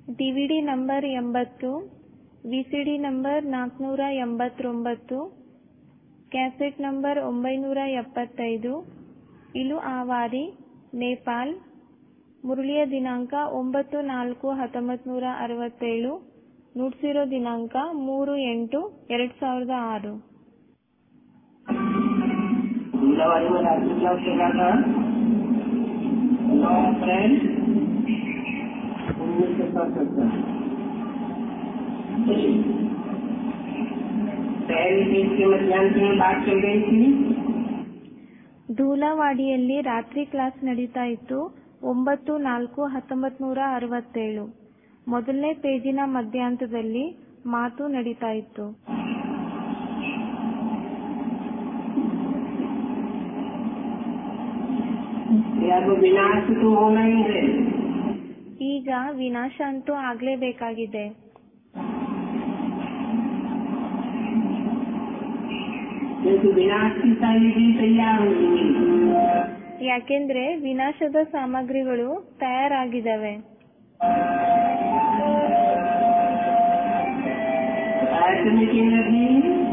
DVD number 80, VCD number 489, cassette number 975, ಇಲು ಆವಾರಿ, ನೇಪಾಲ್. ಮುರಳಿಯ ದಿನಾಂಕ 9/4/1967, ನುಡಿಸಿರೋ ದಿನಾಂಕ 3/8/2006. दूलावाड़ी में रात्रि क्लास चला था 9 अप्रैल 1977। पहली दिन के मध्याह्न में बात चल रही थी। ಧೂಲವಾಡಿಯಲ್ಲಿ ರಾತ್ರಿ ಕ್ಲಾಸ್ ನಡೀತಾ ಇತ್ತು. 9/4/1967. ಮೊದಲನೇ ಪೇಜಿನ ಮಧ್ಯಾಂತದಲ್ಲಿ ಮಾತು ನಡೀತಾ ಇತ್ತು. विनाश तो होना ही है। ಈಗ ವಿನಾಶ ಅಂತೂ ಆಗ್ಲೇಬೇಕಾಗಿದೆ. विनाश की सामग्री तैयार हुई। ಯಾಕೆಂದ್ರೆ ವಿನಾಶದ ಸಾಮಗ್ರಿಗಳು ತಯಾರಾಗಿದ್ದಾವೆ. एटॉमिक एनर्जी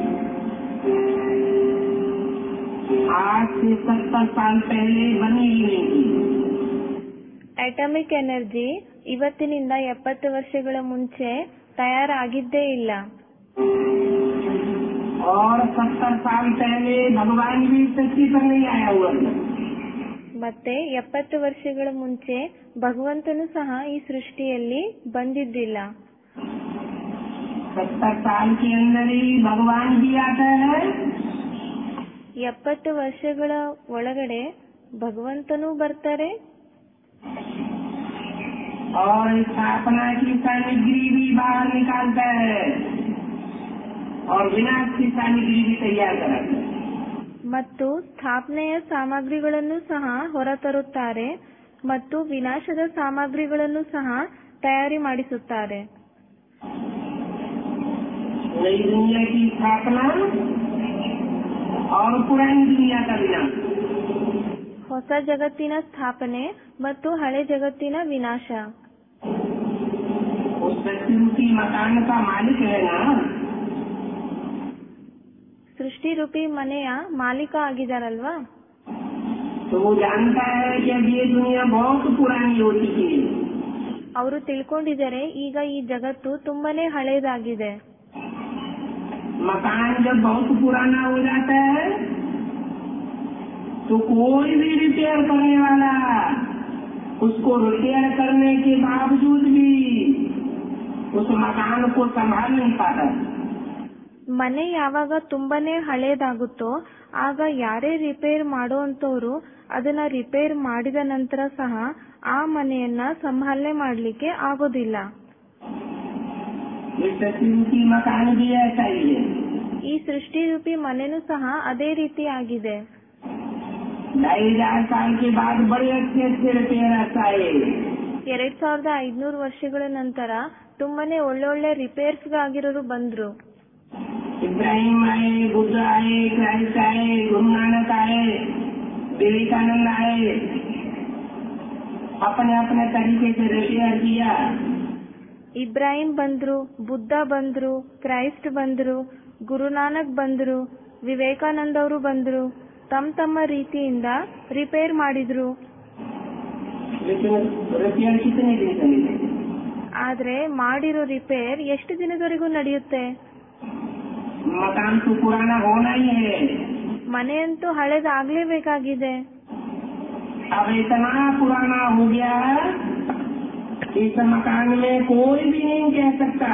आज से 70 साल पहले बनी ही नहीं थी। ಅಟಾಮಿಕ್ ಎನರ್ಜಿ ಇವತ್ತಿನಿಂದ 70 ವರ್ಷಗಳ ಮುಂಚೆ ತಯಾರಾಗಿದ್ದೇ ಇಲ್ಲ. और 70 साल पहले भगवान भी पृथ्वी पर नहीं आया हुआ था। ಮತ್ತೆ 70 ವರ್ಷಗಳ ಮುಂಚೆ ಭಗವಂತನು ಸಹ ಈ ಸೃಷ್ಟಿಯಲ್ಲಿ ಬಂದಿದ್ದಿಲ್ಲ. 70 साल के अंदर ही भगवान भी आता है। 70 ವರ್ಷಗಳ ಒಳಗಡೆ ಭಗವಂತನೂ ಬರ್ತಾರೆ. और स्थापना की सामग्री भी बाहर निकालता है और विनाश की सामग्री भी तैयार कराता है। ಮತ್ತು ಸ್ಥಾಪನೆಯ ಸಾಮಗ್ರಿಗಳನ್ನು ಸಹ ಹೊರತರುತ್ತಾರೆ ಮತ್ತು ವಿನಾಶದ ಸಾಮಗ್ರಿಗಳನ್ನು ಸಹ ತಯಾರಿ ಮಾಡಿಸುತ್ತಾರೆ. नई दुनिया की स्थापना और पुरानी दुनिया का विनाश। ಹೊಸ ಜಗತ್ತಿನ ಸ್ಥಾಪನೆ ಮತ್ತು ಹಳೆ ಜಗತ್ತಿನ ವಿನಾಶ. उस सृष्टि रूपी मकान का मालिक है ना, ಸೃಷ್ಟಿ ರೂಪಿ ಮನೆಯ ಮಾಲೀಕ ಆಗಿದಾರಲ್ವಾ. तो वो जानता है कि अब ये दुनिया बहुत पुरानी हो चुकी है। ಅವರು ತಿಳ್ಕೊಂಡಿದ್ದಾರೆ ಈಗ ಈ ಜಗತ್ತು ತುಂಬಾನೇ ಹಳೇದಾಗಿದೆ. मकान जब बहुत पुराना हो जाता है तो कोई भी रिपेयर करने वाला उसको रिपेयर करने के बावजूद भी उस मकान को संभाल नहीं पाता। ಮನೆ ಯಾವಾಗ ತುಂಬಾನೇ ಹಳೇದಾಗುತ್ತೋ ಆಗ ಯಾರೇ ರಿಪೇರ್ ಮಾಡುವಂತವ್ರು ಅದನ್ನ ರಿಪೇರ್ ಮಾಡಿದ ನಂತರ ಸಹ ಆ ಮನೆಯನ್ನ ಸಂಭಾಲನೆ ಮಾಡ್ಲಿಕ್ಕೆ ಆಗೋದಿಲ್ಲ. मकान भी ऐसा ही है। ಈ ಸೃಷ್ಟಿ ರೂಪಿ ಮನೆನೂ ಸಹ ಅದೇ ರೀತಿ ಆಗಿದೆ. 2500 साल के बाद बड़े अच्छे रिपेयर आए। 2500 ವರ್ಷಗಳ ನಂತರ ತುಂಬಾನೇ ಒಳ್ಳೊಳ್ಳೆ ರಿಪೇರ್ಸ್ ಆಗಿರೋರು ಬಂದ್ರು. इब्राहिम आए, बुद्ध आए, क्राइस्ट आए, गुरु नानक आए, विवेकानंद आए, अपने अपने तरीके से रिपेयर किया। ಇಬ್ರಾಹಿಂ ಬಂದ್ರು, ಬುದ್ಧ ಬಂದ್ರು, ಕ್ರೈಸ್ಟ್ ಬಂದ್ರು, ಗುರುನಾನಕ್ ಬಂದ್ರು, ವಿವೇಕಾನಂದ ಅವರು ಬಂದ್ರು, ತಮ್ಮ ರೀತಿಯಿಂದ ರಿಪೇರ್ ಮಾಡಿದ್ರು. रिपेयर कितने दिन चलेगी? ಆದ್ರೆ ಮಾಡಿರೋ ರಿಪೇರ್ ಎಷ್ಟು ದಿನದವರೆಗೂ ನಡೆಯುತ್ತೆ? मकान तो पुराना होना ही है। ಮನೆಯಂತೂ ಹಳೇದಾಗ್ಲೇಬೇಕಾಗಿದೆ. अब इतना पुराना हो गया इस मकान में कोई भी नहीं कह सकता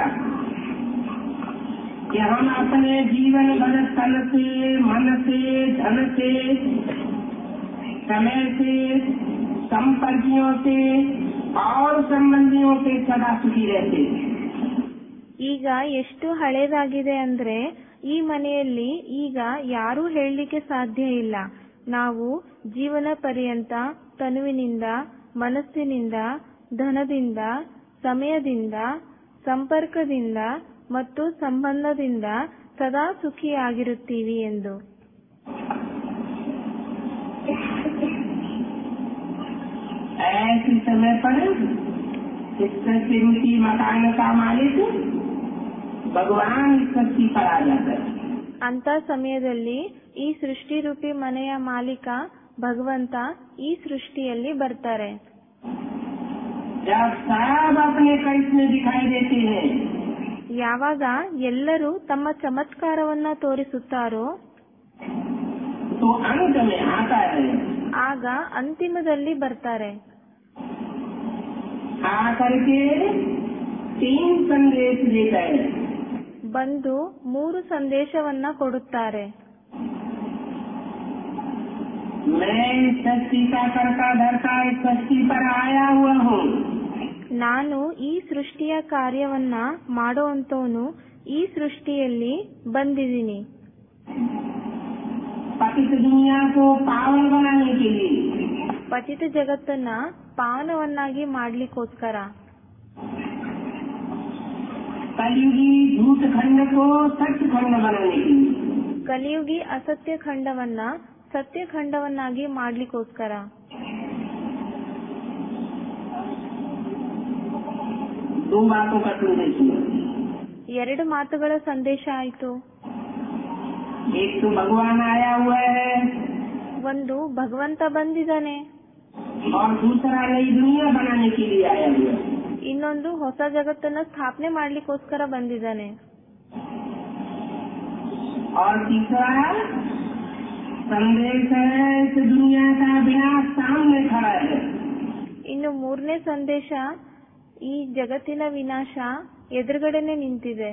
कि हम अपने जीवन भर तन से, मन से, धन से, समय से, संपर्कियों से और संबंधियों से सदा सुखी रहते। ಈಗ ಎಷ್ಟು ಹಳೇದಾಗಿದೆ ಅಂದ್ರೆ ಈ ಮನೆಯಲ್ಲಿ ಈಗ ಯಾರೂ ಹೇಳಲಿಕ್ಕೆ ಸಾಧ್ಯ ಇಲ್ಲ. ನಾವು ಜೀವನ ಪರ್ಯಂತ ತನುವಿನಿಂದ, ಮನಸ್ಸಿನಿಂದ, ಧನದಿಂದ, ಸಮಯದಿಂದ, ಸಂಪರ್ಕದಿಂದ ಮತ್ತು ಸಂಬಂಧದಿಂದ ಸದಾ ಸುಖಿಯಾಗಿರುತ್ತೀವಿ ಎಂದು. ऐसे समय पर इस सृष्टि रूपी मकान का मालिक भगवान इस सृष्टि पर आ जाता है। ಅಂತ ಸಮಯದಲ್ಲಿ ಈ ಸೃಷ್ಟಿ ರೂಪಿ ಮನೆಯ ಮಾಲೀಕ ಭಗವಂತ ಈ ಸೃಷ್ಟಿಯಲ್ಲಿ ಬರ್ತಾರೆ. जब सब अपने करिश्मे दिखाई देते हैं, ಯಾವಾಗ ಎಲ್ಲರೂ ತಮ್ಮ ಚಮತ್ಕಾರವನ್ನ ತೋರಿಸುತ್ತಾರೋ तो अंत में आता है, ಆಗ ಅಂತಿಮದಲ್ಲಿ ಬರ್ತಾರೆ. आकर के 3 संदेश देता है। ಬಂದು 3 ಸಂದೇಶವನ್ನ ಕೊಡುತ್ತಾರೆ. मैं इस सृष्टि का कर्ता धर्ता इस सृष्टि पर आया हुआ हूँ। ನಾನು ಈ ಸೃಷ್ಟಿಯ ಕಾರ್ಯವನ್ನ ಮಾಡುವಂತವನು ಈ ಸೃಷ್ಟಿಯಲ್ಲಿ ಬಂದಿದ್ದೀನಿ. पतित दुनिया को पावन बनाने के लिए, ಪತಿತ ಜಗತ್ತನ್ನ ಪಾವನವನ್ನಾಗಿ ಮಾಡ್ಲಿಕ್ಕೋಸ್ಕರ, कलयुगी झूठ खंड को सत्य खंड बनाने के लिए, ಕಲಿಯುಗಿ ಅಸತ್ಯ ಖಂಡವನ್ನ ಸತ್ಯ ಖಂಡವನ್ನಾಗಿ ಮಾಡ್ಲಿಕ್ಕೋಸ್ಕರ. दो बातों का संदेश हुआ। 2 ಮಾತುಗಳ ಸಂದೇಶ ಆಯಿತು. एक तो भगवान आया हुआ है ಒಂದು ಭಗವಂತ ಬಂದಿದ್ದಾನೆ, और दूसरा नई दुनिया बनाने के लिए आया हुआ है। ಇನ್ನೊಂದು ಹೊಸ ಜಗತ್ತನ್ನ ಸ್ಥಾಪನೆ ಮಾಡ್ಲಿಕ್ಕೋಸ್ಕರ ಬಂದಿದ್ದಾನೆ. और तीसरा संदेश है इस दुनिया का विनाश सामने खड़ा है। ಇನ್ನು 3ನೇ ಸಂದೇಶ, ಈ ಜಗತ್ತಿನ ವಿನಾಶ ಎದುರುಗಡೆನೆ ನಿಂತಿದೆ.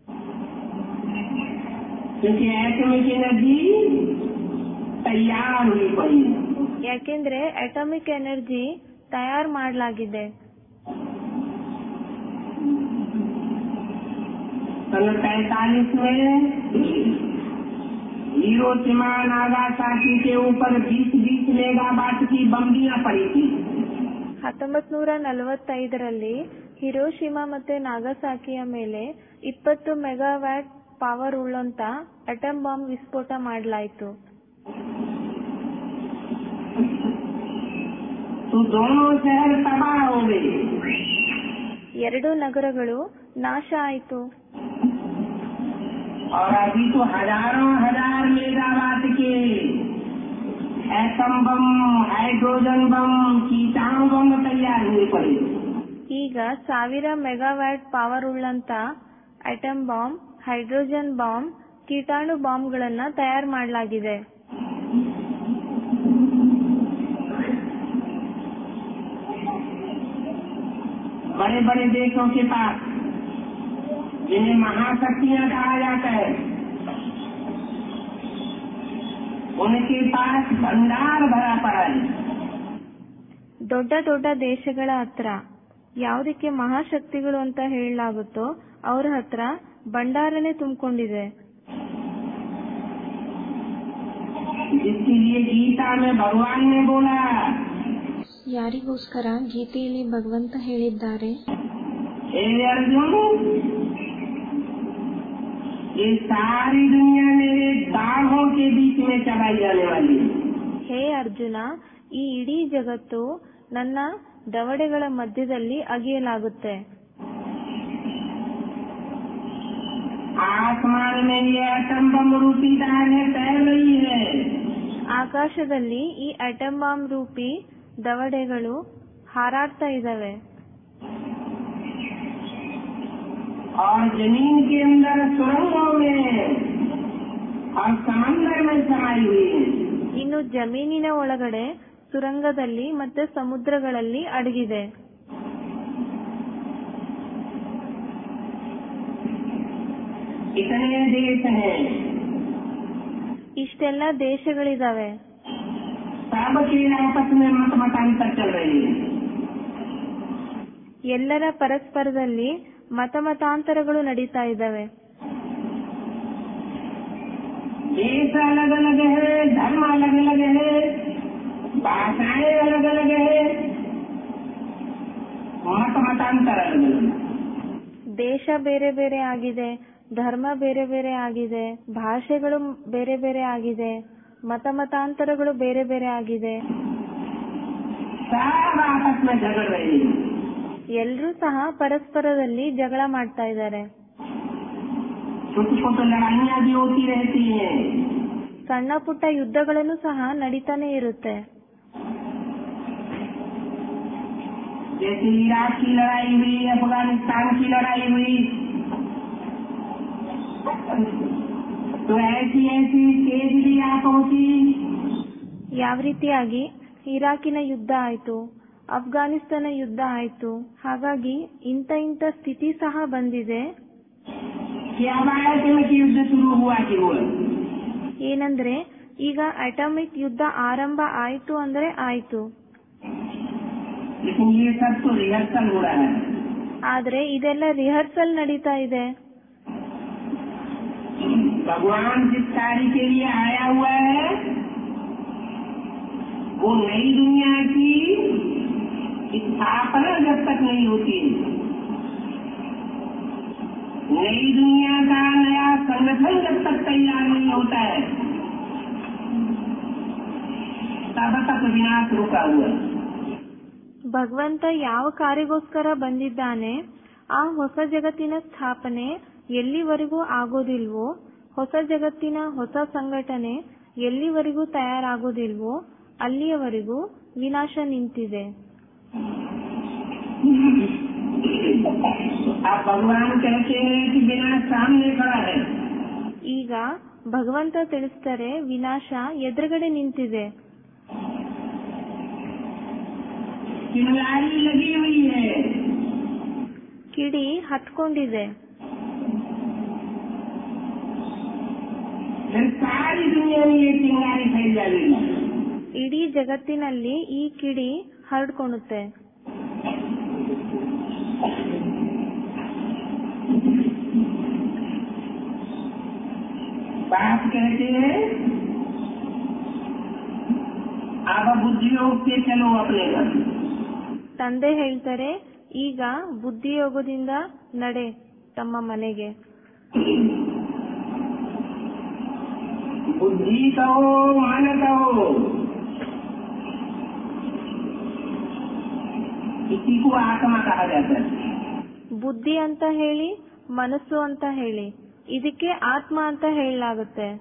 क्योंकि एटॉमिक एनर्जी तैयार हुई पड़ी है। ಯಾಕೆಂದ್ರೆ ಅಟಾಮಿಕ್ ಎನರ್ಜಿ ತಯಾರು ಮಾಡಲಾಗಿದೆ. 1943 में हिरोशिमा नागासाकी के ऊपर 20 मेगावाट की बम्बियां पड़ी थी। 1945ರಲ್ಲಿ ಹಿರೋಶಿಮಾ ಮತ್ತೆ ನಾಗಸಾಕಿಯ ಮೇಲೆ 20 ಮೆಗಾವ್ಯಾಟ್ ಪವರ್ ಉಳ್ಳಂತ ಅಟಮ್ ಬಾಂಬ್ ವಿಸ್ಫೋಟ ಮಾಡಲಾಯಿತು. तो दोनों शहर तबाह हो गए। 2 ನಗರಗಳು ನಾಶ ಆಯಿತು. और अभी तो हजारों हजार मेगावाट के एटम बम, हाइड्रोजन बम, कीटाणु बम तैयार हुए पड़े। ಈಗ 1000 ಮೆಗಾವ್ಯಾಟ್ ಪವರ್ ಉಳ್ಳಂತ ಅಟಮ್ ಬಾಂಬ್, ಹೈಡ್ರೋಜನ್ ಬಾಂಬ್, ಕೀಟಾಣು ಬಾಂಬ್ಗಳನ್ನ ತಯಾರು ಮಾಡಲಾಗಿದೆ. बड़े बड़े देशों के पास, जिन्हें महाशक्तियां कहा जाता है, उनके पास भंडार भरा पड़ा है। ದೊಡ್ಡ ದೊಡ್ಡ ದೇಶಗಳ ಹತ್ರ, ಯಾವುದಕ್ಕೆ ಮಹಾಶಕ್ತಿಗಳು ಅಂತ ಹೇಳಲಾಗುತ್ತೋ ಅವ್ರ ಹತ್ರ ಭಂಡಾರನೇ ತುಂಬಿಕೊಂಡಿದೆ. जिसके लिए गीता में भगवान ने बोला, ಯಾರಿಗೋಸ್ಕರ ಗೀತೆಯಲ್ಲಿ ಭಗವಂತ ಹೇಳಿದ್ದಾರೆ, हे अर्जुन, ये सारी दुनिया मेरे दाढ़ों के बीच में चलाई जाने वाली है। ಹೇ ಅರ್ಜುನ, ಈ ಇಡೀ ಜಗತ್ತು ನನ್ನ ದವಡೆಗಳ ಮಧ್ಯದಲ್ಲಿ ಅಗೆಯಲಾಗುತ್ತೆ. आसमान में ये एटम बम रूपी दाढ़ें तैर रही है। ಆಕಾಶದಲ್ಲಿ ಈ ಅಟಮ್ ಬಾಂಬ್ ರೂಪಿ ದವಡೆಗಳು ಹಾರಾಡ್ತಾ ಇದ್ದಾವೆ. और जमीन के अंदर सुरंगों में और समंदर में समाई हुई है। ಇನ್ನು ಜಮೀನಿನ ಒಳಗಡೆ, ಸುರಂಗದಲ್ಲಿ ಮತ್ತೆ ಸಮುದ್ರಗಳಲ್ಲಿ ಅಡಗಿದೆ. इतने देश हैं, ಇಷ್ಟೆಲ್ಲ ದೇಶಗಳಿದಾವೆ. सबके आपस में मत मतांतर चल रही है। ಎಲ್ಲರ ಪರಸ್ಪರದಲ್ಲಿ ಮತಾಂತರಗಳು ನಡೀತಾ ಇದ್ದಾವೆ. देश अलग अलग है, धर्म अलग अलग है, भाषाएं अलग अलग है, मत मतांतर अलग अलग। ದೇಶ ಬೇರೆ ಬೇರೆ ಆಗಿದೆ, ಧರ್ಮ ಬೇರೆ ಬೇರೆ ಆಗಿದೆ, ಭಾಷೆಗಳು ಬೇರೆ ಬೇರೆ ಆಗಿದೆ, ಮತಾಂತರಗಳು ಬೇರೆ ಬೇರೆ ಆಗಿದೆ. सब आपस में झगड़ रहे हैं। ಎಲ್ಲರೂ ಸಹ ಪರಸ್ಪರದಲ್ಲಿ ಜಗಳ ಮಾಡ್ತಾ ಇದ್ದಾರೆ. छोटी छोटी लड़ाइयाँ भी होती रहती हैं. ಸಣ್ಣ ಪುಟ್ಟ ಯುದ್ಧಗಳನ್ನು ಸಹ ನಡೀತಾನೆ ಇರುತ್ತೆ. जैसे इराक की लड़ाई हुई, अफगानिस्तान की लड़ाई हुई, तो ऐसी ऐसी तेज भी आ पहुंची. ಯಾವ ರೀತಿಯಾಗಿ ಇರಾಕಿನ ಯುದ್ಧ ಆಯ್ತು, ಅಫ್ಘಾನಿಸ್ತಾನ ಯುದ್ಧ ಆಯ್ತು, ಹಾಗಾಗಿ ಇಂಥ ಸ್ಥಿತಿ ಸಹ ಬಂದಿದೆ. युद्ध शुरू हुआ कि हुआ, ಏನಂದ್ರೆ ಈಗ ಅಟಾಮಿಕ್ ಯುದ್ಧ ಆರಂಭ ಆಯ್ತು ಅಂದ್ರೆ ಆಯ್ತು. लेकिन ये सब तो रिहर्सल हो रहा है. ಆದ್ರೆ ಇದೆಲ್ಲ ರಿಹರ್ಸಲ್ ನಡೀತಾ ಇದೆ. भगवान जिस कार्य के लिए आया हुआ है वो नई दुनिया की स्थापना जब तक नहीं होती, नई दुनिया का नया संगठन जब तक तैयार नहीं होता है तब तक विनाश रुका हुआ है. ಭಗವಂತ ಯಾವ ಕಾರ್ಯಗೋಸ್ಕರ ಬಂದಿದ್ದಾನೆ, ಆ ಹೊಸ ಜಗತ್ತಿನ ಸ್ಥಾಪನೆ ಎಲ್ಲಿವರೆಗೂ ಆಗೋದಿಲ್ವೋ, ಹೊಸ ಜಗತ್ತಿನ ಹೊಸ ಸಂಘಟನೆ ಎಲ್ಲಿವರೆಗೂ ತಯಾರಾಗೋದಿಲ್ವೋ ಅಲ್ಲಿಯವರೆಗೂ ವಿನಾಶ ನಿಂತಿದೆ. ಭಗವಾನ್ कहते हैं कि विनाश सामने खड़ा है. ಈಗ ಭಗವಂತ ತಿಳಿಸ್ತಾರೆ ವಿನಾಶ ಎದುರುಗಡೆ ನಿಂತಿದೆ. चिंगारी लगी हुई है, ಕಿಡಿ ಹತ್ಕೊಂಡಿದೆ. सारी दुनिया में ये चिंगारी फैल जाएगी. ಇಡೀ ಜಗತ್ತಿನಲ್ಲಿ ಈ ಕಿಡಿ ಹರಡ್ಕೊಳ್ಳುತ್ತೆ. बाप कहते हैं अब बुद्धियोग से चलो अपने घर. ತಂದೆ ಹೇಳ್ತಾರೆ ಈಗ ಬುದ್ಧಿಯೋಗದಿಂದ ನಡೆ ತಮ್ಮ ಮನೆಗೆ. बुद्धि कहो मन कहो, इसी को आत्मा कहा जाता है. ಬುದ್ಧಿ ಅಂತ ಹೇಳಿ, ಮನಸ್ಸು ಅಂತ ಹೇಳಿ, ಇದಕ್ಕೆ ಆತ್ಮ ಅಂತ ಹೇಳಲಾಗುತ್ತೆ.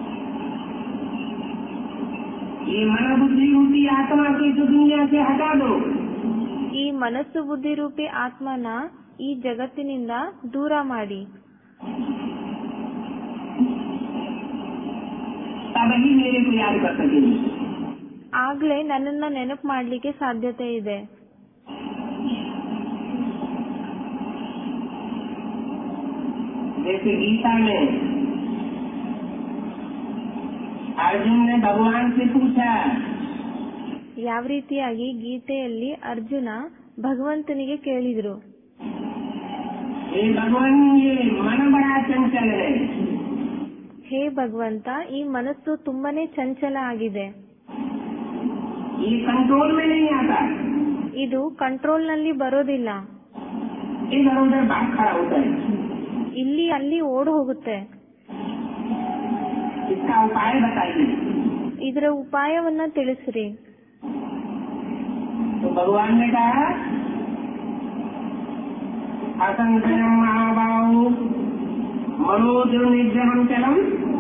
ये मन बुद्धि रूपी आत्मा को इस दुनिया से हटा दो. ಈ ಮನಸ್ಸು ಬುದ್ಧಿ ರೂಪಿ ಆತ್ಮನ ಈ ಜಗತ್ತಿನಿಂದ ದೂರ ಮಾಡಿ. तब ही मेरे को याद कर सकेंगे. ಆಗ್ಲೇ ನನ್ನನ್ನ ನೆನಪು ಮಾಡ್ಲಿಕ್ಕೆ ಸಾಧ್ಯತೆ ಇದೆ. जैसे गीता में अर्जुन ने भगवान से पूछा, ಯಾವ ರೀತಿಯಾಗಿ ಗೀತೆಯಲ್ಲಿ ಅರ್ಜುನ ಭಗವಂತನಿಗೆ ಕೇಳಿದ್ರು, हे भगवान ये मन बड़ा चंचल है. ಹೇ ಭಗವಂತ, ಈ ಮನಸ್ಸು ತುಂಬಾನೇ ಚಂಚಲ ಆಗಿದೆ. ये कंट्रोल में नहीं आता. ಇದು ಕಂಟ್ರೋಲ್ ನಲ್ಲಿ ಬರೋದಿಲ್ಲ. इधर उधर भाग खड़ा होता है. ಇಲ್ಲಿ ಅಲ್ಲಿ ಓಡ್ ಹೋಗುತ್ತೆ. इसका उपाय बताइए. ಇದರ ಉಪಾಯವನ್ನ ತಿಳಿಸ್ರಿ. तो भगवान ने कहा असंशयम महाबाहु मनोदुर्निग्रहम चलम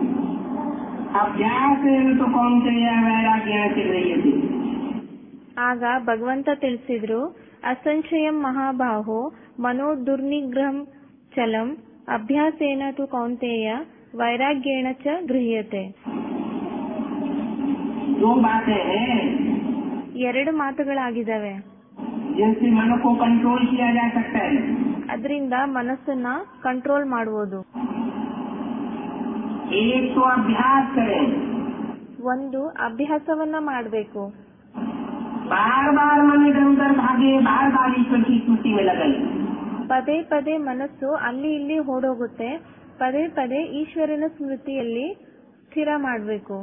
अभ्यास तो कौन्तेय वैराग्य चल रही थी. ಆಗ ಭಗವಂತ ತಿಳಿಸಿದ್ರು, ಅಸಂಶಯಂ ಮಹಾಬಾಹೋ ಮನೋ ದುರ್ನಿಗ್ರಹಂ ಚಲಂ ಅಭ್ಯಾಸೇನ ತು ಕೌಂತೆಯ ವೈರಾಗ್ಯೇಣ ಚ ಗೃಹ್ಯತೆ. दो बातें हैं ಎರಡು ಮಾತುಗಳಾಗಿದ್ದಾವೆ. जिनसे मन को कंट्रोल किया जा सकता है. ಅದರಿಂದ ಮನಸ್ಸನ್ನ ಕಂಟ್ರೋಲ್ ಮಾಡುವುದು. एक तो अभ्यास करें, ಒಂದು ಅಭ್ಯಾಸವನ್ನ ಮಾಡಬೇಕು. बार बार मन इधर उधर भागे, बार बार ईश्वर की स्मृति में लगे. ಪದೇ ಪದೇ ಮನಸ್ಸು ಅಲ್ಲಿ ಇಲ್ಲಿ ಓಡೋಗುತ್ತೆ. ಪದೇ ಪದೇ ಈಶ್ವರನ ಸ್ಮೃತಿಯಲ್ಲಿ ಸ್ಥಿರ ಮಾಡಬೇಕು.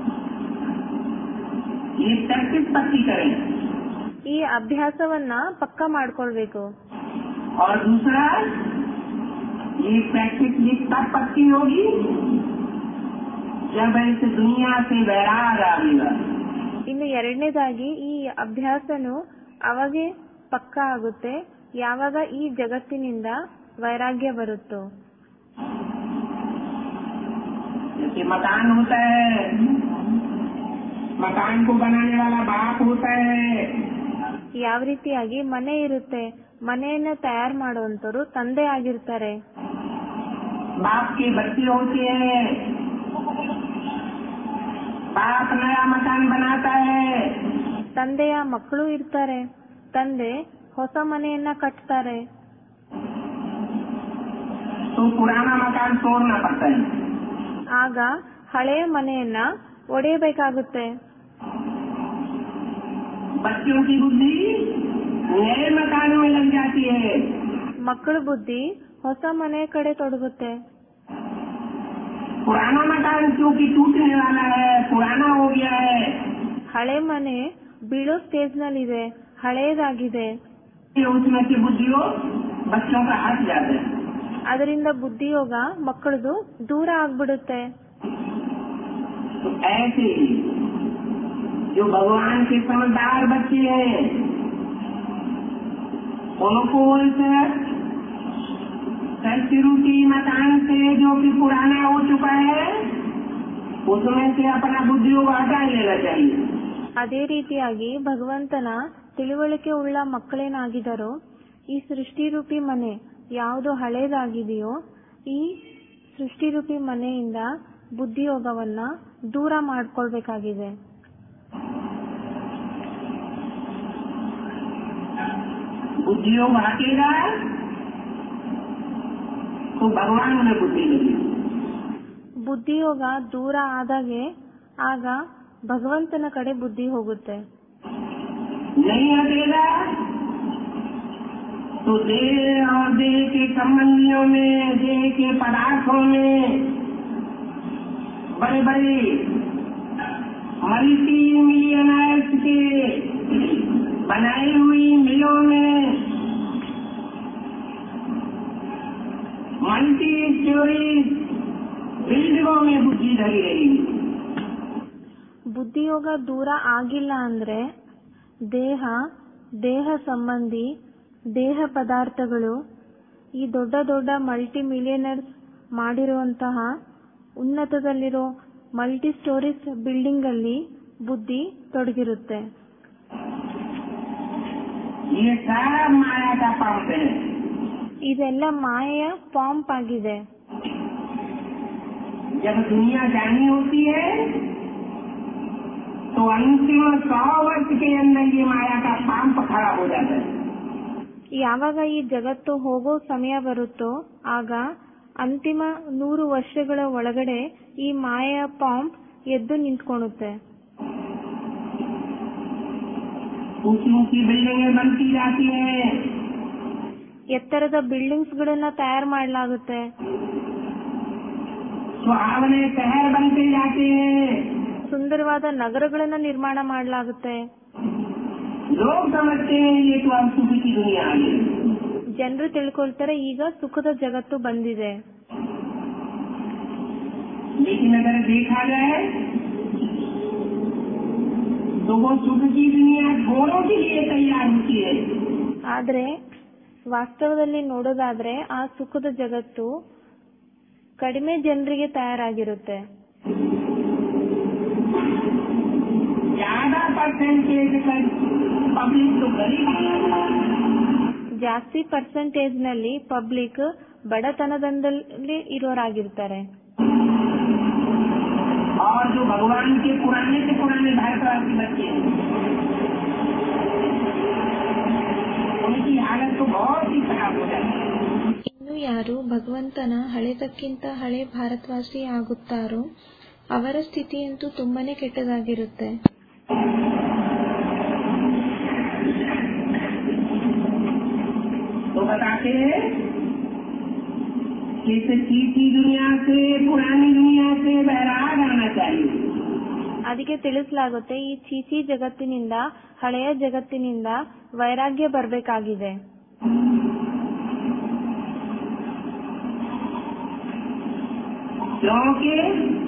ये प्रैक्टिस पक्की करें. ಈ ಅಭ್ಯಾಸವನ್ನ ಪಕ್ಕ ಮಾಡ್ಕೊಳ್ಬೇಕು. और दूसरा ये प्रैक्टिस ये तब पक्की होगी जब इस दुनिया से वैराग आएगा. ಇನ್ನು ಎರಡನೇದಾಗಿ ಈ ಅಭ್ಯಾಸನು ಅವಾಗೆ ಪಕ್ಕ ಆಗುತ್ತೆ ಯಾವಾಗ ಈ ಜಗತ್ತಿನಿಂದ ವೈರಾಗ್ಯ ಬರುತ್ತೋ, जैसे मकान होता है, मकान को बनाने वाला बाप होता है, ಯಾವ ರೀತಿಯಾಗಿ ಮನೆ ಇರುತ್ತೆ, ಮನೆಯನ್ನ ತಯಾರು ಮಾಡುವಂತರು ತಂದೆ ಆಗಿರ್ತಾರೆ. बाप के बच्चे होते हैं, बाप नया मकान बनाता है, ತಂದೆಯ ಮಕ್ಕಳು ಇರ್ತಾರೆ, ತಂದೆ ಹೊಸ ಮನೆಯನ್ನ ಕಟ್ತಾರೆ. तो पुराना मकान तोड़ना पड़ता है, ಆಗ ಹಳೆಯ ಮನೆಯನ್ನ ಒಡೆಯಬೇಕಾಗುತ್ತೆ. बच्चों की बुद्धि नए मकानों में लग जाती है, ಮಕ್ಕಳ ಬುದ್ಧಿ ಹೊಸ ಮನೆ ಕಡೆ ತೊಡಗುತ್ತೆ. पुराना मकान क्योंकि टूटने वाला है, पुराना हो गया है, ಹಳೆ ಮನೆ ಬೀಳೋ ಸ್ಟೇಜ್ ನಲ್ಲಿದೆ, ಹಳೆಯದಾಗಿದೆ. उसमें से बुद्धियों बच्चों का हट जाता है. ಅದರಿಂದ ಬುದ್ಧಿಯೋಗ ಮಕ್ಕಳದು ದೂರ ಆಗ್ಬಿಡುತ್ತೆ. तो ऐसे ही जो भगवान के समझदार बच्चे हैं, उनको सृष्टि मकान से जो कि पुराना हो चुका है, उसमें से अपना बुद्धियोग हटा लेना चाहिए. ಅದೇ ರೀತಿಯಾಗಿ ಭಗವಂತನ ತಿಳುವಳಿಕೆ ಉಳ್ಳ ಮಕ್ಕಳೇನಾಗಿದ್ದಾರೋ, ಈ ಸೃಷ್ಟಿರೂಪಿ ಮನೆ ಯಾವುದು ಹಳೇದಾಗಿದೆಯೋ, ಈ ಸೃಷ್ಟಿರೂಪಿ ಮನೆಯಿಂದ ಬುದ್ಧಿಯೋಗವನ್ನ ದೂರ ಮಾಡ್ಕೊಳ್ಬೇಕಾಗಿದೆ. बुद्धियोग हटेगा तो भगवान उन्हें बुद्धि देगी. ಬುದ್ಧಿಯೋಗ ದೂರ ಆದಾಗೆ ಆಗ ಭಗವಂತನ ಕಡೆ ಬುದ್ಧಿ ಹೋಗುತ್ತೆ. नहीं हटेगा तो देह और देह के संबंधियों में, देह के पदार्थों में, बड़े बड़े मल्टी मिलियनर्स के बनाई हुई मिलों में, मल्टी स्टोरी बिल्डिंगों में बुद्धि धरी रहेगी. ಬುದ್ಧಿಯೋಗ ದೂರ ಆಗಿಲ್ಲ ಅಂದ್ರೆ ದೇಹ, ದೇಹ ಸಂಬಂಧಿ, ದೇಹ ಪದಾರ್ಥಗಳು, ಈ ದೊಡ್ಡ ದೊಡ್ಡ ಮಲ್ಟಿ ಮಿಲಿಯನರ್ಸ್ ಮಾಡಿರುವಂತಹ ಉನ್ನತದಲ್ಲಿರೋ ಮಲ್ಟಿ ಸ್ಟೋರೀಸ್ ಬಿಲ್ಡಿಂಗ್ ಅಲ್ಲಿ ಬುದ್ಧಿ ತೊಡಗಿರುತ್ತೆ. ये सब माया का पंप है. ಇದೆಲ್ಲ ಮಾಯೆಯ ಪಾಂಪ್ ಆಗಿದೆ. जब दुनिया जानी होती है तो अंतिम 100 वर्ष के अंदर ये माया का पंप खड़ा हो जाता है. ಯಾವಾಗ ಈ ಜಗತ್ತು ಹೋಗೋ ಸಮಯ ಬರುತ್ತೋ ಆಗ ಅಂತಿಮ 100 ವರ್ಷಗಳ ಒಳಗಡೆ ಈ ಮಾಯೆಯ ಪಾಂಪ್ ಎದ್ದು ನಿಂತ್ಕೊಳ್ಳುತ್ತೆ. ऊंची ऊंची बिल्डिंगें बनती जाती हैं, ಎತ್ತರದ ಬಿಲ್ಡಿಂಗ್ಸ್ ಗಳನ್ನ ತಯಾರು ಮಾಡಲಾಗುತ್ತೆ. सुहावने शहर बनते जाते हैं. ಸುಂದರವಾದ ನಗರಗಳನ್ನ ನಿರ್ಮಾಣ ಮಾಡಲಾಗುತ್ತೆ. लोग समझते हैं ये तो अब सुख की दुनिया आ गई. ಜನರು ತಿಳ್ಕೊಳ್ತಾರೆ ಈಗ ಸುಖದ ಜಗತ್ತು ಬಂದಿದೆ. लेकिन अगर देखा जाए तो वो सुख की दुनिया थोड़ों के लिए तैयार होती है. ಆದ್ರೆ ವಾಸ್ತವದಲ್ಲಿ ನೋಡೋದಾದ್ರೆ ಆ ಸುಖದ ಜಗತ್ತು ಕಡಿಮೆ ಜನರಿಗೆ ತಯಾರಾಗಿರುತ್ತೆ. ज्यादा परसेंटेज पब्लिक तो गरीब, ಜಾಸ್ತಿ ಪರ್ಸೆಂಟೇಜ್ ನಲ್ಲಿ ಪಬ್ಲಿಕ್ ಬಡತನದಲ್ಲಿ ಇರೋರಾಗಿರ್ತಾರೆ. और जो भगवान के पुराने से पुराने भारतवासी बच्चे हैं उनकी हालत तो बहुत ही खराब हो जाती है. ಇನ್ನು ಯಾರು ಭಗವಂತನ ಹಳೆದಕ್ಕಿಂತ ಹಳೆ ಭಾರತವಾಸಿ ಆಗುತ್ತಾರೋ ಅವರ ಸ್ಥಿತಿಯಂತೂ ತುಂಬಾನೇ ಕೆಟ್ಟದಾಗಿರುತ್ತೆ. तो बताते हैं कि इस चीची दुनिया से, पुरानी दुनिया से वैराग आना चाहिए. ಅದಕ್ಕೆ ತಿಳಿಸಲಾಗುತ್ತೆ ಈ ಚೀಚಿ ಜಗತ್ತಿನಿಂದ, ಹಳೆಯ ಜಗತ್ತಿನಿಂದ ವೈರಾಗ್ಯ ಬರಬೇಕಾಗಿದೆ. क्योंकि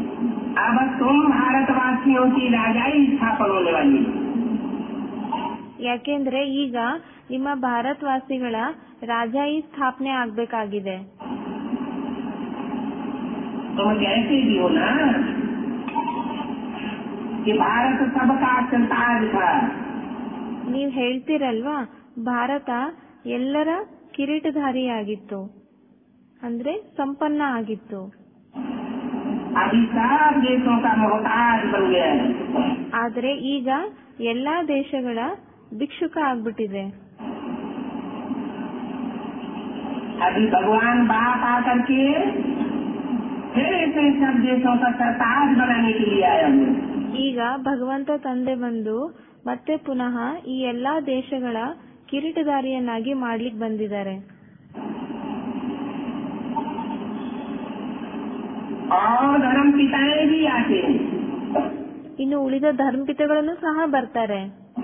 अब तुम भारतवासियों की राजाई स्थापन होने वाली. ಯಾಕೆಂದ್ರೆ ಈಗ ನಿಮ್ಮ ಭಾರತವಾಸಿಗಳ ರಾಜಾಯಿ ಸ್ಥಾಪನೆ ಆಗ್ಬೇಕಾಗಿದೆ. तुम कहते भी हो ना कि भारत सबका संताज था. ನೀವ್ ಹೇಳ್ತೀರಲ್ವಾ, ಭಾರತ ಎಲ್ಲರ ಕಿರೀಟಧಾರಿಯಾಗಿತ್ತು, ಅಂದ್ರೆ ಸಂಪನ್ನ ಆಗಿತ್ತು. अभी सब देशों का मोहताज बन गया है. ಆದ್ರೆ ಈಗ ಎಲ್ಲಾ ದೇಶಗಳ ಭಿಕ್ಷುಕ ಆಗ್ಬಿಟ್ಟಿದೆ. अभी भगवान बाप आकर के फिर ऐसे सब देशों का सरताज बनाने के लिए आया हूँ. ಈಗ ಭಗವಂತ ತಂದೆ ಬಂದು ಮತ್ತೆ ಪುನಃ ಈ ಎಲ್ಲಾ ದೇಶಗಳ ಕಿರೀಟಧಾರಿಯನ್ನಾಗಿ ಮಾಡ್ಲಿಕ್ಕೆ ಬಂದಿದ್ದಾರೆ. और धर्म पिताएं भी आते हैं. ಇನ್ನು ಉಳಿದ ಧರ್ಮಪಿತಗಳನ್ನು ಸಹ ಬರ್ತಾರೆ.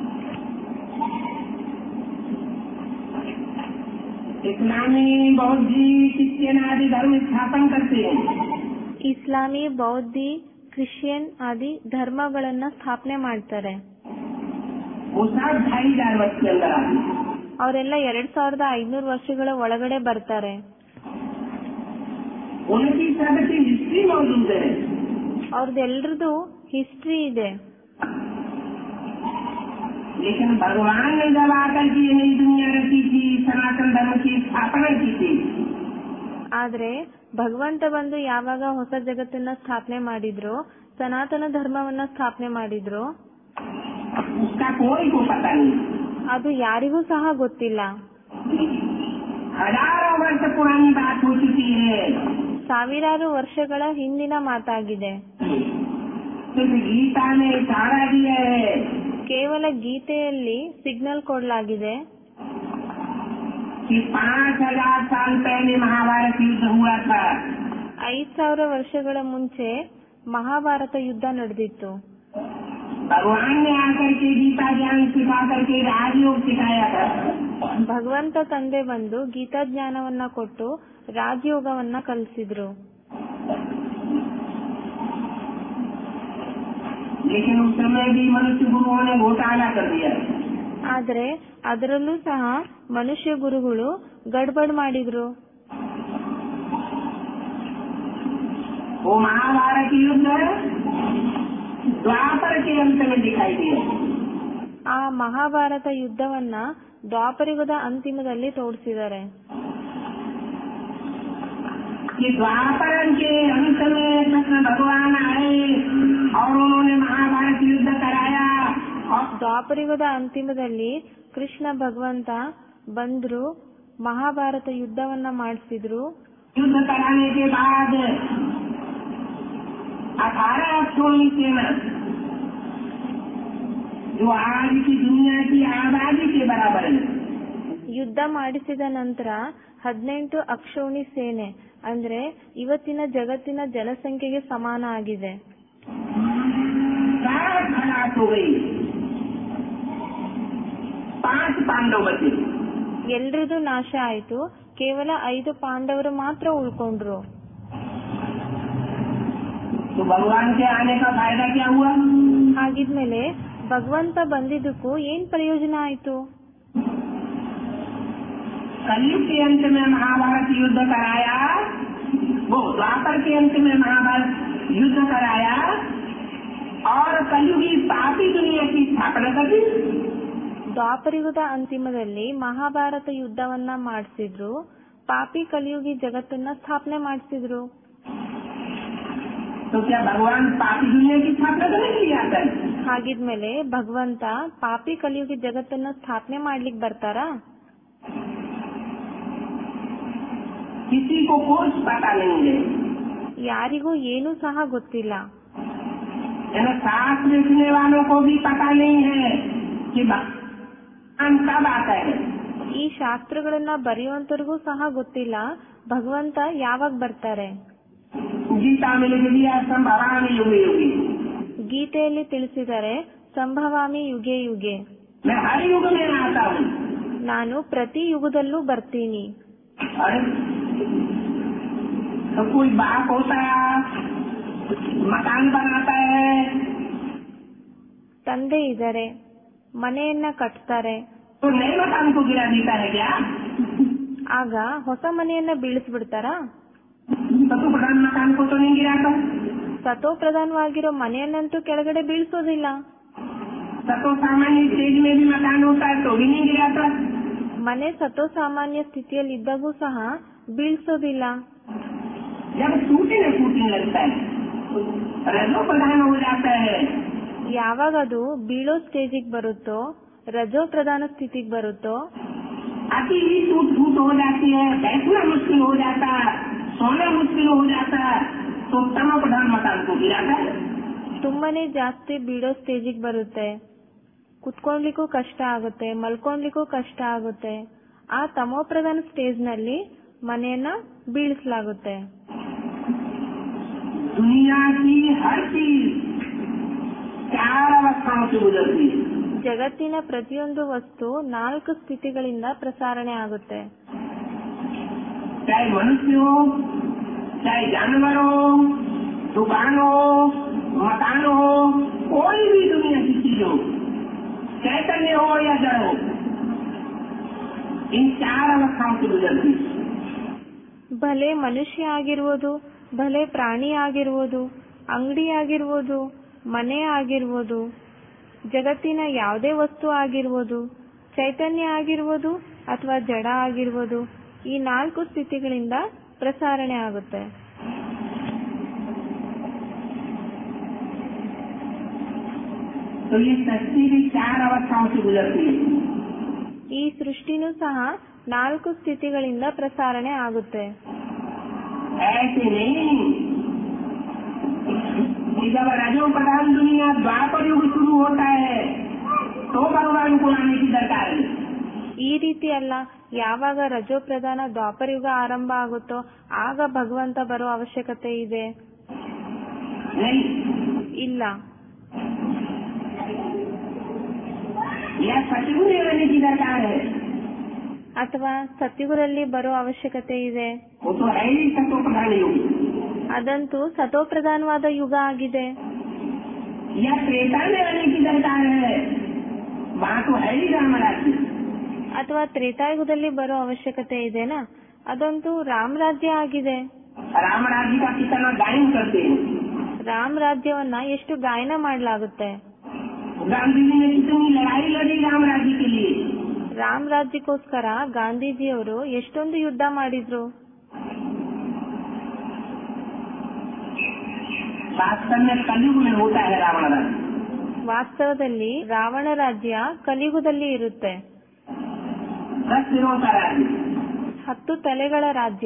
इस्लामी बौद्ध क्रिश्चियन आदि धर्म स्थापन करते हैं. ಇಸ್ಲಾಮಿ, ಬೌದ್ಧಿ, ಕ್ರಿಶ್ಚಿಯನ್ ಆದಿ ಧರ್ಮಗಳನ್ನ ಸ್ಥಾಪನೆ ಮಾಡ್ತಾರೆ. वो सब 2500 वर्ष के अंदर आते हैं. ಅವರೆಲ್ಲ 2500 ವರ್ಷಗಳ ಒಳಗಡೆ ಬರ್ತಾರೆ. उनकी सबकी हिस्ट्री मौजूद है. ಅವ್ರದ್ದೆಲ್ರದ್ದು ಹಿಸ್ಟ್ರಿ ಇದೆ. लेकिन भगवान ने जब आकर के नई दुनिया रची थी, सनातन धर्म की स्थापना की थी, ಆದ್ರೆ ಭಗವಂತ ಬಂದು ಯಾವಾಗ ಹೊಸ ಜಗತ್ತನ್ನ ಸ್ಥಾಪನೆ ಮಾಡಿದ್ರು, ಸನಾತನ ಧರ್ಮವನ್ನ ಸ್ಥಾಪನೆ ಮಾಡಿದ್ರು, उसका कोई को पता नहीं. ಅದು ಯಾರಿಗೂ ಸಹ ಗೊತ್ತಿಲ್ಲ. हजारों वर्ष पुरानी बात हो चुकी है. ಸಾವಿರಾರು ವರ್ಷಗಳ ಹಿಂದಿನ ಮಾತಾಗಿದೆ. सिर्फ गीता ने इशारा दिया है. ಕೇವಲ ಗೀತೆಯಲ್ಲಿ ಸಿಗ್ನಲ್ ಕೊಡಲಾಗಿದೆ कि 5000 साल पहले महाभारत युद्ध हुआ था. 5000 ವರ್ಷಗಳ ಮುಂಚೆ ಮಹಾಭಾರತ ಯುದ್ಧ ನಡೆದಿತ್ತು. भगवान ने आकर के गीता ज्ञान सिखा करके राजयोग सिखाया था. ಭಗವಂತ ತಂದೆ ಬಂದು ಗೀತಾ ಜ್ಞಾನವನ್ನ ಕೊಟ್ಟು ರಾಜಯೋಗವನ್ನ ಕಲಿಸಿದ್ರು. लेकिन उस समय भी मनुष्य गुरुओं ने घोटाला कर दिया. ಆದ್ರೆ ಅದರಲ್ಲೂ ಸಹ ಮನುಷ್ಯ ಗುರುಗಳು ಗಡ್ಬಡ್ ಮಾಡಿದ್ರು. वो महाभारत युद्ध द्वापर के अंत में दिखाई दिया. ಆ ಮಹಾಭಾರತ ಯುದ್ಧವನ್ನ ದ್ವಾಪರಯುಗದ ಅಂತಿಮದಲ್ಲಿ ತೋರಿಸಿದ್ದಾರೆ. कि द्वापर के अंत में कृष्ण भगवान आए और उन्होंने महाभारत युद्ध कराया. ದ್ವಾಪರಯುಗದ ಅಂತಿಮದಲ್ಲಿ ಕೃಷ್ಣ ಭಗವಂತ ಬಂದ್ರು, ಮಹಾಭಾರತ ಯುದ್ಧವನ್ನ ಮಾಡಿಸಿದ್ರು. युद्ध कराने के बाद 18 अक्षोणी सेना जो आज की दुनिया की आबादी के बराबर है. ಯುದ್ಧ ಮಾಡಿಸಿದ ನಂತರ 18 ಅಕ್ಷೋಣಿ ಸೇನೆ ಅಂದ್ರೆ ಇವತ್ತಿನ ಜಗತ್ತಿನ ಜನಸಂಖ್ಯೆಗೆ ಸಮಾನ ಆಗಿದೆ. सब खलास हो गई. 5 पांडव बचे. ಎಲ್ರದು ನಾಶ ಆಯ್ತು, ಕೇವಲ 5 ಪಾಂಡವರು ಮಾತ್ರ ಉಳ್ಕೊಂಡ್ರು. तो भगवान के आने का फायदा क्या हुआ? ಹಾಗಿದ್ಮೇಲೆ ಭಗವಂತ ಬಂದಿದ್ದಕ್ಕೂ ಏನ್ ಪ್ರಯೋಜನ ಆಯ್ತು? कलयुग के अंत में महाभारत युद्ध कराया, वो द्वापर के अंत में महाभारत युद्ध कराया और कलयुगी पापी दुनिया की स्थापना कर दी. ದ್ವಾಪರಯುಗದ ಅಂತಿಮದಲ್ಲಿ ಮಹಾಭಾರತ ಯುದ್ಧವನ್ನ ಮಾಡಿಸಿದ್ರು, ಪಾಪಿ ಕಲಿಯುಗಿ ಜಗತ್ತನ್ನ ಸ್ಥಾಪನೆ ಮಾಡಿಸಿದ್ರು. तो क्या भगवान पापी दुनिया की स्थापना करने के लिए आता है? ಹಾಗಿದ್ಮೇಲೆ ಭಗವಂತ ಪಾಪಿ ಕಲಿಯುಗಿ ಜಗತ್ತನ್ನ ಸ್ಥಾಪನೆ ಮಾಡ್ಲಿಕ್ಕೆ ಬರ್ತಾರಾ? किसी को कुछ पता नहीं है. ಯಾರಿಗೂ ಏನೂ ಸಹ ಗೊತ್ತಿಲ್ಲ. शास्त्र लिखने वालों को भी पता नहीं है कि भगवान कब आता है. ಈ ಶಾಸ್ತ್ರಗಳನ್ನ ಬರೆಯುವಂತರಿಗೂ ಸಹ ಗೊತ್ತಿಲ್ಲ ಭಗವಂತ ಯಾವಾಗ ಬರ್ತಾರೆ. गीता में लिख दिया संभवामि युगे युगे. ಗೀತೆಯಲ್ಲಿ ತಿಳಿಸಿದ್ದಾರೆ ಸಂಭವಾಮಿ ಯುಗೆ ಯುಗೆ. मैं हर युग में आता हूँ. ನಾನು ಪ್ರತಿ ಯುಗದಲ್ಲೂ ಬರ್ತೀನಿ. अरे तो कोई बाप होता है, मकान बनाता है, ತಂದೆ ಇದ್ದಾರೆ, ಮನೆಯನ್ನ ಕಟ್ತಾರೆ. तो नए मकान को गिरा देता है क्या? ಆಗ ಹೊಸ ಮನೆಯನ್ನ ಬೀಳಿಸ್ಬಿಡ್ತಾರಾ? सतो प्रधान मकान को तो नहीं गिराता. ಸತೋ ಪ್ರಧಾನವಾಗಿರೋ ಮನೆಯನ್ನಂತೂ ಕೆಳಗಡೆ ಬೀಳಿಸೋದಿಲ್ಲ. सतो सामान्य स्टेज में भी मकान होता है तो भी नहीं गिराता. ಮನೆ ಸತೋ ಸಾಮಾನ್ಯ ಸ್ಥಿತಿಯಲ್ಲಿ ಇದ್ದಾಗೂ ಸಹ ಬೀಳಿಸೋದಿಲ್ಲ. जब टूटने लगता है रजो प्रधान हो जाता है. ಯಾವಾಗ ಅದು ಬೀಳೋ ಸ್ಟೇಜಿಗೆ ಬರುತ್ತೋ, ರಜೋ ಪ್ರಧಾನ ಸ್ಥಿತಿಗೆ ಬರುತ್ತೋ, अति भी टूट हो जाती है, बैठना मुश्किल हो जाता, सोना मुश्किल हो जाता, तो तमो प्रधान मकान को गिराता है. ತುಂಬಾನೇ ಜಾಸ್ತಿ ಬೀಳೋ ಸ್ಟೇಜಿಗೆ ಬರುತ್ತೆ. ಕುತ್ಕೊಳ್ಲಿಕ್ಕೂ ಕಷ್ಟ ಆಗುತ್ತೆ, ಮಲ್ಕೊಳ್ಲಿಕ್ಕೂ ಕಷ್ಟ ಆಗುತ್ತೆ. ಆ ತಮೋ ಪ್ರಧಾನ ಸ್ಟೇಜ್ ನಲ್ಲಿ ಮನೆಯನ್ನ ಬೀಳಿಸಲಾಗುತ್ತೆ. दुनिया की हर चीज 4 अवस्थाओं से गुजरती है. ಜಗತ್ತಿನ ಪ್ರತಿಯೊಂದು ವಸ್ತು 4 ಸ್ಥಿತಿಗಳಿಂದ ಪ್ರಸಾರಣೆ ಆಗುತ್ತೆ. चाहे मनुष्य हो, चाहे जानवर हो, दुकान हो, मकान हो, कोई भी दुनिया की चीज हो, चैतन्य हो या जड़ हो, इन 4 अवस्थाओं से गुजरती है. ಭಲೆ ಮನುಷ್ಯ ಆಗಿರುವುದು, ಭಲೆ ಪ್ರಾಣಿ ಆಗಿರುವುದು, ಅಂಗಡಿ ಆಗಿರುವುದು, ಮನೆ ಆಗಿರುವುದು, ಜಗತ್ತಿನ ಯಾವುದೇ ವಸ್ತು ಆಗಿರುವುದು, ಚೈತನ್ಯ ಆಗಿರುವುದು ಅಥವಾ ಜಡ ಆಗಿರುವುದು, ಈ 4 ಸ್ಥಿತಿಗಳಿಂದ ಪ್ರಸಾರಣೆ ಆಗುತ್ತೆ. तो ये सृष्टि भी 4 अवस्थाओं से गुजरती है. ಈ ಸೃಷ್ಟಿನೂ ಸಹ 4 ಸ್ಥಿತಿಗಳಿಂದ ಪ್ರಸಾರಣೆ ಆಗುತ್ತೆ. ऐसे नहीं कि जब रजो प्रधान दुनिया द्वापर युग शुरू होता है तो भगवान को आने की दरकार है. ಈ ರೀತಿ ಅಲ್ಲ, ಯಾವಾಗ ರಜೋ ಪ್ರಧಾನ ದ್ವಾಪರ ಯುಗ ಆರಂಭ ಆಗುತ್ತೋ ಆಗ ಭಗವಂತ ಬರೋ ಅವಶ್ಯಕತೆ ಇದೆ. नहीं, ಇಲ್ಲ. यह सतयुग में रहने की दरकार है. ಅಥವಾ ಸತ್ಯುಗರಲ್ಲಿ ಬರೋ ಅವಶ್ಯಕತೆ ಇದೆ. वो तो है ही सतो प्रधान युग. ಅದಂತೂ ಸತೋ ಪ್ರಧಾನವಾದ ಯುಗ ಆಗಿದೆ. यह त्रेता में रहने की दरकार है. वहाँ तो है ही राम राज्य. ಅಥವಾ ತ್ರೇತಾಯುಗದಲ್ಲಿ ಬರೋ ಅವಶ್ಯಕತೆ ಇದೆನಾ? ಅದಂತೂ ರಾಮ್ ರಾಜ್ಯ ಆಗಿದೆ. राम राज्य का कितना गायन करते हैं. ರಾಮ್ ರಾಜ್ಯವನ್ನ ಎಷ್ಟು ಗಾಯನ ಮಾಡಲಾಗುತ್ತೆ. गांधी जी ने कितनी लड़ाई लड़ी राम राज्य के लिए. ರಾಮ್ ರಾಜ್ಯಕ್ಕೋಸ್ಕರ ಗಾಂಧೀಜಿಯವರು ಎಷ್ಟೊಂದು ಯುದ್ಧ ಮಾಡಿದ್ರು. वास्तव में कलयुग में होता है रावण राज्य. ವಾಸ್ತವದಲ್ಲಿ ರಾವಣ ರಾಜ್ಯ ಕಲಿಯುಗದಲ್ಲಿ ಇರುತ್ತೆ. 10 सिरों का राज्य, 10 ತಲೆಗಳ ರಾಜ್ಯ.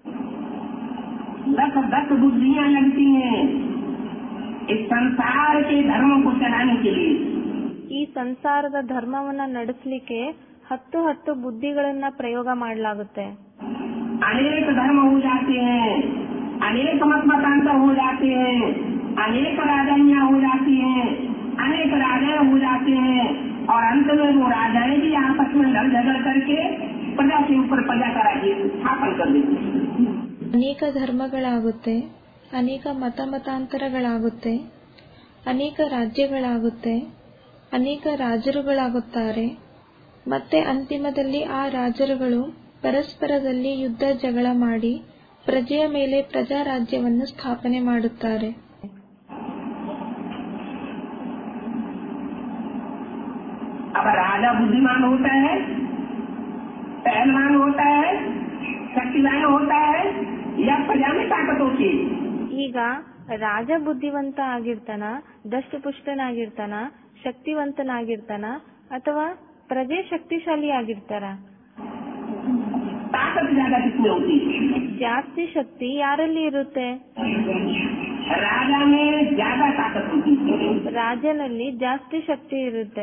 10 बुद्धियां लगती हैं इस संसार के धर्मों को चलाने के लिए. ಈ ಸಂಸಾರದ ಧರ್ಮವನ್ನ ನಡೆಸಲಿಕ್ಕೆ 10 ಬುದ್ಧಿಗಳನ್ನ ಪ್ರಯೋಗ ಮಾಡಲಾಗುತ್ತೆ. अनेक धर्म हो जाते हैं, अनेक मत मतांतर हो जाते हैं, अनेक राजाइयां हो जाती हैं, अनेक राजा हो जाते हैं और अंत में वो राजाएं भी आपस में लड़ झगड़ करके प्रजा के ऊपर प्रजा का राज्य स्थापन कर देते हैं. ಅನೇಕ ಧರ್ಮಗಳಾಗುತ್ತೆ, ಅನೇಕ ಮತಾಂತರಗಳಾಗುತ್ತೆ, ಅನೇಕ ರಾಜ್ಯಗಳಾಗುತ್ತೆ, ಅನೇಕ ರಾಜರುಗಳಾಗುತ್ತಾರೆ. ಮತ್ತೆ ಅಂತಿಮದಲ್ಲಿ ಆ ರಾಜರುಗಳು ಪರಸ್ಪರದಲ್ಲಿ ಯುದ್ಧ ಜಗಳ ಮಾಡಿ ಪ್ರಜೆಯ ಮೇಲೆ ಪ್ರಜಾರಾಜ್ಯವನ್ನು ಸ್ಥಾಪನೆ ಮಾಡುತ್ತಾರೆ. अब राजा बुद्धिमान होता है, पहलवान होता है, शक्तिवान होता है या प्रजा में ताकत होती है. ಈಗ ರಾಜ ಬುದ್ಧಿವಂತ ಆಗಿರ್ತಾನ, ದಷ್ಟಪುಷ್ಟನಾಗಿರ್ತಾನ, ಶಕ್ತಿವಂತನಾಗಿರ್ತಾನ ಅಥವಾ ಪ್ರಜೆ ಶಕ್ತಿಶಾಲಿ ಆಗಿರ್ತಾರ? ताकत ज्यादा किसमें होती है? ಜಾಸ್ತಿ ಶಕ್ತಿ ಯಾರಲ್ಲಿ ಇರುತ್ತೆ? राजा में ज्यादा ताकत होती है. ರಾಜನಲ್ಲಿ ಜಾಸ್ತಿ ಶಕ್ತಿ ಇರುತ್ತೆ.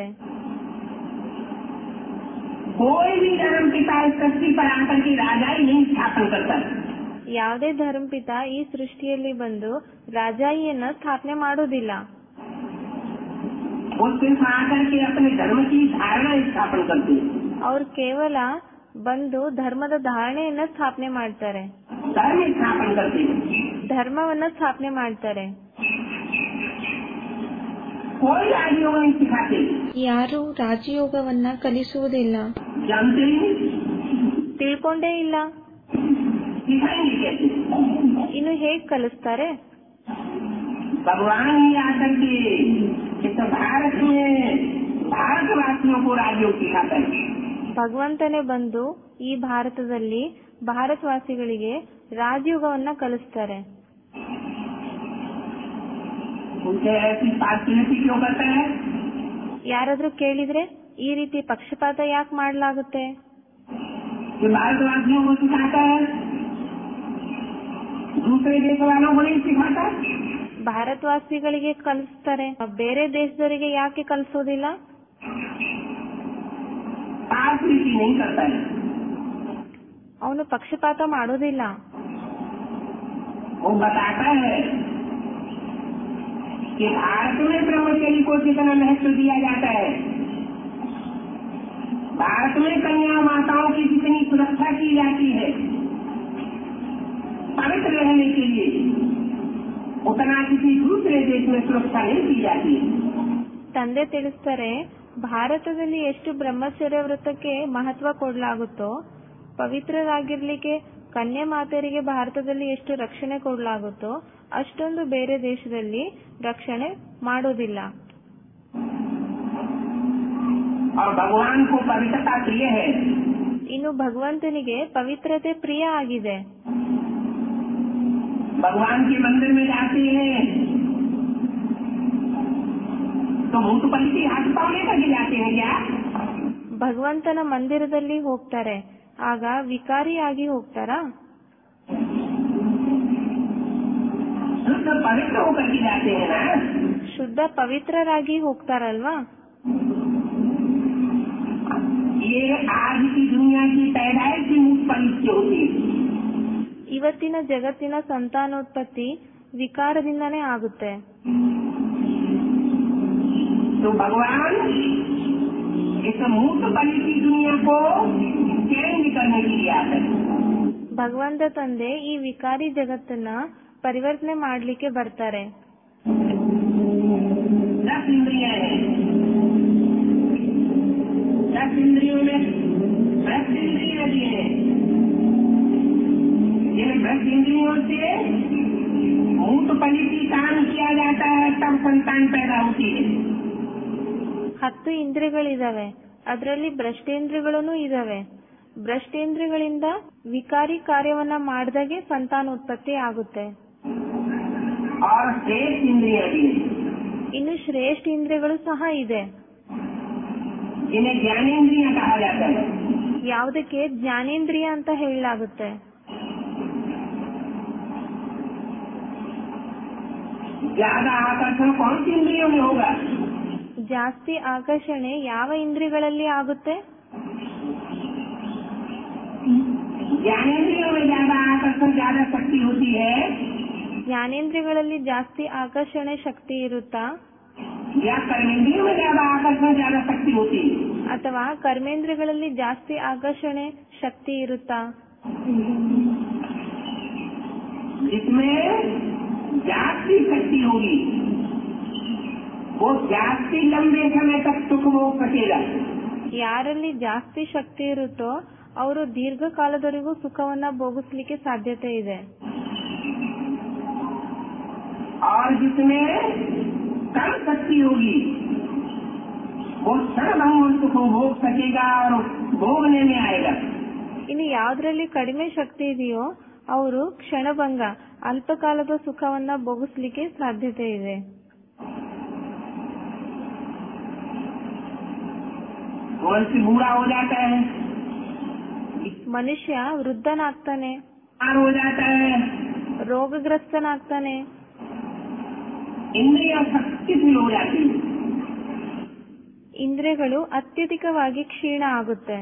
कोई भी धर्म पिता इस सृष्टि पर आकर के राजा ही नहीं स्थापन करता. ಯಾವುದೇ ಧರ್ಮಪಿತ ಈ ಸೃಷ್ಟಿಯಲ್ಲಿ ಬಂದು ರಾಜಾಯಿಯನ್ನ ಸ್ಥಾಪನೆ ಮಾಡೋದಿಲ್ಲ. वो सिर्फ आकर के अपने धर्म की धारणा स्थापन करते हैं. ಅವ್ರು ಕೇವಲ ಬಂದು ಧರ್ಮದ ಧಾರಣೆಯನ್ನ ಸ್ಥಾಪನೆ ಮಾಡ್ತಾರೆ, धर्म स्थापन करते हैं. ಧರ್ಮವನ್ನ ಸ್ಥಾಪನೆ ಮಾಡ್ತಾರೆ. कोई आदि नहीं सिखाते. ಯಾರು ರಾಜಯೋಗವನ್ನ ಕಲಿಸುವುದಿಲ್ಲ, जानते ही नहीं, ತಿಳ್ಕೊಂಡೇ ಇಲ್ಲ. सिखाएंगे कैसे? ಇನ್ನು ಹೇಗ್ ಕಲಿಸ್ತಾರೆ? भगवान ही आकर के इस भारत में भारतवासियों को राजयोग सिखाते हैं. ಭಗವಂತನೇ ಬಂದು ಈ ಭಾರತದಲ್ಲಿ ಭಾರತವಾಸಿಗಳಿಗೆ ರಾಜಯೋಗವನ್ನ ಕಲಿಸ್ತಾರೆ. उनसे ऐसी पार्टी क्यों करता है? ಯಾರಾದ್ರೂ ಕೇಳಿದ್ರೆ ಈ ರೀತಿ ಪಕ್ಷಪಾತ ಯಾಕೆ ಮಾಡಲಾಗುತ್ತೆ? ये भारतवासियों को सिखाता है, दूसरे देश वालों को नहीं सिखाता. ಭಾರತವಾಸಿಗಳಿಗೆ ಕಲಿಸ್ತಾರೆ, ಬೇರೆ ದೇಶದವರಿಗೆ ಯಾಕೆ ಕಲಿಸೋದಿಲ್ಲ? पार्टी नहीं करता है. ಅವನು ಪಕ್ಷಪಾತ ಮಾಡೋದಿಲ್ಲ. वो बताता है कि भारत में ब्रह्मचर्य को कितना महत्व दिया जाता है, भारत में कन्या माताओं की कितनी सुरक्षा की जाती है पवित्र रहने के लिए, उतना किसी दूसरे देश में सुरक्षा नहीं की जाती है. ತಂದೆ ತಿಳಿಸ್ತಾರೆ, ಭಾರತದಲ್ಲಿ ಎಷ್ಟು ಬ್ರಹ್ಮಚರ್ಯ ವ್ರತಕ್ಕೆ ಮಹತ್ವ ಕೊಡಲಾಗುತ್ತೋ, ಪವಿತ್ರರಾಗಿರ್ಲಿಕ್ಕೆ ಕನ್ಯಾ ಮಾತೆಯರಿಗೆ ಭಾರತದಲ್ಲಿ ಎಷ್ಟು ರಕ್ಷಣೆ ಕೊಡಲಾಗುತ್ತೋ ಅಷ್ಟೊಂದು ಬೇರೆ ದೇಶದಲ್ಲಿ ರಕ್ಷಣೆ ಮಾಡೋದಿಲ್ಲ. और भगवान को पवित्रता प्रिय है. ಇನ್ನು ಭಗವಂತನಿಗೆ ಪವಿತ್ರತೆ ಪ್ರಿಯ ಆಗಿದೆ. भगवान के मंदिर में जाते हैं तो मुंह तो पलटी हाथ पाँव लेकर के जाते हैं क्या? ಭಗವಂತನ ಮಂದಿರದಲ್ಲಿ ಹೋಗ್ತಾರೆ, ಆಗ ವಿಕಾರಿಯಾಗಿ ಹೋಗ್ತಾರಾ? शुद्ध पवित्र होकर के जाते हैं ना. ಶುದ್ಧ ಪವಿತ್ರರಾಗಿ ಹೋಗ್ತಾರಲ್ವಾ? ये आज की दुनिया की पैदाइश की मुख पवित्र होती है. ಇವತ್ತಿನ ಜಗತ್ತಿನ ಸಂತಾನೋತ್ಪತ್ತಿ ವಿಕಾರದಿಂದನೇ ಆಗುತ್ತೆ. तो भगवान इस मूर्त बलि की दुनिया को चेंज करने के लिए आते हैं. ಭಗವಂತ ತಂದೆ ಈ ವಿಕಾರಿ ಜಗತ್ತನ್ನ ಪರಿವರ್ತನೆ ಮಾಡ್ಲಿಕ್ಕೆ ಬರ್ತಾರೆ. 10 इंद्रियां हैं, 10 इंद्रियों में 10 इंद्रियां दी हैं. इन 10 इंद्रियों से मूर्त बलि की काम किया जाता है, तब संतान पैदा होती है. 10 ಇಂದ್ರಿಯಗಳಿದಾವೆ, ಅದರಲ್ಲಿ ಭ್ರಷ್ಟೇಂದ್ರಿಯಗಳೂ ಇದಾವೆ. ಭ್ರಷ್ಟೇಂದ್ರಿಯಗಳಿಂದ ವಿಕಾರಿ ಕಾರ್ಯವನ್ನ ಮಾಡಿದಾಗೆ ಸಂತಾನೋತ್ಪತ್ತಿ ಆಗುತ್ತೆ. और श्रेष्ठ इंद्रियां भी हैं, ಇನ್ನು ಶ್ರೇಷ್ಠ ಇಂದ್ರಿಯಗಳು ಸಹ ಇದೆ. जिन्हें ज्ञानेन्द्रियां कहा जाता है. ಯಾವುದಕ್ಕೆ ಜ್ಞಾನೇಂದ್ರಿಯ ಅಂತ ಹೇಳಲಾಗುತ್ತೆ. ज्यादा आकर्षण कौन सी इंद्रियों में होगा? ಜಾಸ್ತಿ ಆಕರ್ಷಣೆ ಯಾವ ಇಂದ್ರಿಯಗಳಲ್ಲಿ ಆಗುತ್ತೆ? ज्ञानेन्द्रियों में ज्यादा आकर्षण, ज्यादा शक्ति होती है, ಜ್ಞಾನೇಂದ್ರಿಯಗಳಲ್ಲಿ ಜಾಸ್ತಿ ಆಕರ್ಷಣೆ ಶಕ್ತಿ ಇರುತ್ತಾ, या कर्मेंद्रियों में ज्यादा आकर्षण, ज्यादा शक्ति होती है? ಅಥವಾ ಕರ್ಮೇಂದ್ರಿಯಗಳಲ್ಲಿ ಜಾಸ್ತಿ ಆಕರ್ಷಣೆ ಶಕ್ತಿ ಇರುತ್ತಾ? जिसमें जास्ती शक्ति होगी वो जास्ती लंबे समय तक सुख भोग सकेगा. ಯಾರಲ್ಲಿ ಜಾಸ್ತಿ ಶಕ್ತಿ ಇರುತ್ತೋ ಅವರು ದೀರ್ಘಕಾಲದವರೆಗೂ ಸುಖವನ್ನ ಭೋಗಿಸ್ಲಿಕ್ಕೆ ಸಾಧ್ಯತೆ ಇದೆ. और जिसमें कम शक्ति होगी वो क्षणभंगुर सुख भोग सकेगा और भोगने में आएगा. ಇನ್ನು ಯಾವ್ದ್ರಲ್ಲಿ ಕಡಿಮೆ ಶಕ್ತಿ ಇದೆಯೋ ಅವರು ಕ್ಷಣಭಂಗ ಅಲ್ಪಕಾಲದ ಸುಖವನ್ನ ಭೋಗಿಸ್ಲಿಕ್ಕೆ ಸಾಧ್ಯತೆ ಇದೆ. मनुष्य बूढ़ा हो जाता है, ಮನುಷ್ಯ ವೃದ್ಧನಾಗ್ತಾನೆ, बीमार हो जाता है, ರೋಗಗ್ರಸ್ತನಾಗ್ತಾನೆ, इंद्रियां शिथिल हो जाती है. ಇಂದ್ರಿಯಗಳು ಅತ್ಯಧಿಕವಾಗಿ ಕ್ಷೀಣ ಆಗುತ್ತೆ.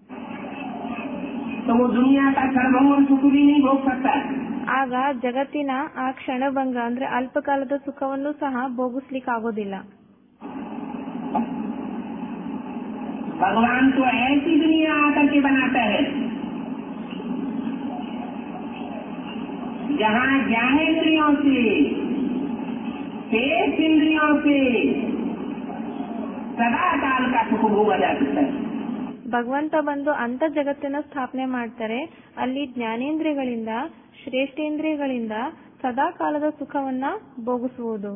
तो वो दुनिया का क्षणभंगुर सुख भी नहीं भोग सकता. ಆಗ ಜಗತ್ತಿನ ಆ ಕ್ಷಣಭಂಗ ಅಂದ್ರೆ ಅಲ್ಪಕಾಲದ ಸುಖವನ್ನು ಸಹ ಭೋಗಿಸ್ಲಿಕ್ಕೆ ಆಗೋದಿಲ್ಲ. भगवान तो ऐसी दुनिया आकर के बनाता है जहाँ ज्ञानेन्द्रियों से, शेष इंद्रियों से सदा काल का सुख भोगा जा सकता है। ಭಗವಂತ ಬಂದು ಅಂತ ಜಗತ್ತನ್ನ ಸ್ಥಾಪನೆ ಮಾಡ್ತಾರೆ, ಅಲ್ಲಿ ಜ್ಞಾನೇಂದ್ರಿಯಗಳಿಂದ ಶ್ರೇಷ್ಠೇಂದ್ರಿಯಗಳಿಂದ ಸದಾ ಕಾಲದ ಸುಖವನ್ನ ಭೋಗಿಸುವುದು.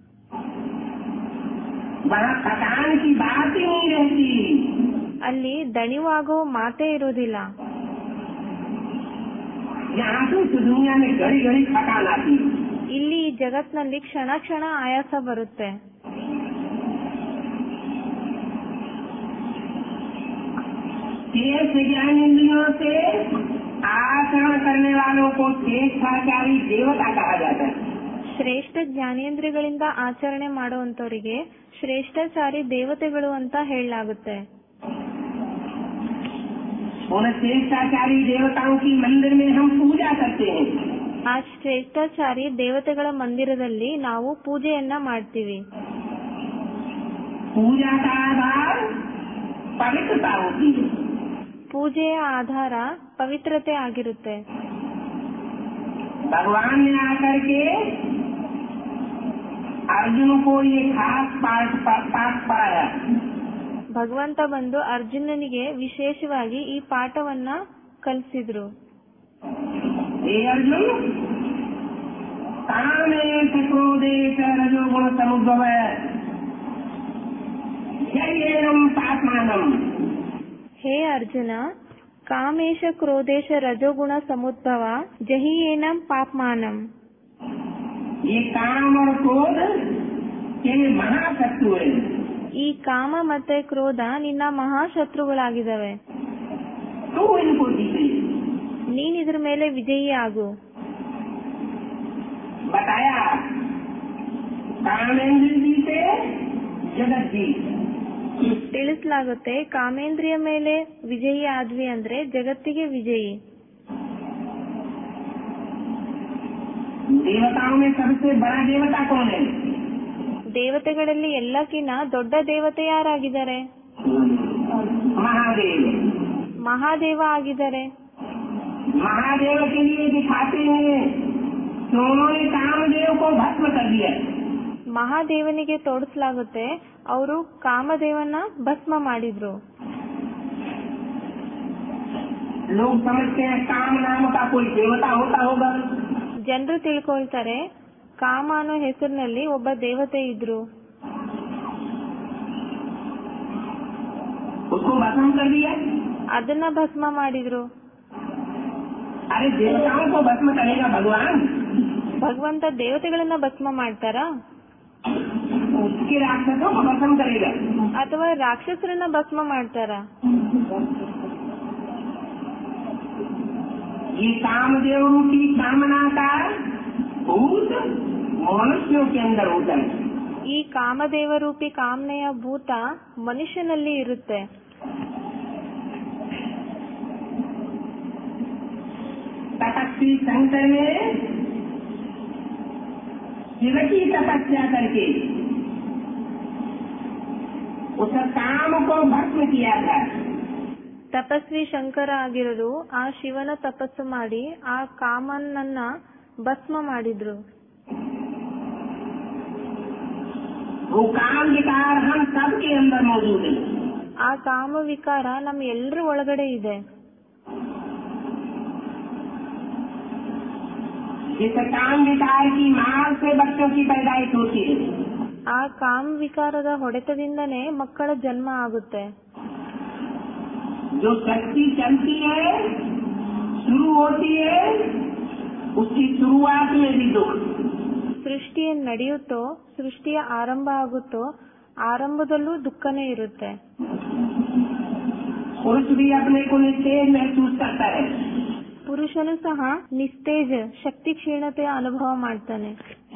वहाँ थकान की बात ही नहीं रहती, ಅಲ್ಲಿ ದಣಿವಾಗೋ ಮಾತೇ ಇರುವುದಿಲ್ಲ. यहाँ तो इस दुनिया में घड़ी घड़ी थकान आती है। ಇಲ್ಲಿ ಈ ಜಗತ್ನಲ್ಲಿ ಕ್ಷಣ ಕ್ಷಣ ಆಯಾಸ ಬರುತ್ತೆ. शेष ज्ञान इंद्रियों से आचरण करने वालों को श्रेष्ठाचारी देवता कहा जाता है। ಶ್ರೇಷ್ಠ ಜ್ಞಾನೇಂದ್ರಿಯಗಳಿಂದ ಆಚರಣೆ ಮಾಡುವಂತವರಿಗೆ ಶ್ರೇಷ್ಠಾಚಾರಿ ದೇವತೆಗಳು ಅಂತ ಹೇಳಲಾಗುತ್ತೆ. उन श्रेष्ठाचारी देवताओं की मंदिर में हम पूजा करते हैं। ಆ ಶ್ರೇಷ್ಠಾಚಾರಿ ದೇವತೆಗಳ ಮಂದಿರದಲ್ಲಿ ನಾವು ಪೂಜೆಯನ್ನ ಮಾಡ್ತೀವಿ. पूजा का आधार पवित्रता होती है। ಪೂಜೆಯ ಆಧಾರ ಪವಿತ್ರತೆ ಆಗಿರುತ್ತೆ. भगवान ने आकर के अर्जुन को ये खास पाठ पढ़ाया। ಭಗವಂತ ಬಂದು ಅರ್ಜುನನಿಗೆ ವಿಶೇಷವಾಗಿ ಈ ಪಾಠವನ್ನ ಕಲಿಸಿದ್ರು. हे अर्जुन, कामेश क्रोधेश रजोगुण समुद्भव जयेनम पापमानम। ಹೇ ಅರ್ಜುನ, ಕಾಮೇಶ ಕ್ರೋಧೇಶ ರಜೋಗುಣ ಸಮುದ್ಭವ ಜಹಿಯೇನಂ ಪಾಪ್ಮಾನಂ. ये काम और क्रोध ये महाशत्रु है। ಈ ಕಾಮ ಮತ್ತೆ ಕ್ರೋಧ ನಿನ್ನ ಮಹಾಶತ್ರುಗಳಾಗಿದ್ದಾವೆ. तू इनको जीते। ನೀನ್ ಇದ್ರ ಮೇಲೆ ವಿಜಯಿ ಆಗು. बताया कामेंद्र जीते जगत जीत। ತಿಳಿಸಲಾಗುತ್ತೆ, ಕಾಮೇಂದ್ರಿಯ ಮೇಲೆ ವಿಜಯಿ ಆದ್ವಿ ಅಂದ್ರೆ ಜಗತ್ತಿಗೆ ವಿಜಯಿ. देवताओं में सबसे बड़ा देवता कौन है? ದೇವತೆಗಳಲ್ಲಿ ಎಲ್ಲಕ್ಕಿಂತ ದೊಡ್ಡ ದೇವತೆ ಯಾರಾಗಿದ್ದಾರೆ? महादेव। ಮಹಾದೇವ ಆಗಿದ್ದಾರೆ. महादेव के लिए दिखाते हैं कि उन्होंने कामदेव को भस्म कर दिया। ಮಹಾದೇವನಿಗೆ ತೋರಿಸಲಾಗುತ್ತೆ, ಅವರು ಕಾಮದೇವನ ಭಸ್ಮ ಮಾಡಿದ್ರು. लोग समझते हैं काम नाम का कोई देवता होता होगा। ಜನರು ತಿಳ್ಕೊಳ್ತಾರೆ, ಕಾಮ ಅನ್ನೋ ಹೆಸರಿನಲ್ಲಿ ಒಬ್ಬ ದೇವತೆ ಇದ್ರು, उसको भस्म कर दिया। ಅದನ್ನ ಭಸ್ಮ ಮಾಡಿದ್ರು. अरे देवताओं को भस्म करेगा भगवान? ಭಗವಂತ ದೇವತೆಗಳನ್ನ ಭಸ್ಮ ಮಾಡ್ತಾರಾ? उसके राक्षसों को भस्म करेगा? ಅಥವಾ ರಾಕ್ಷಸರನ್ನ ಭಸ್ಮ ಮಾಡ್ತಾರಾ? ये कामदेव रूपी कामना का भूत मनुष्यों के अंदर होता है। ಈ ಕಾಮದೇವ ರೂಪಿ ಕಾಮನೆಯ ಭೂತ ಮನುಷ್ಯನಲ್ಲಿ ಇರುತ್ತೆ. तपस्वी शंकर ने शिव की तपस्या करके उस काम को भस्म किया था। ತಪಸ್ವಿ ಶಂಕರ ಆಗಿರೋರು ಆ ಶಿವನ ತಪಸ್ಸು ಮಾಡಿ ಆ ಕಾಮನನ್ನ ಭಸ್ಮ ಮಾಡಿದ್ರು. वो काम विकार हम सबके अंदर मौजूद है। ಆ ಕಾಮ ವಿಕಾರ ನಮ್ಮ ಎಲ್ಲರ ಒಳಗಡೆ ಇದೆ. इस काम विकार की मार से बच्चों की पैदाइश होती है। ಆ ಕಾಮ ವಿಕಾರದ ಹೊಡೆತದಿಂದನೇ ಮಕ್ಕಳ ಜನ್ಮ ಆಗುತ್ತೆ. जो शक्ति चलती है शुरू होती है, उसकी शुरुआत में भी दुख। ಸೃಷ್ಟಿ ನಡೆಯುತ್ತೋ, ಸೃಷ್ಟಿಯ ಆರಂಭ ಆಗುತ್ತೋ, ಆರಂಭದಲ್ಲೂ ದುಃಖನೇ ಇರುತ್ತೆ. पुरुष भी अपने को निस्तेज महसूस करता है। ಪುರುಷನು ಸಹ ನಿಸ್ತೇಜ ಶಕ್ತಿ ಕ್ಷೀಣತೆಯ ಅನುಭವ ಮಾಡ್ತಾನೆ.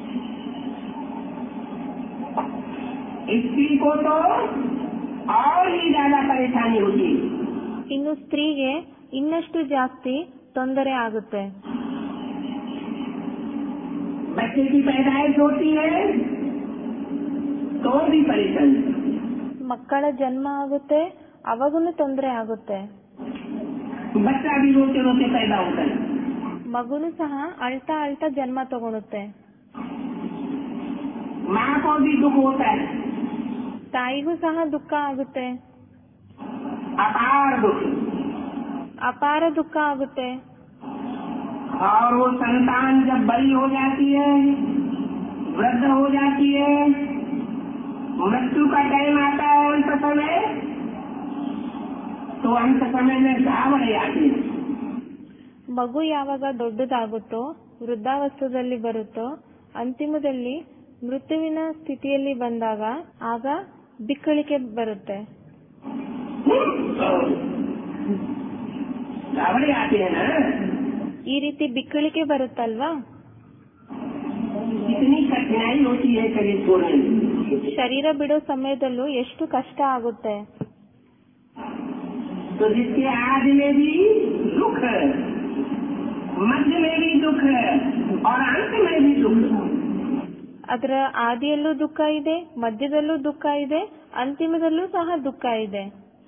स्त्री को तो और ही ज्यादा परेशानी होती है। ಇನ್ನು ಸ್ತ್ರೀಗೆ ಇನ್ನಷ್ಟು ಜಾಸ್ತಿ ತೊಂದರೆ ಆಗುತ್ತೆ. बच्चे की पैदाइश होती है तो भी परेशानी। ಮಕ್ಕಳ ಜನ್ಮ ಆಗುತ್ತೆ, ಅವಾಗೂ ತೊಂದರೆ ಆಗುತ್ತೆ. बच्चा भी रोते रोते पैदा होता है। ಮಗುನು ಸಹ ಅಳ್ತಾ ಅಳ್ತಾ ಜನ್ಮ ತಗೊಳುತ್ತೆ. माँ को भी दुख होता है। ತಾಯಿಗೂ ಸಹ ದುಃಖ ಆಗುತ್ತೆ, अपार दुख। ಅಪಾರ ದುಃಖ ಆಗುತ್ತೆ. और वो संतान जब बड़ी हो जाती है, वृद्ध हो जाती है, मृत्यु का टाइम आता है अंत समय, तो अंत समय में घावड़े आती है। ಮಗು ಯಾವಾಗ ದೊಡ್ಡದಾಗುತ್ತೋ, ವೃದ್ಧಾವಸ್ಥೆಯಲ್ಲಿ ಬರುತ್ತೋ, ಅಂತಿಮದಲ್ಲಿ ಮೃತ್ಯುವಿನ ಸ್ಥಿತಿಯಲ್ಲಿ ಬಂದಾಗ ಆಗ ಬಿಕ್ಕಳಿಕೆ ಬರುತ್ತೆ. घावड़े आते हैं ना, ಈ ರೀತಿ ಬಿಕ್ಕಳಿಕೆ ಬರುತ್ತಲ್ವಾ. कितनी कठिनाई होती है शरीर छोड़ने में। ಶರೀರ ಬಿಡೋ ಸಮಯದಲ್ಲೂ ಎಷ್ಟು ಕಷ್ಟ ಆಗುತ್ತೆ. तो जिसके आदि में भी दुख है, मध्य में भी दुख है और अंत में भी दुख है। ಅದರ ಆದಿಯಲ್ಲೂ ದುಃಖ ಇದೆ, ಮಧ್ಯದಲ್ಲೂ ದುಃಖ ಇದೆ, ಅಂತಿಮದಲ್ಲೂ ಸಹ ದುಃಖ ಇದೆ.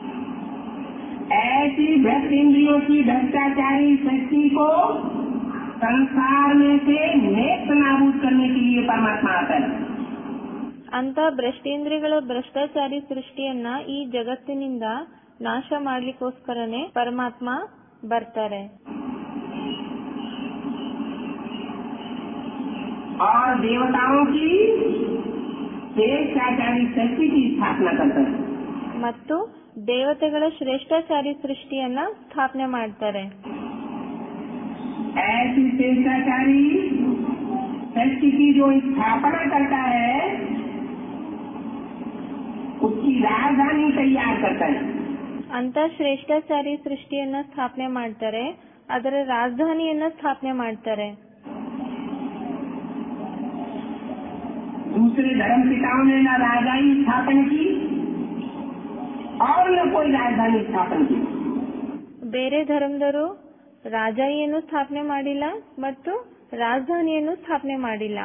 ऐसी भ्रष्ट इंद्रियों की भ्रष्टाचारी शक्ति को संसार में से नेस्त नाबूद करने के लिए परमात्मा आता है। ಅಂತ ಭ್ರಷ್ಟೇಂದ್ರಿಯಗಳ ಭ್ರಷ್ಟಾಚಾರಿ ಸೃಷ್ಟಿಯನ್ನ ಈ ಜಗತ್ತಿನಿಂದ ನಾಶ ಮಾಡ್ಲಿಕ್ಕೋಸ್ಕರನೇ ಪರಮಾತ್ಮ ಬರ್ತಾರೆ. और देवताओं की श्रेष्ठाचारी शक्ति की स्थापना करता है। ಮತ್ತು ದೇವತೆಗಳ ಶ್ರೇಷ್ಠಾಚಾರಿ ಸೃಷ್ಟಿಯನ್ನ ಸ್ಥಾಪನೆ ಮಾಡ್ತಾರೆ. ऐसी श्रेष्ठाचारी शक्ति की जो स्थापना करता है, उसकी राजधानी तैयार करता है। ಅಂತ ಶ್ರೇಷ್ಠಾಚಾರಿ ಸೃಷ್ಟಿಯನ್ನ ಸ್ಥಾಪನೆ ಮಾಡ್ತಾರೆ, ಅದರ ರಾಜಧಾನಿಯನ್ನ ಸ್ಥಾಪನೆ ಮಾಡ್ತಾರೆ. दूसरे धर्म पिताओं ने न राजधानी स्थापन की और न कोई राजधानी स्थापन की। ಬೇರೆ ಧರ್ಮದವರು ರಾಜಾಯಿಯನ್ನು ಸ್ಥಾಪನೆ ಮಾಡಿಲ್ಲ ಮತ್ತು ರಾಜಧಾನಿಯನ್ನು ಸ್ಥಾಪನೆ ಮಾಡಿಲ್ಲ.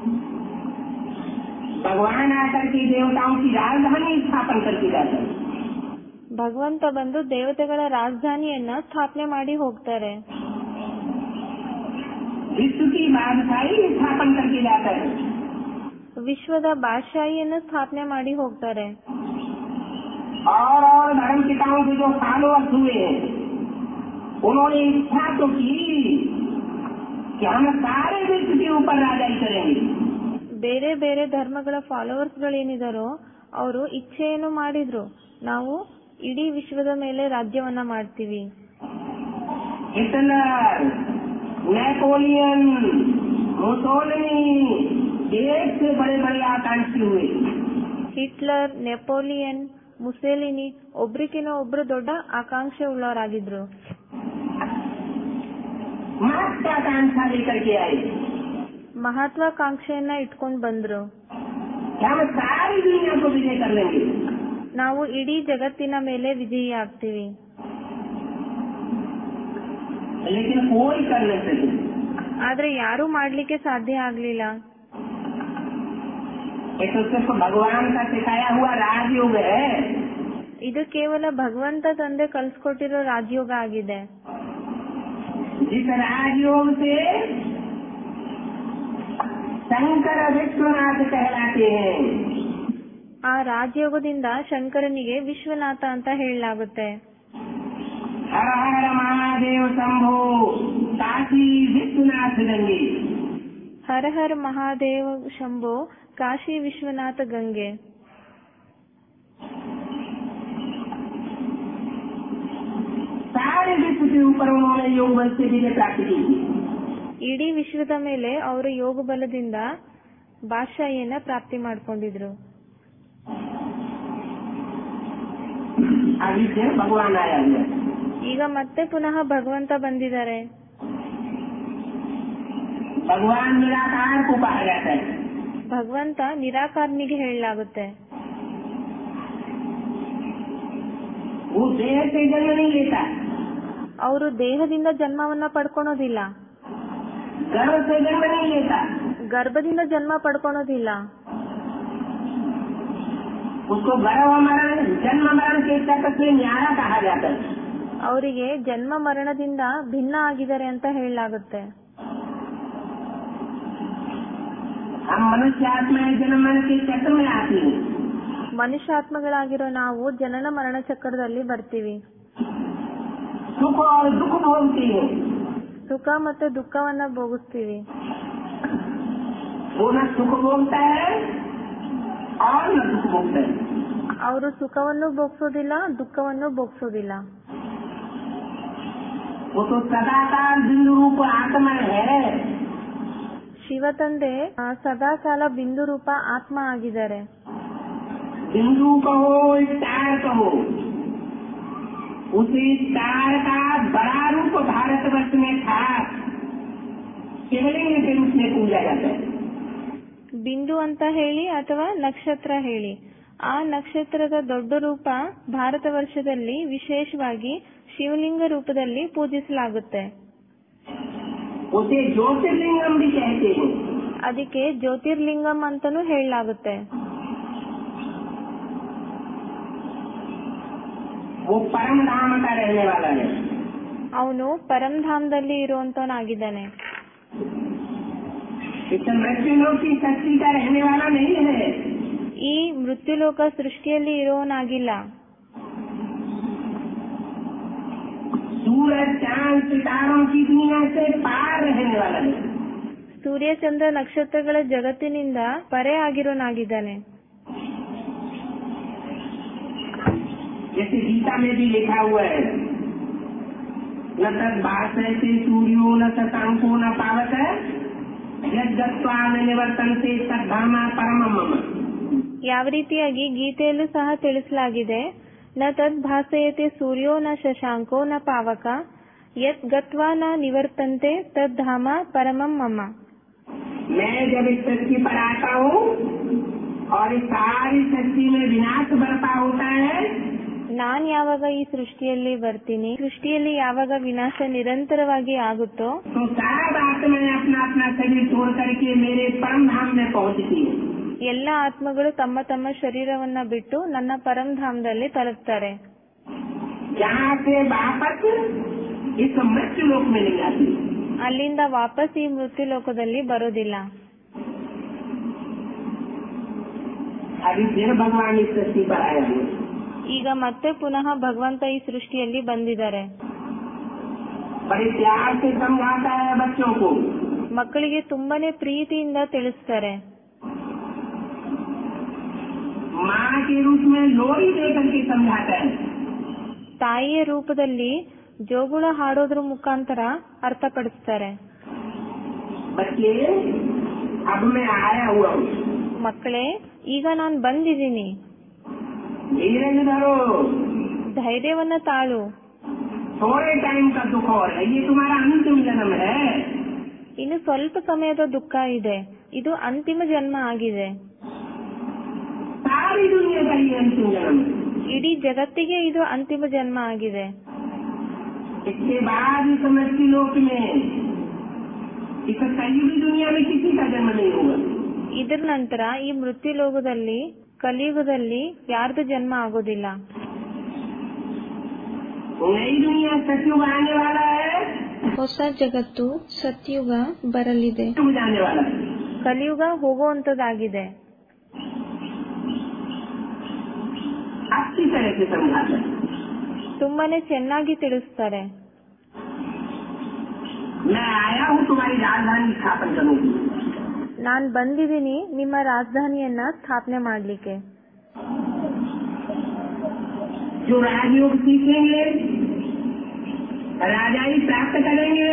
भगवान आकर के देवताओं की राजधानी स्थापन करके जाते हैं। ಭಗವಂತ ಬಂದು ದೇವತೆಗಳ ರಾಜಧಾನಿಯನ್ನ ಸ್ಥಾಪನೆ ಮಾಡಿ ಹೋಗ್ತಾರೆ. विश्व की बादशाही स्थापन करके जाता है। ವಿಶ್ವದ ಬಾದಶಾಹಿಯನ್ನ ಸ್ಥಾಪನೆ ಮಾಡಿ ಹೋಗ್ತಾರೆ. और धर्म पिताओं के जो फॉलोअर्स हुए हैं, उन्होंने इच्छा तो की कि हम सारे विश्व के ऊपर राजाई करेंगे। ಬೇರೆ ಬೇರೆ ಧರ್ಮಗಳ ಫಾಲೋವರ್ಸ್ ಗಳೇನಿದಾರೋ ಅವರು ಇಚ್ಛೆಯನ್ನು ಮಾಡಿದ್ರು, ನಾವು ಇಡೀ ವಿಶ್ವದ ಮೇಲೆ ರಾಜ್ಯವನ್ನ ಮಾಡ್ತೀವಿ. हिटलर, नेपोलियन, मुसोलिनी एक से बड़े बड़े आकांक्षी हुए। ಹಿಟ್ಲರ್, ನೆಪೋಲಿಯನ್, ಮುಸೇಲಿನಿ ಒಬ್ರಿಗಿನ ಒಬ್ರು ದೊಡ್ಡ ಆಕಾಂಕ್ಷೆ ಉಳ್ಳವರಾಗಿದ್ರು. महत्वाकांक्षा लेकर के आए, ಮಹತ್ವಾಕಾಂಕ್ಷೆಯನ್ನ ಇಟ್ಕೊಂಡ್ ಬಂದ್ರು. हम सारी दुनिया को विजय कर लेंगे। ನಾವು ಇಡೀ ಜಗತ್ತಿನ ಮೇಲೆ ವಿಜಯಿ ಆಗ್ತೀವಿ. लेकिन कोई कर नहीं सके। ಆದ್ರೆ ಯಾರು ಮಾಡ್ಲಿಕ್ಕೆ ಸಾಧ್ಯ ಆಗ್ಲಿಲ್ಲ. ये तो सिर्फ भगवान का सिखाया हुआ राजयोग है। ಇದು ಕೇವಲ ಭಗವಂತ ತಂದೆ ಕಲ್ಸ್ಕೊಟ್ಟಿರೋ ರಾಜಯೋಗ ಆಗಿದೆ. जिस राजयोग से शंकर विश्वनाथ कहलाते हैं, ಆ ರಾಜಯೋಗದಿಂದ ಶಂಕರನಿಗೆ ವಿಶ್ವನಾಥ ಅಂತ ಹೇಳಲಾಗುತ್ತೆ. हर हर महादेव शंभो काशी विश्वनाथ गंगे। ಹರ ಹರ ಮಹಾದೇವ ಶಂಭೋ ಕಾಶಿ ವಿಶ್ವನಾಥ ಗಂಗೆ. सारे विश्व के ऊपर उन्होंने योग बल से विजय प्राप्त की थी। ಇಡೀ ವಿಶ್ವದ ಮೇಲೆ ಅವರು ಯೋಗ ಬಲದಿಂದ ಬಾದಶಾಹಿಯನ್ನ ಪ್ರಾಪ್ತಿ ಮಾಡ್ಕೊಂಡಿದ್ರು. अभी से भगवान आया है। ಈಗ ಮತ್ತೆ ಪುನಃ ಭಗವಂತ ಬಂದಿದ್ದಾರೆ. भगवान निराकार को कहा जाता है। ಭಗವಂತ ನಿರಾಕಾರನಿಗೆ ಹೇಳಲಾಗುತ್ತೆ. वो देह से जन्म नहीं लेता, ಅವರು ದೇಹದಿಂದ ಜನ್ಮವನ್ನ ಪಡ್ಕೊಳೋದಿಲ್ಲ, गर्भ से जन्म नहीं लेता, ಗರ್ಭದಿಂದ ಜನ್ಮ ಪಡ್ಕೊಳೋದಿಲ್ಲ. उसको गर्भ मरण जन्म मरण के चक्र से न्यारा कहा जाता है। ಅವರಿಗೆ ಜನ್ಮ ಮರಣದಿಂದ ಭಿನ್ನ ಆಗಿದ್ದಾರೆ ಅಂತ ಹೇಳಲಾಗುತ್ತೆ. हम मनुष्य आत्माएं जन्म मरण के चक्र में आती हैं। ಮನುಷ್ಯಾತ್ಮಗಳಾಗಿರೋ ನಾವು ಜನನ ಮರಣ ಚಕ್ರದಲ್ಲಿ ಬರ್ತೀವಿ. सुख और दुख भोगती है. ಸುಖ ಮತ್ತೆ ದುಃಖವನ್ನ ಭೋಗಿಸ್ತೀವಿ. वो न सुख भोगता है और न दुख भोगता है. ಅವರು ಸುಖವನ್ನು ಭೋಗಿಸೋದಿಲ್ಲ, ದುಃಖವನ್ನು ಭೋಗಿಸೋದಿಲ್ಲ. वो तो सदाकाल बिंदु रूप आत्मा है. ಶಿವ ತಂದೆ ಸದಾಕಾಲ ಬಿಂದು ರೂಪ ಆತ್ಮ ಆಗಿದ್ದಾರೆ. बिंदु कहो स्टार कहो, उसी स्टार का बड़ा रूप भारतवर्ष में था, शिवलिंग के रूप में पूजा जाता है. ಬಿಂದು ಅಂತ ಹೇಳಿ ಅಥವಾ ನಕ್ಷತ್ರ ಹೇಳಿ, ಆ ನಕ್ಷತ್ರದ ದೊಡ್ಡ ರೂಪ ಭಾರತ ವರ್ಷದಲ್ಲಿ ವಿಶೇಷವಾಗಿ ಶಿವಲಿಂಗ ರೂಪದಲ್ಲಿ ಪೂಜಿಸಲಾಗುತ್ತೆ. उसे ज्योतिर्लिंगम भी कहते हैं. ಅದಕ್ಕೆ ಜ್ಯೋತಿರ್ಲಿಂಗಂ ಅಂತಾನೂ ಹೇಳಲಾಗುತ್ತೆ. वो परम धाम का रहने वाला है. ಅವನು ಪರಂಧಾಮದಲ್ಲಿ ಇರುವಂತವನಾಗಿದ್ದಾನೆ. इस मृत्युलोक की शक्ति का रहने वाला नहीं है. ಈ ಮೃತ್ಯುಲೋಕ ಸೃಷ್ಟಿಯಲ್ಲಿ ಇರೋನಾಗಿಲ್ಲ. सूरज चांद सितारों की दुनिया से पार रहने वाला है. ಸೂರ್ಯ ಚಂದ್ರ ನಕ್ಷತ್ರಗಳ ಜಗತ್ತಿನಿಂದ ಪರೆ ಆಗಿರೋನಾಗಿದ್ದಾನೆ. जैसे गीता में भी लिखा हुआ है, न तद भाषयते सूर्यो न शशांको न पावत यद्गत्वा न निवर्तन्ते तद्धामा परमं मम. ಯಾವ ರೀತಿಯಾಗಿ ಗೀತೆಯಲ್ಲೂ ಸಹ ತಿಳಿಸಲಾಗಿದೆ, ನ ತದ್ ಭಾಸಯತೆ ಸೂರ್ಯೋ ನ ಶಶಾಂಕೋ ನ ಪಾವಕ ಯತ್ ಗತ್ವಾ ನ ನಿವರ್ತಂತೆ ತದ್ಧಾಮ ಪರಮಂ ಮಮ. मैं जब इस सृष्टि पर आता हूँ और इस सारी सृष्टि में विनाश बरपा होता है, ನಾನ್ ಯಾವಾಗ ಈ ಸೃಷ್ಟಿಯಲ್ಲಿ ಬರ್ತೀನಿ, ಸೃಷ್ಟಿಯಲ್ಲಿ ಯಾವಾಗ ವಿನಾಶ ನಿರಂತರವಾಗಿ ಆಗುತ್ತೋ, तो सब आत्माएं अपना अपना शरीर छोड़ करके मेरे परम धाम में पहुँचती है. ಎಲ್ಲ ಆತ್ಮಗಳು ತಮ್ಮ ತಮ್ಮ ಶರೀರವನ್ನ ಬಿಟ್ಟು ನನ್ನ ಪರಂಧಾಮದಲ್ಲಿ ತಲುಪ್ತಾರೆ. यहाँ से वापस इस मृत्यु लोक में नहीं आती. ಅಲ್ಲಿಂದ ವಾಪಸ್ ಈ ಮೃತ್ಯು ಲೋಕದಲ್ಲಿ ಬರೋದಿಲ್ಲ. अभी फिर भगवान इस सृष्टि पर आए हुए. ಈಗ ಮತ್ತೆ ಪುನಃ ಭಗವಂತ ಈ ಸೃಷ್ಟಿಯಲ್ಲಿ ಬಂದಿದ್ದಾರೆ. बड़े प्यार से समझाता है बच्चों को. ಮಕ್ಕಳಿಗೆ ತುಂಬಾನೇ ಪ್ರೀತಿಯಿಂದ ತಿಳಿಸ್ತಾರೆ. माँ के रूप में लोरी देकर के समझाता है. ತಾಯಿಯ ರೂಪದಲ್ಲಿ ಜೋಗುಳ ಹಾಡೋದ್ರ ಮುಖಾಂತರ ಅರ್ಥಪಡಿಸ್ತಾರೆ. बच्चे अब मैं आया हुआ हूँ. ಮಕ್ಕಳೇ, ಈಗ ನಾನ್ ಬಂದಿದ್ದೀನಿ, धीरज धरो, ಧೈರ್ಯವನ್ನ ತಾಳು. थोड़े टाइम का दुख और है, ये तुम्हारा अंतिम जन्म है. ಇನ್ನು ಸ್ವಲ್ಪ ಸಮಯದ ದುಃಖ ಇದೆ, ಇದು ಅಂತಿಮ ಜನ್ಮ ಆಗಿದೆ. सारी दुनिया का ये अंतिम जन्म है. ಇಡೀ ಜಗತ್ತಿಗೆ ಇದು ಅಂತಿಮ ಜನ್ಮ ಆಗಿದೆ. इसके बाद इस मृत्यु लोक में इस कलयुगी दुनिया में किसी का जन्म नहीं होगा. ಇದರ ನಂತರ ಈ ಮೃತ್ಯು ಲೋಕದಲ್ಲಿ ಕಲಿಯುಗದಲ್ಲಿ ಯಾರ್ದು ಜನ್ಮ ಆಗೋದಿಲ್ಲ. नई दुनिया सतयुग आने वाला है, ಹೊಸ ಜಗತ್ತು ಸತ್ಯುಗ ಬರಲಿದೆ, युग जाने वाला है. ಕಲಿಯುಗ ಹೋಗುವಂತದ್ದಾಗಿದೆ. अच्छी तरह से समझाता है. ತುಂಬಾನೇ ಚೆನ್ನಾಗಿ ತಿಳಿಸ್ತಾರೆ. मैं आया हूँ तुम्हारी राजधानी स्थापन करने के लिए. ನಾನ್ ಬಂದಿದ್ದೀನಿ ನಿಮ್ಮ ರಾಜಧಾನಿಯನ್ನ ಸ್ಥಾಪನೆ ಮಾಡ್ಲಿಕ್ಕೆ. जो राजयोग सीखेंगे, राजाई प्राप्त करेंगे,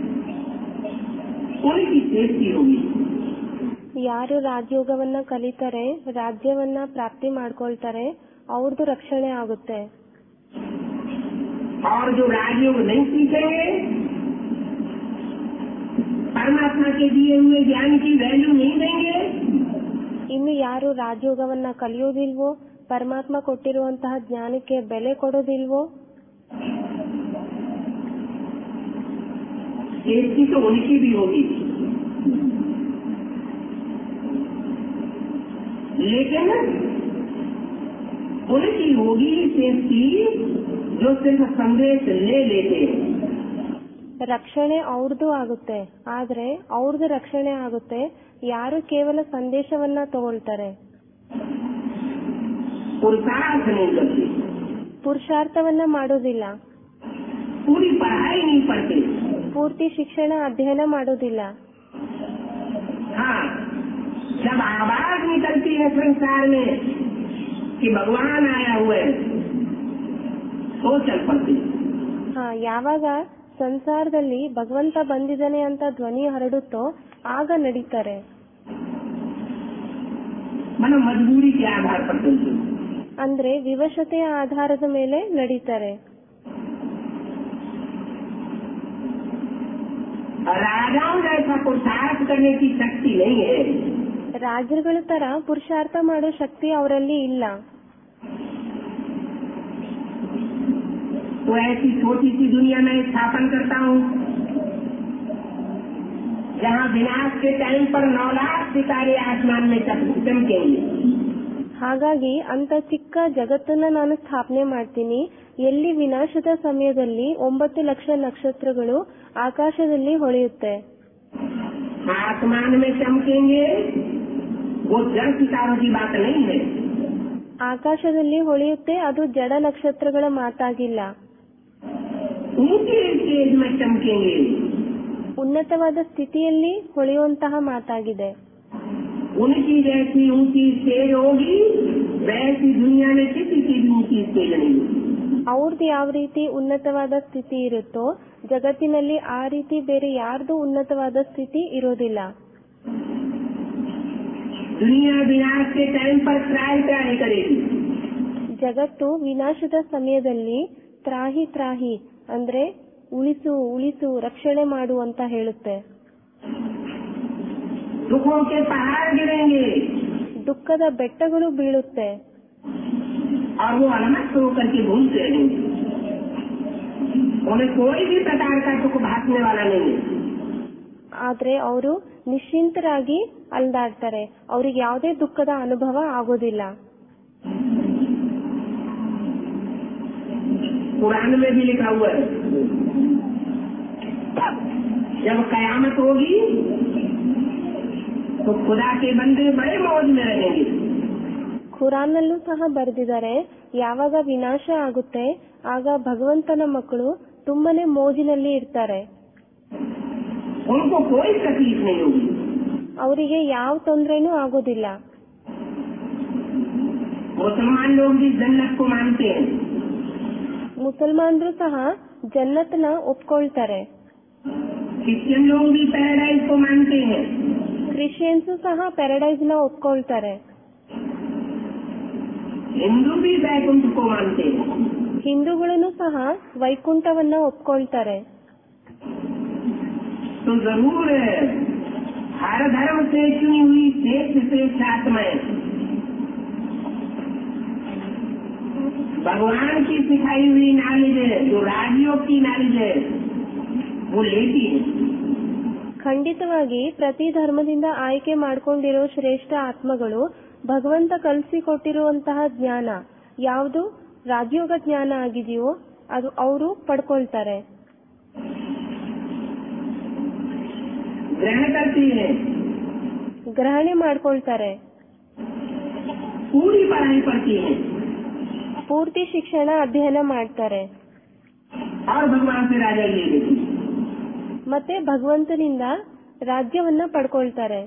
उनकी सेफ्टी होगी. ಯಾರು ರಾಜಯೋಗವನ್ನ ಕಲಿತಾರೆ, ರಾಜ್ಯವನ್ನ ಪ್ರಾಪ್ತಿ ಮಾಡ್ಕೊಳ್ತಾರೆ, ಅವ್ರದ್ದು ರಕ್ಷಣೆ ಆಗುತ್ತೆ. और जो राजयोग नहीं सीखेंगे, परमात्मा के दिए हुए ज्ञान की वैल्यू नहीं देंगे, ಇನ್ನು ಯಾರು ರಾಜಯೋಗವನ್ನ ಕಲಿಯೋದಿಲ್ವೋ, ಪರಮಾತ್ಮ ಕೊಟ್ಟಿರುವಂತಹ ಜ್ಞಾನಕ್ಕೆ ಬೆಲೆ ಕೊಡೋದಿಲ್ವೋ, सेफ्टी तो उनकी भी होगी, लेकिन उनकी होगी सेफ्टी जो सिर्फ संदेश ले लेते हैं. ರಕ್ಷಣೆ ಅವ್ರದ್ದು ಆಗುತ್ತೆ, ಆದ್ರೆ ಅವ್ರದ್ದು ರಕ್ಷಣೆ ಆಗುತ್ತೆ ಯಾರು ಕೇವಲ ಸಂದೇಶವನ್ನ ತಗೊಳ್ತಾರೆ. पुरुषार्थ नहीं करते, ಪುರುಷಾರ್ಥವನ್ನ ಮಾಡೋದಿಲ್ಲ, पूरी पढ़ाई नहीं पढ़ते। ಪೂರ್ತಿ ಶಿಕ್ಷಣ ಅಧ್ಯಯನ ಮಾಡೋದಿಲ್ಲ. हाँ, जब आवाज निकलती है संसार में कि भगवान आया हुआ है तो चल पड़ती। ಯಾವಾಗ ಸಂಸಾರದಲ್ಲಿ ಭಗವಂತ ಬಂದಿದ್ದಾನೆ ಅಂತ ಧ್ವನಿ ಹರಡುತ್ತೋ ಆಗ ನಡೀತಾರೆ. मतलब मजबूरी के आधार पर चलती, ಅಂದ್ರೆ ವಿವಶತೆಯ ಆಧಾರದ ಮೇಲೆ ನಡೀತಾರೆ. राजाओं जैसा पुरुषार्थ करने की शक्ति नहीं है। ರಾಜರುಗಳ ತರ ಪುರುಷಾರ್ಥ ಮಾಡೋ ಶಕ್ತಿ ಅವರಲ್ಲಿ ಇಲ್ಲ. तो ऐसी छोटी सी दुनिया में स्थापन करता हूँ जहाँ विनाश के टाइम पर 9 लाख सितारे आसमान में चमकेंगे। ಹಾಗಾಗಿ ಅಂತ ಚಿಕ್ಕ ಜಗತ್ತನ್ನ ನಾನು ಸ್ಥಾಪನೆ ಮಾಡ್ತೀನಿ ಎಲ್ಲಿ ವಿನಾಶದ ಸಮಯದಲ್ಲಿ 9 ಲಕ್ಷ ನಕ್ಷತ್ರಗಳು ಆಕಾಶದಲ್ಲಿ ಹೊಳೆಯುತ್ತೆ. आसमान में चमकेंगे वो जड़ सितारों की बात नहीं है। ಆಕಾಶದಲ್ಲಿ ಹೊಳೆಯುತ್ತೆ ಅದು ಜಡ ನಕ್ಷತ್ರಗಳ ಮಾತಾಗಿಲ್ಲ. ऊंचे स्टेज में चमकेंगे, ಉನ್ನತವಾದ ಸ್ಥಿತಿಯಲ್ಲಿ ಹೊಳೆಯುವಂತಹ ಮಾತಾಗಿದೆ. उनकी जैसी ऊंची स्टेज होगी वैसी दुनिया में किसी की भी ऊंची स्टेज नहीं होगी। ಅವ್ರದ್ದು ಯಾವ ರೀತಿ ಉನ್ನತವಾದ ಸ್ಥಿತಿ ಇರುತ್ತೋ ಜಗತ್ತಿನಲ್ಲಿ ಆ ರೀತಿ ಬೇರೆ ಯಾರ್ದು ಉನ್ನತವಾದ ಸ್ಥಿತಿ ಇರೋದಿಲ್ಲ. दुनिया विनाश के टाइम पर त्राही करेगी। ಜಗತ್ತು ವಿನಾಶದ ಸಮಯದಲ್ಲಿ ತ್ರಾಹಿ ತ್ರಾಹಿ ಅಂದ್ರೆ ಉಳಿಸು ಉಳಿಸು ರಕ್ಷಣೆ ಮಾಡು ಅಂತ ಹೇಳುತ್ತೆ. दुखों के पहाड़ गिरेंगे ದುಃಖದ ಬೆಟ್ಟಗಳು ಬೀಳುತ್ತೆ. और वो अलमस्त होकर के घूमते रहेंगे, उन्हें कोई भी प्रकार का दुख भागने वाला नहीं है। ಆದ್ರೆ ಅವರು ನಿಶ್ಚಿಂತರಾಗಿ ಅಲ್ದಾಡ್ತಾರೆ, ಅವ್ರಿಗೆ ಯಾವುದೇ ದುಃಖದ ಅನುಭವ ಆಗೋದಿಲ್ಲ. कुरान में भी लिखा हुआ है जब कयामत होगी तो खुदा के बंदे बड़े मौज में रहेंगे। ಖುರಾನ್ನಲ್ಲೂ ಸಹ ಬರೆದಿದ್ದಾರೆ ಯಾವಾಗ ವಿನಾಶ ಆಗುತ್ತೆ ಆಗ ಭಗವಂತನ ಮಕ್ಕಳು ತುಂಬಾನೇ ಮೋಜಿನಲ್ಲಿ ಇರ್ತಾರೆ. उनको कोई तकलीफ नहीं होगी, ಅವರಿಗೆ ಯಾವ ತೊಂದರೆನೂ ಆಗೋದಿಲ್ಲ. मुसलमान लोग भी जन्नत को मानते हैं, ಮುಸಲ್ಮಾನರು ಸಹ ಜನ್ನತ್ನ ಒಪ್ಕೊಳ್ತಾರೆ. क्रिश्चियन लोग भी पैराडाइज को मानते हैं, ಕ್ರಿಶ್ಚಿಯನ್ಸ್ ಸಹ ಪ್ಯಾರಡೈಸ್ ನ ಒಪ್ಕೊಳ್ತಾರೆ. हिंदू भी वैकुंठ को मानते हैं, ಹಿಂದೂಗಳನ್ನು ಸಹ ವೈಕುಂಠವನ್ನ ಒಪ್ಕೊಳ್ತಾರೆ. तो जरूर हर धर्म से चुनी हुई श्रेष्ठ आत्माएं भगवान की सिखाई हुई नॉलेज है, जो राजयोग की नॉलेज है वो लेती है। ಖಂಡಿತವಾಗಿ ಪ್ರತಿ ಧರ್ಮದಿಂದ ಆಯ್ಕೆ ಮಾಡಿಕೊಂಡಿರೋ ಶ್ರೇಷ್ಠ ಆತ್ಮಗಳು ಭಗವಂತ ಕಲಿಸಿಕೊಟ್ಟಿರುವಂತಹ ಜ್ಞಾನ ಯಾವುದು ರಾಜಯೋಗ ಜ್ಞಾನ ಆಗಿದೆಯೋ ಅದು ಅವರು ಪಡ್ಕೊಳ್ತಾರೆ, ಗ್ರಹಣೆ ಮಾಡ್ಕೊಳ್ತಾರೆ. पूरी पढ़ाई पढ़ती है, ಪೂರ್ತಿ ಶಿಕ್ಷಣ ಅಧ್ಯಯನ ಮಾಡ್ತಾರೆ. और भगवान से राजा ले लेती, ಮತ್ತೆ ಭಗವಂತನಿಂದ ರಾಜ್ಯವನ್ನ ಪಡ್ಕೊಳ್ತಾರೆ.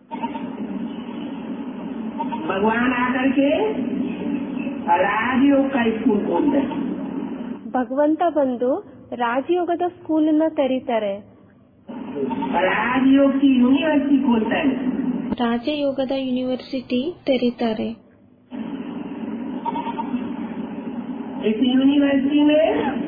भगवान आकर के राजयोग का स्कूल खोलते हैं, ಭಗವಂತ ಬಂದು ರಾಜಯೋಗದ ಸ್ಕೂಲನ್ನ ತೆರೀತಾರೆ, राजयोग की यूनिवर्सिटी खोलता है, ರಾಜಯೋಗದ ಯೂನಿವರ್ಸಿಟಿ ತೆರೀತಾರೆ. इस यूनिवर्सिटी में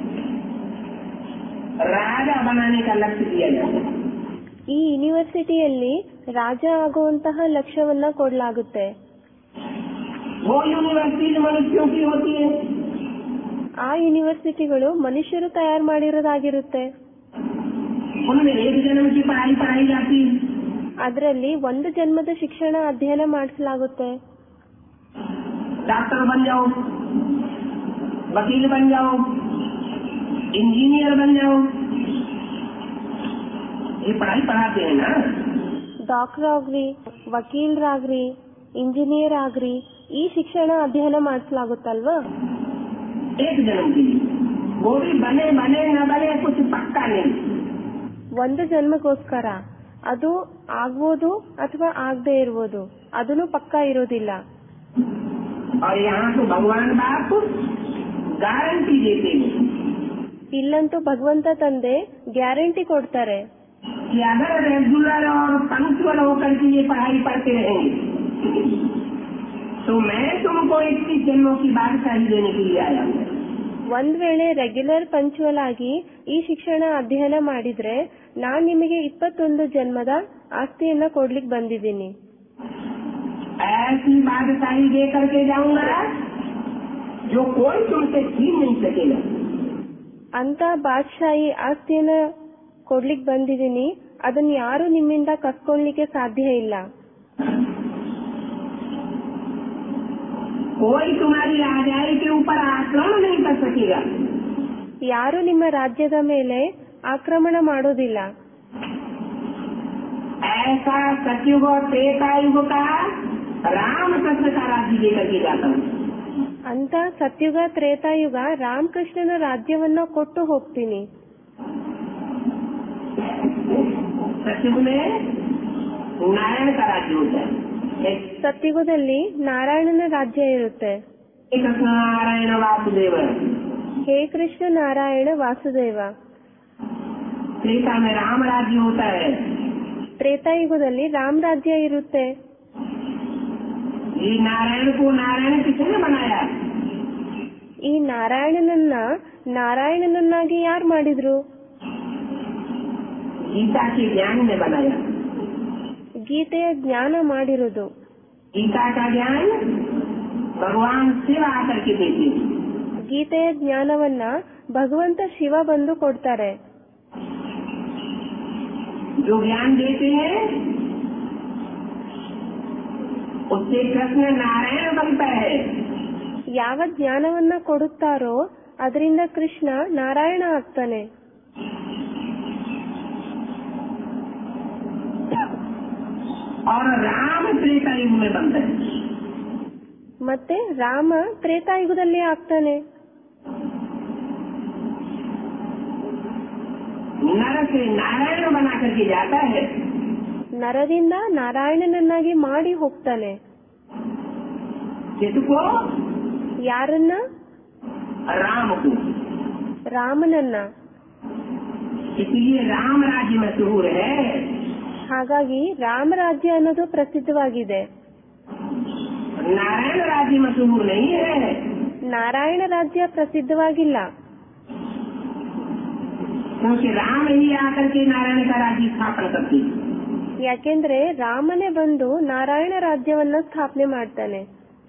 राजा बनाने का लक्ष्य दिया जाता है, ಈ ಯೂನಿವರ್ಸಿಟಿಯಲ್ಲಿ ರಾಜ ಆಗುವಂತಹ ಲಕ್ಷ್ಯವನ್ನ ಕೊಡಲಾಗುತ್ತೆ. वो यूनिवर्सिटी मनुष्यों की होती है, ಆ ಯೂನಿವರ್ಸಿಟಿಗಳು ಮನುಷ್ಯರು ತಯಾರು ಮಾಡಿರೋದಾಗಿರುತ್ತೆ. उनमें एक जन्म की पढ़ाई पढ़ाई जाती है, ಅದರಲ್ಲಿ ಒಂದು ಜನ್ಮದ ಶಿಕ್ಷಣ ಅಧ್ಯಯನ ಮಾಡಿಸಲಾಗುತ್ತೆ. डॉक्टर बन जाओ, वकील बन जाओ, इंजीनियर बन जाओ, ये पढ़ाई पढ़ाते हैं ना. ಡಾಕ್ಟರ್ ಆಗ್ರಿ, ವಕೀಲರಾಗ್ರಿ, ಇಂಜಿನಿಯರ್ ಆಗ್ರಿ, ಈ ಶಿಕ್ಷಣ ಅಧ್ಯಯನ ಮಾಡಿಸಲಾಗುತ್ತಲ್ವಾ? एक जन्म के लिए वो भी बने बने न बने कुछ पक्का नहीं। ಒಂದು ಜನ್ಮಕ್ಕೋಸ್ಕರ, ಅದು ಆಗ್ಬೋದು ಅಥವಾ ಆಗದೆ ಇರ್ಬೋದು, ಅದನ್ನು ಪಕ್ಕಾ ಇರೋದಿಲ್ಲ. और यहाँ तो भगवान बाप गारंटी देते हैं, ಇಲ್ಲಂತೂ ಭಗವಂತ ತಂದೆ ಗ್ಯಾರಂಟಿ ಕೊಡ್ತಾರೆ, कि अगर रेगुलर और पंक्चुअल होकर के ये पढ़ाई पढ़ते रहेंगे तो मैं तुमको 21 जन्मों की बादशाही देने के लिए आया हूँ। ಒಂದ್ ವೇಳೆ ರೆಗ್ಯುಲರ್ ಪಂಚುವಲ್ ಆಗಿ ಈ ಶಿಕ್ಷಣ ಅಧ್ಯಯನ ಮಾಡಿದ್ರೆ ನಾನ್ ನಿಮಗೆ 21 ಜನ್ಮದ ಆಸ್ತಿಯನ್ನ ಕೊಡ್ಲಿಕ್ಕೆ ಬಂದಿದ್ದೀನಿ. ऐसी बादशाही दे करके जाऊंगा जो कोई तुमसे छीन नहीं सकेगा। ಅಂತ ಬಾದ್ಶಾಹಿ ಆಸ್ತಿಯನ್ನ ಕೊಡ್ಲಿಕ್ಕೆ ಬಂದಿದ್ದೀನಿ, ಅದನ್ನ ಯಾರು ನಿಮ್ಮಿಂದ ಕಸ್ಕೊಳ್ಳಿಕ್ಕೆ ಸಾಧ್ಯ ಇಲ್ಲ. कोई तुम्हारी राजाई के ऊपर आक्रमण नहीं कर सकेगा। ಯಾರು ನಿಮ್ಮ ರಾಜ್ಯದ ಮೇಲೆ ಆಕ್ರಮಣ ಮಾಡೋದಿಲ್ಲ. ऐसा सतयुग और त्रेता युग का रामकृष्ण का राज्य लेकर के जाता हूँ। ಅಂತ ಸತ್ಯುಗ ತ್ರೇತಾಯುಗ ರಾಮಕೃಷ್ಣನ ರಾಜ್ಯವನ್ನ ಕೊಟ್ಟು ಹೋಗ್ತೀನಿ. सतयुग में नारायण का राज्य होता है, ಸತ್ಯುಗದಲ್ಲಿ ನಾರಾಯಣನ ರಾಜ್ಯ ಇರುತ್ತೆ. कृष्ण नारायण वासुदेव। ಹೇ ಕೃಷ್ಣ ನಾರಾಯಣ ವಾಸುದೇವ. त्रेता में राम राज्य होता है। ತ್ರೇತಾಯುಗದಲ್ಲಿ ರಾಮ್ ರಾಜ್ಯ ಇರುತ್ತೆ. ये नारायण को नारायण किसने बनाया? ಈ ನಾರಾಯಣನನ್ನ ನಾರಾಯಣನನ್ನಾಗಿ ಯಾರು ಮಾಡಿದ್ರು? गीता के ज्ञान ने बनाया। ಗೀತೆಯ ಜ್ಞಾನ ಮಾಡಿರೋದು. गीता का ज्ञान भगवान शिव आकर के देते। ಗೀತೆಯ ಜ್ಞಾನವನ್ನ ಭಗವಂತ ಶಿವ ಬಂದು ಕೊಡ್ತಾರೆ. जो ज्ञान देते हैं उससे कृष्ण नारायण बनता है। ಯಾವ ಜ್ಞಾನವನ್ನ ಕೊಡುತ್ತಾರೋ ಅದರಿಂದ ಕೃಷ್ಣ ನಾರಾಯಣ ಆಗ್ತಾನೆ. और राम त्रेता युग में बनता है। ಮತ್ತೆ ರಾಮ ತ್ರೇತಾಯುಗದಲ್ಲಿ ಆಗ್ತಾನೆ. नर से नारायण बना करके जाता है। ನರದಿಂದ ನಾರಾಯಣನನ್ನಾಗಿ ಮಾಡಿ ಹೋಗ್ತಾನೆ. किसको? ಯಾರನ್ನ? राम को। ರಾಮನನ್ನ. इसलिए राम राज्य मशहूर है। ಹಾಗಾಗಿ ರಾಮರಾಜ್ಯ ಅನ್ನೋದು ಪ್ರಸಿದ್ಧವಾಗಿದೆ. नारायण राज्य मशहूर नहीं है। ನಾರಾಯಣ ರಾಜ್ಯ ಪ್ರಸಿದ್ಧವಾಗಿಲ್ಲ. क्योंकि राम ही आकर के नारायण का राज्य स्थापना करते। ಯಾಕೆಂದ್ರೆ ರಾಮನೇ ಬಂದು ನಾರಾಯಣ ರಾಜ್ಯವನ್ನ ಸ್ಥಾಪನೆ ಮಾಡ್ತಾನೆ.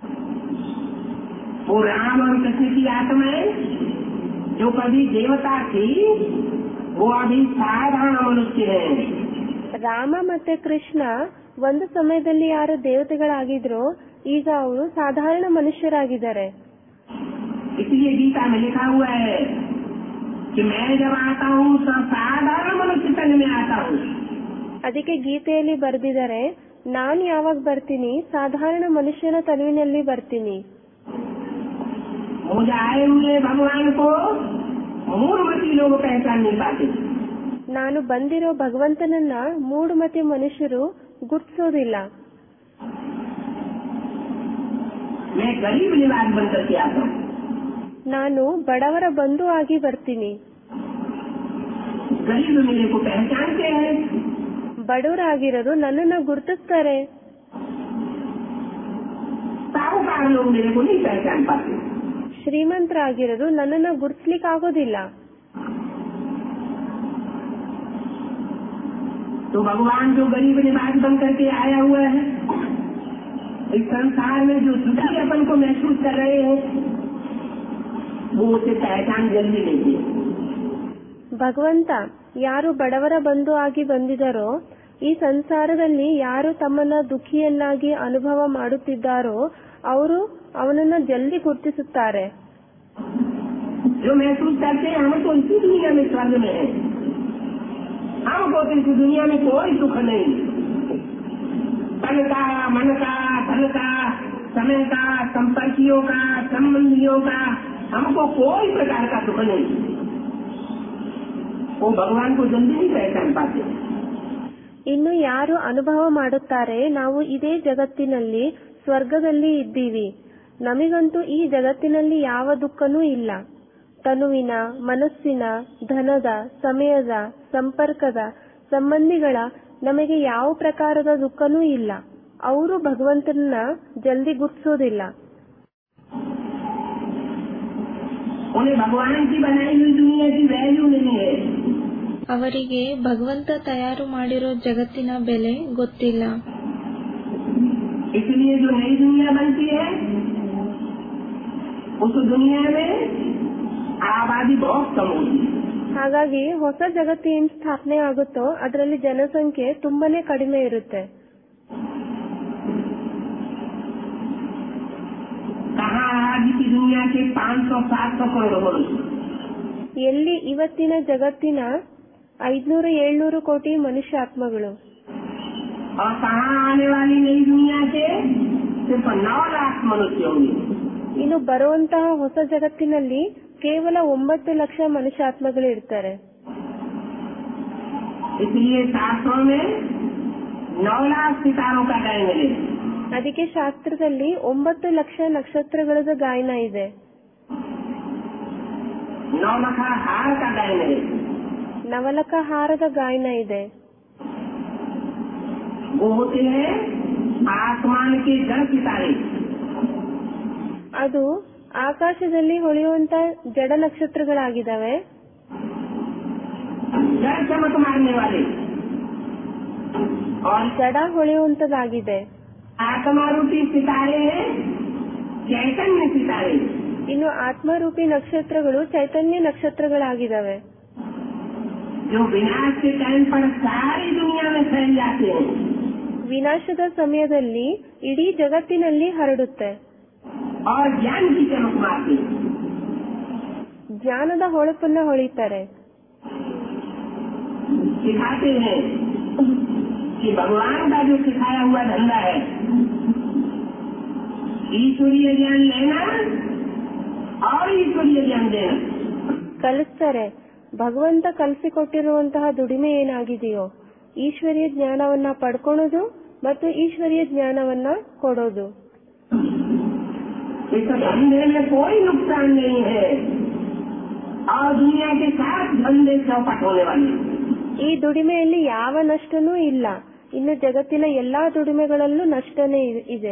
वो राम और कृष्ण की आत्माएं जो कभी देवता थी वो अभी साधारण मनुष्य है। ರಾಮ ಮತ್ತೆ ಕೃಷ್ಣ ಒಂದು ಸಮಯದಲ್ಲಿ ಯಾರು ದೇವತೆಗಳಾಗಿದ್ರು, ಈಗ ಅವರು ಸಾಧಾರಣ ಮನುಷ್ಯರಾಗಿದ್ದಾರೆ. इसलिए गीता में लिखा हुआ है कि मैं जब आता हूँ तो साधारण मनुष्य तन में आता हूँ। ಅದಕ್ಕೆ ಗೀತೆಯಲ್ಲಿ ಬರೆದಿದ್ದಾರೆ, ನಾನ್ ಯಾವಾಗ ಬರ್ತೀನಿ ಸಾಧಾರಣ ಮನುಷ್ಯನ ತನುವಿನಲ್ಲಿ ಬರ್ತೀನಿ. मुझे आए हुए भगवान को मूढ़मती लोग पहचान नहीं पाते। ನಾನು ಬಂದಿರೋ ಭಗವಂತನನ್ನ ಮೂಢಮತಿ ಮನುಷ್ಯರು ಗುರ್ತಿಸೋದಿಲ್ಲ. मैं गरीब निवास बनकर के आता हूँ। ನಾನು ಬಡವರ ಬಂಧು ಆಗಿ ಬರ್ತೀನಿ. गरीब मेरे को पहचानते हैं। ಬಡವರಾಗಿರೋರು ನನ್ನನ್ನ ಗುರ್ತಿಸ್ತಾರೆ. साहूकार लोग मेरे को नहीं पहचान पाते। ಶ್ರೀಮಂತರಾಗಿರೋರು ನನ್ನನ್ನ ಗುರ್ತಿಸ್ಲಿಕ್ಕೆ ಆಗೋದಿಲ್ಲ. तो भगवान जो गरीब निवास बन करके आया हुआ है, इस संसार में जो दुखी अपन को महसूस कर रहे हैं वो उसे पहचान जल्दी नहीं है। ಭಗವಂತ ಯಾರು ಬಡವರ ಬಂಧು ಆಗಿ ಬಂದಿದ್ದಾರೋ, ಈ ಸಂಸಾರದಲ್ಲಿ ಯಾರು ತಮ್ಮನ್ನ ದುಃಖಿಯನ್ನಾಗಿ ಅನುಭವ ಮಾಡುತ್ತಿದ್ದಾರೋ ಅವರು ಅವನನ್ನ ಜಲ್ದಿ ಗುರ್ತಿಸುತ್ತಾರೆ. जो महसूस करते हैं हम तो इसी दुनिया में स्वर्ग में है, हमको इस दुनिया में कोई सुख नहीं। तन का मन का धन का, समय का, संपर्कियों का, संबंधियों का हमको कोई प्रकार का दुख नहीं। वो भगवान को जल्दी नहीं पहचान पाते। ಇನ್ನು ಯಾರು ಅನುಭವ ಮಾಡುತ್ತಾರೆ, ನಾವು ಇದೇ ಜಗತ್ತಿನಲ್ಲಿ ಸ್ವರ್ಗದಲ್ಲಿ ಇದ್ದೀವಿ, ನಮಗಂತೂ ಈ ಜಗತ್ತಿನಲ್ಲಿ ಯಾವ ದುಃಖನೂ ಇಲ್ಲ. ತನುವಿನ, ಮನಸ್ಸಿನ, ಧನದ, ಸಮಯದ, ಸಂಪರ್ಕದ, ಸಂಬಂಧಿಗಳ ನಮಗೆ ಯಾವ ಪ್ರಕಾರದ ದುಃಖನೂ ಇಲ್ಲ. ಅವರು ಭಗವಂತನನ್ನ ಜಲ್ದಿ ಗುರ್ತಿಸೋದಿಲ್ಲ. ಅವರಿಗೆ ಭಗವಂತ ತಯಾರು ಮಾಡಿರೋ ಜಗತ್ತಿನ ಬೆಲೆ ಗೊತ್ತಿಲ್ಲ. इसलिए जो नई दुनिया बनती है उस दुनिया में आबादी बहुत कम होती है. ಹಾಗಾಗಿ ಹೊಸ ಜಗತ್ತು ಏನ್ ಸ್ಥಾಪನೆ ಆಗುತ್ತೋ ಅದರಲ್ಲಿ ಜನಸಂಖ್ಯೆ ತುಂಬಾನೇ ಕಡಿಮೆ ಇರುತ್ತೆ. दुनिया के 500-700 करोड़ मनुष्य, ಎಲ್ಲಿ ಇವತ್ತಿನ ಜಗತ್ತಿನ 500-700 ಕೋಟಿ ಮನುಷ್ಯಾತ್ಮಗಳು, और कहाँ आने वाली नई दुनिया के सिर्फ 9 लाख मनुष्य होंगे. ಇನ್ನು ಬರುವಂತಹ ಹೊಸ ಜಗತ್ತಿನಲ್ಲಿ ಕೇವಲ 9 ಲಕ್ಷ ಮನುಷ್ಯಾತ್ಮಗಳು ಇರ್ತಾರೆ. इसलिए शास्त्रों में 9 लाख सितारों का गायन मिले. ಅದಕ್ಕೆ ಶಾಸ್ತ್ರದಲ್ಲಿ 9 ಲಕ್ಷ ನಕ್ಷತ್ರಗಳದ ಗಾಯನ ಇದೆ. 9 लाख हार का गायन है. ನವಲಕ ಹಾರದ ಗಾಯನ ಇದೆ. वो होते हैं आसमान के जड़ सितारे. ಅದು ಆಕಾಶದಲ್ಲಿ ಹೊಳೆಯುವಂತ ಜಡ ನಕ್ಷತ್ರಗಳಾಗಿದ್ದಾವೆ. जड़ चमक मारने वाले और ಜಡ ಹೊಳೆಯುವಂತದಾಗಿದೆ. आत्मारूपी सितारे हैं चैतन्य सितारे. ಇನ್ನು ಆತ್ಮರೂಪಿ ನಕ್ಷತ್ರಗಳು ಚೈತನ್ಯ ನಕ್ಷತ್ರಗಳಾಗಿದ್ದಾವೆ. जो विनाश के टाइम पर सारी दुनिया में फैल जाते हैं. ವಿನಾಶದ ಸಮಯದಲ್ಲಿ ಇಡೀ ಜಗತ್ತಿನಲ್ಲಿ ಹರಡುತ್ತೆ. और ज्ञान की चमक मारते हैं. ಜ್ಞಾನದ ಹೊಳಪನ್ನ ಹೊಳಿತಾರೆ. सिखाते हैं कि भगवान का जो सिखाया हुआ धंधा है, ईश्वरीय ज्ञान लेना और ईश्वरीय ज्ञान देना. ಕಲಿಸ್ತಾರೆ. ಭಗವಂತ ಕಲಿಸಿಕೊಟ್ಟಿರುವಂತಹ ದುಡಿಮೆ ಏನಾಗಿದೆಯೋ ಈಶ್ವರೀಯ ಜ್ಞಾನವನ್ನ ಪಡ್ಕೊಳ್ಳೋದು ಮತ್ತು ಈಶ್ವರೀಯ ಜ್ಞಾನವನ್ನ ಕೊಡೋದು. इस धंधे में कोई नुकसान नहीं है और दुनिया के साथ धंधे चौपट होने वाले. ಈ ದುಡಿಮೆಯಲ್ಲಿ ಯಾವ ನಷ್ಟನೂ ಇಲ್ಲ. ಇನ್ನು ಜಗತ್ತಿನ ಎಲ್ಲಾ ದುಡಿಮೆಗಳಲ್ಲೂ ನಷ್ಟನೇ ಇದೆ.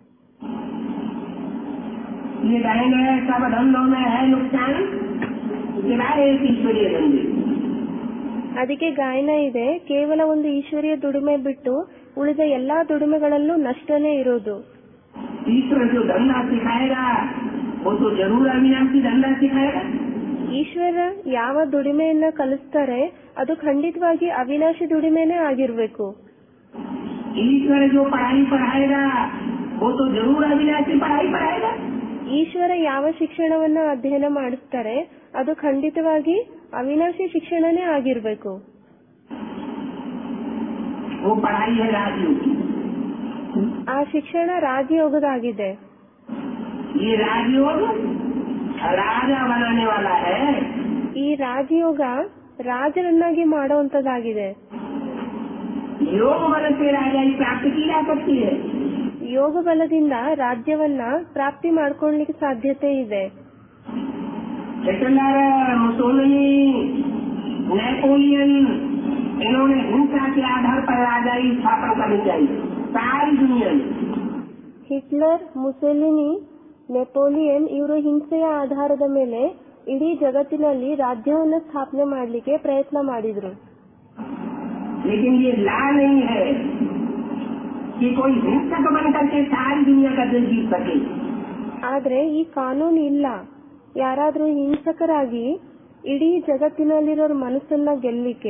ये कहेंगे सब धंधों में है नुकसान सिवाय एक ईश्वरीय धंधे. ಅದಕ್ಕೆ ಗಾಯನ ಇದೆ, ಕೇವಲ ಒಂದು ಈಶ್ವರೀಯ ದುಡಿಮೆ ಬಿಟ್ಟು ಉಳಿದ ಎಲ್ಲಾ ದುಡಿಮೆಗಳಲ್ಲೂ ನಷ್ಟನೇ ಇರೋದು. ईश्वर जो धंधा सिखाएगा वो तो जरूर अविनाशी धंधा सिखाएगा. ಈಶ್ವರ ಯಾವ ದುಡಿಮೆಯನ್ನ ಕಲಿಸ್ತಾರೆ ಅದು ಖಂಡಿತವಾಗಿ ಅವಿನಾಶಿ ದುಡಿಮೆನೇ ಆಗಿರ್ಬೇಕು. ईश्वर जो पढ़ाई पढ़ाएगा वो तो जरूर अविनाशी पढ़ाई पढ़ाएगा. ಈಶ್ವರ ಯಾವ ಶಿಕ್ಷಣವನ್ನ ಅಧ್ಯಯನ ಮಾಡಿಸ್ತಾರೆ ಅದು ಖಂಡಿತವಾಗಿ ಅವಿನಾಶಿ ಶಿಕ್ಷಣನೇ ಆಗಿರ್ಬೇಕು. वो पढ़ाई है राजयोग. ಆ ಶಿಕ್ಷಣ ರಾಜಯೋಗದಾಗಿದೆ. ये राजयोग राजा बनाने वाला है. ಈ ರಾಜಯೋಗ ರಾಜರನ್ನಾಗಿ ಮಾಡುವಂತದ್ದಾಗಿದೆ. योग बल से राजा की प्राप्ति की जा सकती है. ಯೋಗ ಬಲದಿಂದ ರಾಜ್ಯವನ್ನ ಪ್ರಾಪ್ತಿ ಮಾಡ್ಕೊಳ್ಳಲಿಕ್ಕೆ ಸಾಧ್ಯತೆ ಇದೆ. हिटलर, मुसोलिनी, नेपोलियन इन्होंने हिंसा के आधार पर राजा की स्थापना करनी चाहिए सारी दुनिया में. ಹಿಟ್ಲರ್, ಮುಸೊಲಿನಿ, ನೆಪೋಲಿಯನ್ ಇವರು ಹಿಂಸೆಯ ಆಧಾರದ ಮೇಲೆ ಇಡೀ ಜಗತ್ತಿನಲ್ಲಿ ರಾಜ್ಯವನ್ನ ಸ್ಥಾಪನೆ ಮಾಡಲಿಕ್ಕೆ ಪ್ರಯತ್ನ ಮಾಡಿದ್ರು. लेकिन ये ला नहीं है कि कोई हिंसक बनकर के सारी दुनिया का दिल जीत सके. ಆದ್ರೆ ಈ ಕಾನೂನು ಇಲ್ಲ, ಯಾರಾದ್ರೂ ಹಿಂಸಕರಾಗಿ ಇಡೀ ಜಗತ್ತಿನಲ್ಲಿರೋ ಮನಸ್ಸನ್ನ ಗೆಲ್ಲಿಕ್ಕೆ.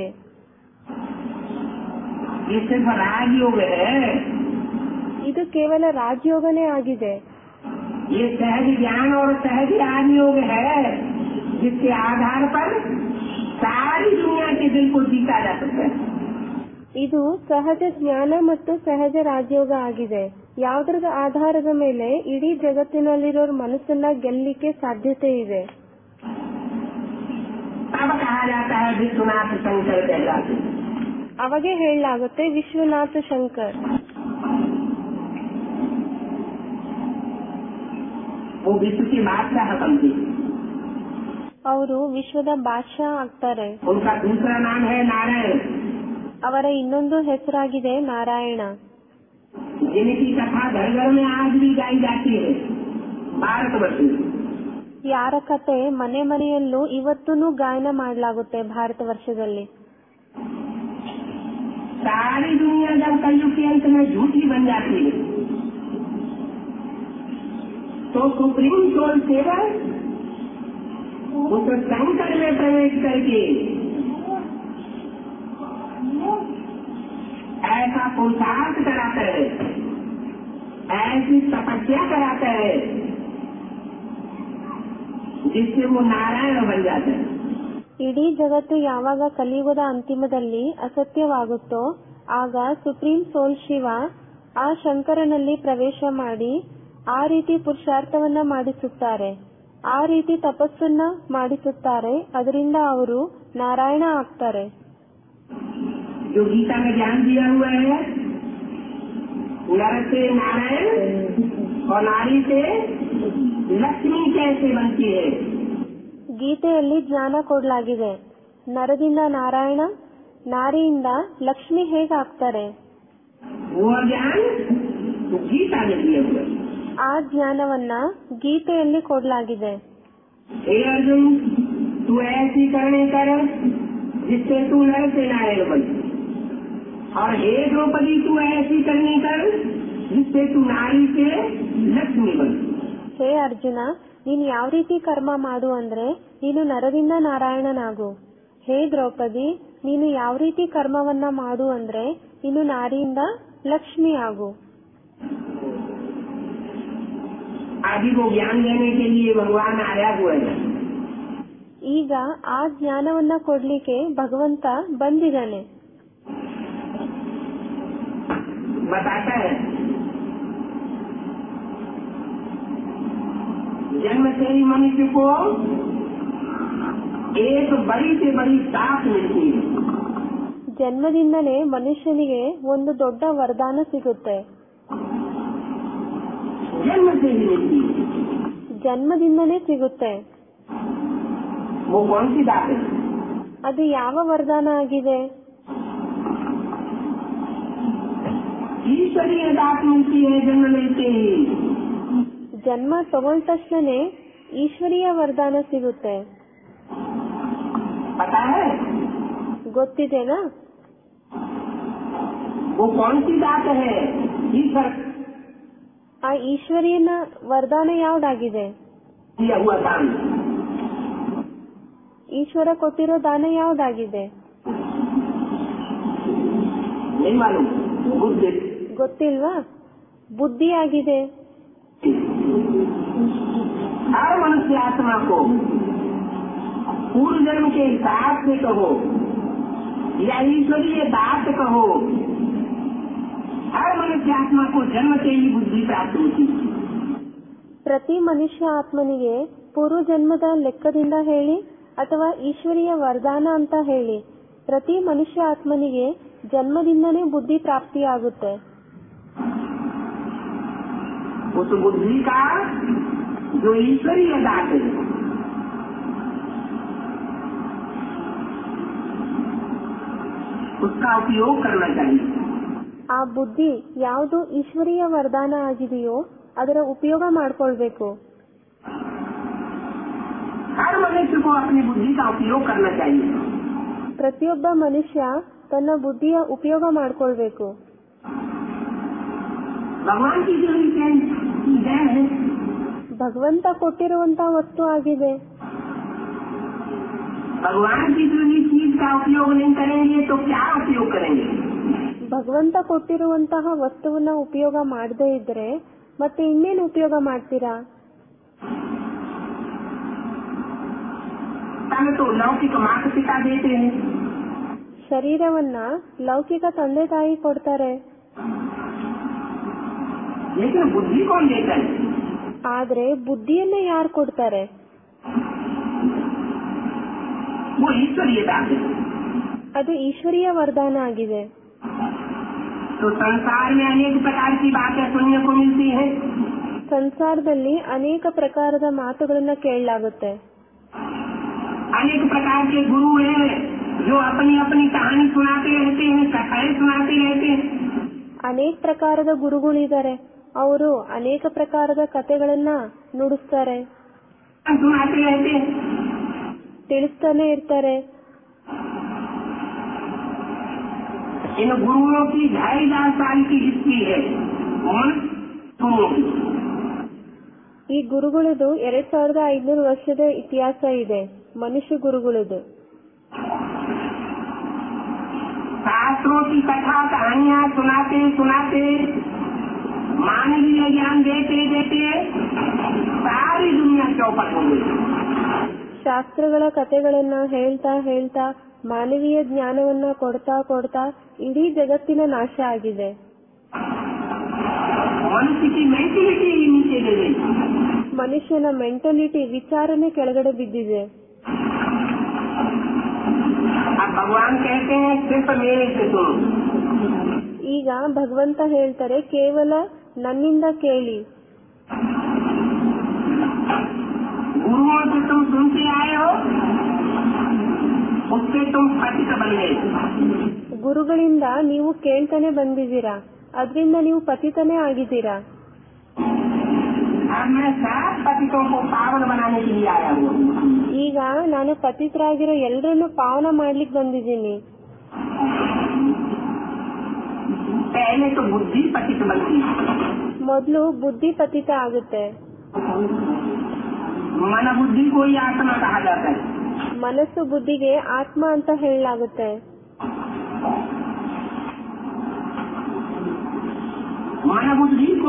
ये सिर्फ राजयोग है. ಇದು ಕೇವಲ ರಾಜಯೋಗನೇ ಆಗಿದೆ. ये सहज ज्ञान और सहज राजयोग है जिसके आधार पर सारी दुनिया के दिल को जीता जा सकता है. ಇದು ಸಹಜ ಜ್ಞಾನ ಮತ್ತು ಸಹಜ ರಾಜಯೋಗ ಆಗಿದೆ. ಯಾವುದರ ಆಧಾರದ ಮೇಲೆ ಇಡೀ ಜಗತ್ತಿನಲ್ಲಿರೋರ್ ಮನಸ್ಸನ್ನ ಗೆಲ್ಲಿಕ್ಕೆ ಸಾಧ್ಯತೆ ಇದೆ? तब कहा जाता है विश्वनाथ शंकर कहलाते। ಅವಾಗೆ ಹೇಳಲಾಗುತ್ತೆ ವಿಶ್ವನಾಥ ಶಂಕರ್. वो विश्व की बादशाह बनती। ಅವರು ವಿಶ್ವದ ಬಾದಶಾ ಆಗ್ತಾರೆ. उनका दूसरा नाम है नारायण। ಅವರ ಇನ್ನೊಂದು ಹೆಸರಾಗಿದೆ ನಾರಾಯಣ. जिनकी कथा घर घर में आज भी गाई जाती है भारतवर्ष में। ಯಾರ ಕತೆ ಮನೆ ಮನೆಯಲ್ಲೂ ಇವತ್ತೂ ಗಾಯನ ಮಾಡಲಾಗುತ್ತೆ ಭಾರತ ವರ್ಷದಲ್ಲಿ. सारी दुनिया जब कलयुग के अंत में झूठी बन जाती है तो सुप्रीम सोल सेवा उस संकट में प्रवेश करके ऐसा पुरुषार्थ कराता है, ऐसी तपस्या कराता है जिससे वो नारायण बन जाता है। ಇಡೀ ಜಗತ್ತು ಯಾವಾಗ ಕಲಿಯುಗದ ಅಂತಿಮದಲ್ಲಿ ಅಸತ್ಯವಾಗುತ್ತೋ ಆಗ ಸುಪ್ರೀಂ ಸೋಲ್ ಶಿವ ಆ ಶಂಕರನಲ್ಲಿ ಪ್ರವೇಶ ಮಾಡಿ ಆ ರೀತಿ ಪುರುಷಾರ್ಥವನ್ನ ಮಾಡಿಸುತ್ತಾರೆ, ಆ ರೀತಿ ತಪಸ್ಸನ್ನ ಮಾಡಿಸುತ್ತಾರೆ. ಅದರಿಂದ ಅವರು ನಾರಾಯಣ ಆಗ್ತಾರೆ. जो गीता में ज्ञान दिया हुआ है नर से नारायण और नारी से लक्ष्मी कैसे बनती है, ಗೀತೆಯಲ್ಲಿ ಜ್ಞಾನ ಕೊಡಲಾಗಿದೆ. ನರದಿಂದ ನಾರಾಯಣ, ನಾರಿಯಿಂದ ಲಕ್ಷ್ಮಿ ಹೇಗಾಗ್ತಾರೆ वो ज्ञान गीता में दिया हुआ है। ಆ ಜ್ಞಾನವನ್ನ ಗೀತೆಯಲ್ಲಿ ಕೊಡಲಾಗಿದೆ. हे अर्जुन तू ऐसी करने कर जिससे तू नर से नारायण बन, और हे द्रौपदी तू ऐसी करने कर जिससे तू नारी से लक्ष्मी बन। ಹೇ ಅರ್ಜುನ, ನೀನು ಯಾವ ರೀತಿ ಕರ್ಮ ಮಾಡು ಅಂದ್ರೆ ನೀನು ನರದಿಂದ ನಾರಾಯಣನಾಗು. ಹೇ ದ್ರೌಪದಿ, ನೀನು ಯಾವ ರೀತಿ ಕರ್ಮವನ್ನ ಮಾಡು ಅಂದ್ರೆ ನೀನು ನಾರಿಯಿಂದ ಲಕ್ಷ್ಮಿ ಆಗು. अभी वो ज्ञान देने के लिए भगवान आया हुआ है। ಈಗ ಆ ಜ್ಞಾನವನ್ನ ಕೊಡ್ಲಿಕ್ಕೆ ಭಗವಂತ ಬಂದಿದ್ದಾನೆ. बताता है जन्म से ही मनुष्य को एक बड़ी से बड़ी साथ मिलती है। ಜನ್ಮದಿಂದನೇ ಮನುಷ್ಯನಿಗೆ ಒಂದು ದೊಡ್ಡ ವರದಾನ ಸಿಗುತ್ತೆ. जन्म से ही मिलती है। ಜನ್ಮದಿಂದನೇ ಸಿಗುತ್ತೆ. वो कौन सी दात है? ಅದು ಯಾವ ವರದಾನ ಆಗಿದೆ? ईश्वरीय दात मिलती है जन्म लेते ही। ಜನ್ಮ ತಗೊಂಡ ತಕ್ಷಣನೇ ಈಶ್ವರೀಯ ವರದಾನ ಸಿಗುತ್ತೆ. पता है ಗೊತ್ತಿದೆನಾ? वो कौन सी दात है? ईश्वर ಆ ಈಶ್ವರಿಯನ ವರದಾನ ಯಾವ್ದಾಗಿದೆ? दिया हुआ दान। ಈಶ್ವರ ಕೊಟ್ಟಿರೋ ದಾನ ಯಾವ್ದಾಗಿದೆ? नहीं मालूम। बुद्धि। ಗೊತ್ತಿಲ್ವಾ? ಬುದ್ಧಿ ಆಗಿದೆ. हर मनुष्य आत्मा को पूर्व जन्म के हिसाब से कहो या ईश्वरीय दात कहो, हर मनुष्य आत्मा को जन्म से ही बुद्धि प्राप्त होती है। ಪ್ರತಿ ಮನುಷ್ಯ ಆತ್ಮನಿಗೆ ಪೂರ್ವ ಜನ್ಮದ ಲೆಕ್ಕದಿಂದ ಹೇಳಿ ಅಥವಾ ಈಶ್ವರೀಯ ವರದಾನ ಅಂತ ಹೇಳಿ, ಪ್ರತಿ ಮನುಷ್ಯ ಆತ್ಮನಿಗೆ ಜನ್ಮದಿಂದನೇ ಬುದ್ಧಿ ಪ್ರಾಪ್ತಿಯಾಗುತ್ತೆ. उस बुद्धि का जो ईश्वरीय दात है उसका उपयोग करना चाहिए। ಆ ಬುದ್ಧಿ ಯಾವುದು ಈಶ್ವರೀಯ ವರದಾನ ಆಗಿದೆಯೋ ಅದರ ಉಪಯೋಗ ಮಾಡ್ಕೊಳ್ಬೇಕು. हर मनुष्य को अपनी बुद्धि का उपयोग करना चाहिए। ಪ್ರತಿಯೊಬ್ಬ ಮನುಷ್ಯ ತನ್ನ ಬುದ್ಧಿಯ ಉಪಯೋಗ ಮಾಡ್ಕೊಳ್ಬೇಕು. भगवान की जो चीज है ಭಗವಂತ ಕೊಟ್ಟಿರುವಂತ ವಸ್ತು ಆಗಿದೆ. भगवान की जो चीज का उपयोग नहीं करेंगे तो क्या उपयोग करेंगे? ಭಗವಂತ ಕೊಟ್ಟಿರುವಂತಹ ವಸ್ತುವನ್ನ ಉಪಯೋಗ ಮಾಡದೇ ಇದ್ರೆ ಮತ್ತೆ ಇನ್ನೇನು ಉಪಯೋಗ ಮಾಡ್ತೀರಾ? तब तो लौकिक माता पिता देते हैं, ಶರೀರವನ್ನ ಲೌಕಿಕ ತಂದೆ ತಾಯಿ ಕೊಡ್ತಾರೆ. लेकिन बुद्धि कौन देता है? ಆದ್ರೆ ಬುದ್ಧಿಯನ್ನ ಯಾರು ಕೊಡ್ತಾರೆ? वो ईश्वरीय दान है। ಅದು ಈಶ್ವರೀಯ ವರದಾನ ಆಗಿದೆ. तो संसार में अनेक प्रकार की बातें सुनने को मिलती है। ಸಂಸಾರದಲ್ಲಿ ಅನೇಕ ಪ್ರಕಾರದ ಮಾತುಗಳನ್ನ ಕೇಳಲಾಗುತ್ತೆ. अनेक प्रकार के गुरु हैं जो अपनी अपनी कहानी सुनाते रहते हैं, कथाएं सुनाते रहते हैं। ಅನೇಕ ಪ್ರಕಾರದ ಗುರುಗಳಿದ್ದಾರೆ, ಅವರು ಅನೇಕ ಪ್ರಕಾರದ ಕಥೆಗಳನ್ನ ನುಡಿಸ್ತಾರೆ, सुनाते रहते हैं। ತಿಳಿಸ್ತಾನೆ ಇರ್ತಾರೆ. इन गुरुओं की 2500 साल की हिस्ट्री है। ಈ ಗುರುಗಳದು 2500 ವರ್ಷದ ಇತಿಹಾಸ ಇದೆ, ಮನುಷ್ಯ ಗುರುಗಳದು. शास्त्रों की कथा कहानियां सुनाते सुनाते मानवीय ज्ञान देते देते सारी दुनिया चौपट हो गई। ಶಾಸ್ತ್ರಗಳ ಕಥೆಗಳನ್ನ ಹೇಳ್ತಾ ಹೇಳ್ತಾ ಮಾನವೀಯ ಜ್ಞಾನವನ್ನ ಕೊಡ್ತಾ ಕೊಡ್ತಾ ಇಡೀ ಜಗತ್ತಿನ ನಾಶ ಆಗಿದೆ. मनुष्य की मेंटेलिटी नीचे गिर गई। ಮನುಷ್ಯನ ಮೆಂಟಾಲಿಟಿ ವಿಚಾರನೆ ಕೆಳಗಡೆ ಬಿದ್ದಿದೆ. अब भगवान कहते हैं सिर्फ मेरे से सुनो। ಈಗ ಭಗವಂತ ಹೇಳ್ತಾರೆ, ಕೇವಲ ನನ್ನಿಂದ ಕೇಳಿ. गुरुओं से तुम सुनते आए हो, उससे तुम पतित बन गए। ಗುರುಗಳಿಂದ ನೀವು ಕೇಳ್ತಾನೆ ಬಂದಿದ್ದೀರಾ, ಅದರಿಂದ ನೀವು ಪತಿತನೇ ಆಗಿದ್ದೀರಾ. अब मैं सब पतितों को पावन बनाने के लिए आया हूँ। ಈಗ ನಾನು ಪತಿತರಾಗಿರೋ ಎಲ್ಲರನ್ನು ಪಾವನ ಮಾಡ್ಲಿಕ್ಕೆ ಬಂದಿದ್ದೀನಿ. पहले तो बुद्धि पतित बनती है। ಮೊದಲು ಬುದ್ಧಿ ಪತಿತ ಆಗುತ್ತೆ. मन बुद्धि को ही आत्मा कहा जाता है। ಮನಸ್ಸು ಬುದ್ಧಿಗೆ ಆತ್ಮ ಅಂತ ಹೇಳಲಾಗುತ್ತೆ. मन बुद्धि को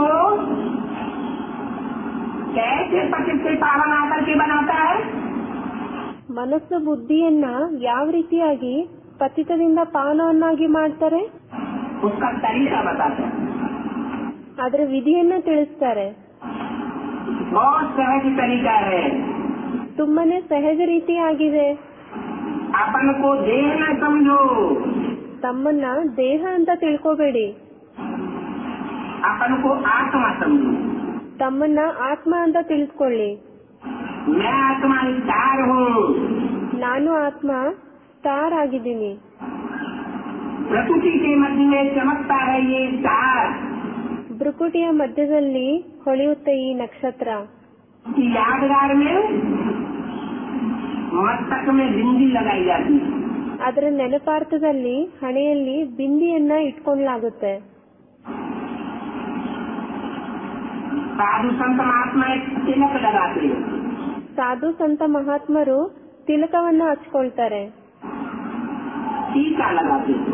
कैसे पतित से पावन आकर के बनाता है? ಮನಸ್ಸು ಬುದ್ಧಿಯನ್ನ ಯಾವ ರೀತಿಯಾಗಿ ಪತಿತದಿಂದ ಪಾವನವನ್ನಾಗಿ ಮಾಡ್ತಾರೆ, उसका तरीका बताता है। ಅದರ ವಿಧಿಯನ್ನ ತಿಳಿಸ್ತಾರೆ. बहुत सहज तरीका है। ತುಂಬಾನೇ ಸಹಜ ರೀತಿಯಾಗಿದೆ. अपन को देह न समझो, ತಮ್ಮನ್ನ ದೇಹ ಅಂತ ತಿಳ್ಕೋಬೇಡಿ, अपन को आत्मा समझो। ತಮ್ಮನ್ನ ಆತ್ಮ ಅಂತ ತಿಳಿಸ್ಕೊಳ್ಳಿ. मैं आत्मा स्टार हूँ। ನಾನು ಆತ್ಮ ಸ್ಟಾರ್ ಆಗಿದ್ದೀನಿ. प्रकृति के मध्य में चमकता है ये स्टार। ಭ್ರುಕುಟಿಯ ಮಧ್ಯದಲ್ಲಿ ಹೊಳೆಯುತ್ತೆ ಈ ನಕ್ಷತ್ರ. की यादगार में मस्तक में बिंदी लगाई जाती है। ಅದರ ನೆನಪಾರ್ಥದಲ್ಲಿ ಹಣೆಯಲ್ಲಿ ಬಿಂದಿಯನ್ನ ಇಟ್ಕೊಳ್ಳಲಾಗುತ್ತೆ. साधु संत महात्मा तिलक लगाते हैं। ಸಾಧು ಸಂತ ಮಹಾತ್ಮರು ತಿಲಕವನ್ನ ಹಚ್ಕೊಳ್ತಾರೆ, टीका लगाते हैं।